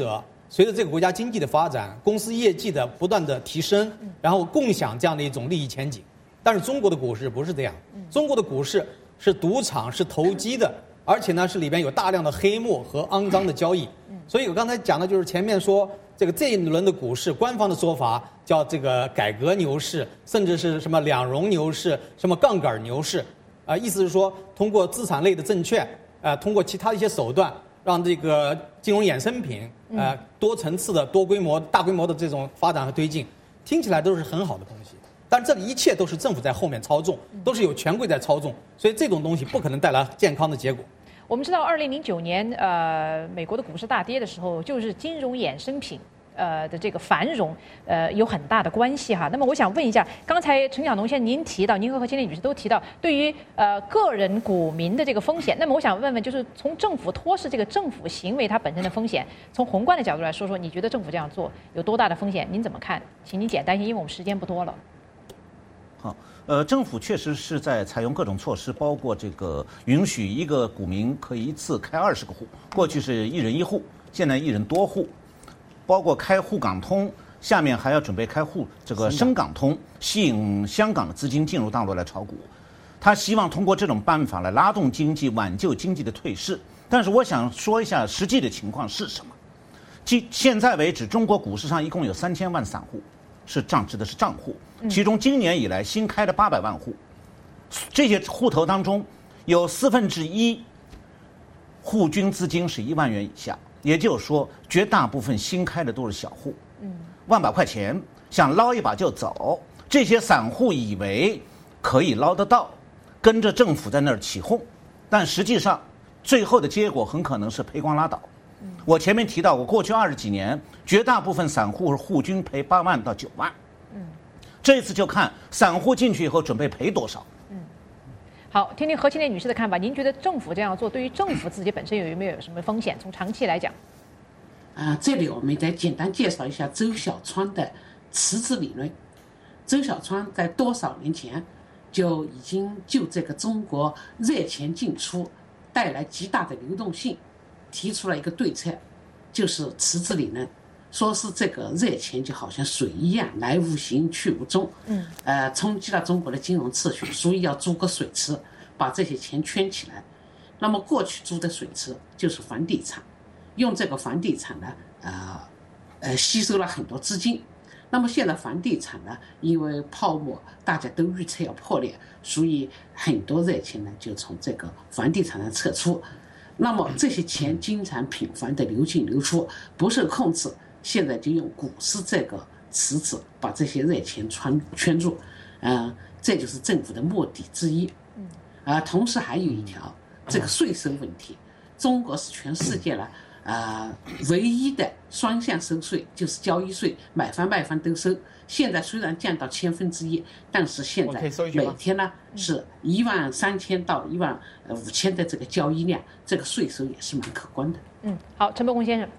随着这个国家经济的发展，公司业绩的不断的提升，然后共享这样的一种利益前景。但是中国的股市不是这样，中国的股市是赌场，是投机的，而且呢是里边有大量的黑幕和肮脏的交易。所以我刚才讲的就是前面说这一轮的股市，官方的说法叫这个改革牛市，甚至是什么两融牛市、什么杠杆牛市，意思是说通过资产类的证券，通过其他一些手段，让这个金融衍生品，多层次的、多规模、大规模的这种发展和推进，听起来都是很好的东西。但这里一切都是政府在后面操纵，都是有权贵在操纵，所以这种东西不可能带来健康的结果。 我们知道，2009年美国的股市大跌的时候，就是金融衍生品的这个繁荣有很大的关系哈。那么我想问一下，刚才陈晓农先生您提到，您和何千丽女士都提到对于个人股民的这个风险。那么我想问问，就是从政府托市这个政府行为它本身的风险，从宏观的角度来说说，你觉得政府这样做有多大的风险？您怎么看？请您简单一下，因为我们时间不多了。 好，政府确实是在采用各种措施，包括这个允许一个股民可以一次开20个户，过去是1人1户，现在1人多户，包括开沪港通，下面还要准备开这个深港通，吸引香港的资金进入大陆来炒股。他希望通过这种办法来拉动经济，挽救经济的退市。但是我想说一下实际的情况是什么。现在为止，中国股市上一共有3000万散户，指的是账户，其中今年以来新开的800万户，这些户头当中有1/4户均资金是1万元以下，也就是说绝大部分新开的都是小户，万把块钱想捞一把就走，这些散户以为可以捞得到，跟着政府在那儿起哄，但实际上最后的结果很可能是赔光拉倒。我前面提到过，过去20几年，绝大部分散户户均赔8万到9万。这次就看散户进去以后准备赔多少。 好，听听何千丽女士的看法。您觉得政府这样做对于政府自己本身有没有什么风险？从长期来讲， 这里我们再简单介绍一下周小川的池子理论。周小川在多少年前就已经就这个中国热钱进出带来极大的流动性提出了一个对策，就是池子理论，说是这个热钱就好像水一样，来无形去无踪，冲击了中国的金融秩序，所以要筑个水池，把这些钱圈起来。那么过去筑的水池就是房地产，用这个房地产呢，吸收了很多资金。那么现在房地产呢，因为泡沫大家都预测要破裂，所以很多热钱呢就从这个房地产上撤出。那么这些钱经常频繁的流进流出，不受控制，现在就用股市这个池子把这些热钱圈住，这就是政府的目的之一。同时还有一条这个税收问题，中国是全世界呢唯一的双向收税，就是交易税，买方卖方都收。现在虽然降到1/1000，但是现在每天呢是13000到15000的这个交易量，这个税收也是蛮可观的。 好，陈伯公先生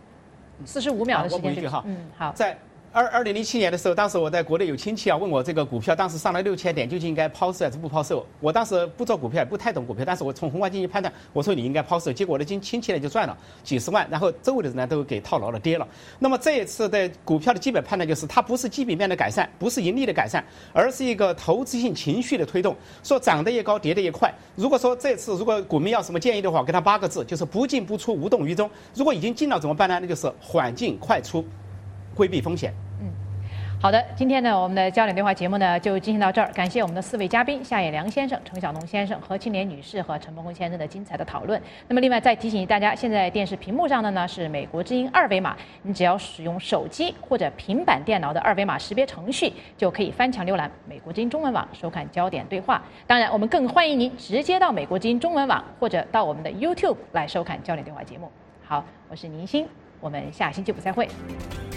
，45秒的时间。 我补一句哈， 好， 在2007年的时候，当时我在国内有亲戚问我这个股票，当时上了6000点，究竟应该抛售还是不抛售？我当时不做股票，也不太懂股票，但是我从宏观经济判断，我说你应该抛售。结果我的亲戚呢就赚了几十万，然后周围的人呢都给套牢了，跌了。那么这一次的股票的基本判断就是，它不是基本面的改善，不是盈利的改善，而是一个投资性情绪的推动，说涨得越高，跌得越快。如果说这次如果股民要什么建议的话，给他8个字，就是不进不出，无动于衷。如果已经进了怎么办呢？那就是缓进快出，规避风险。 好的，今天呢，我们的焦点对话节目呢就进行到这儿。感谢我们的4位嘉宾夏野良先生、程晓农先生、何庆莲女士和陈伯公先生的精彩的讨论。那么，另外再提醒大家，现在电视屏幕上的呢是美国之音2维码，你只要使用手机或者平板电脑的2维码识别程序，就可以翻墙浏览美国之音中文网，收看焦点对话。当然，我们更欢迎您直接到美国之音中文网或者到我们的 YouTube 来收看焦点对话节目。好，我是宁欣，我们下星期五再会。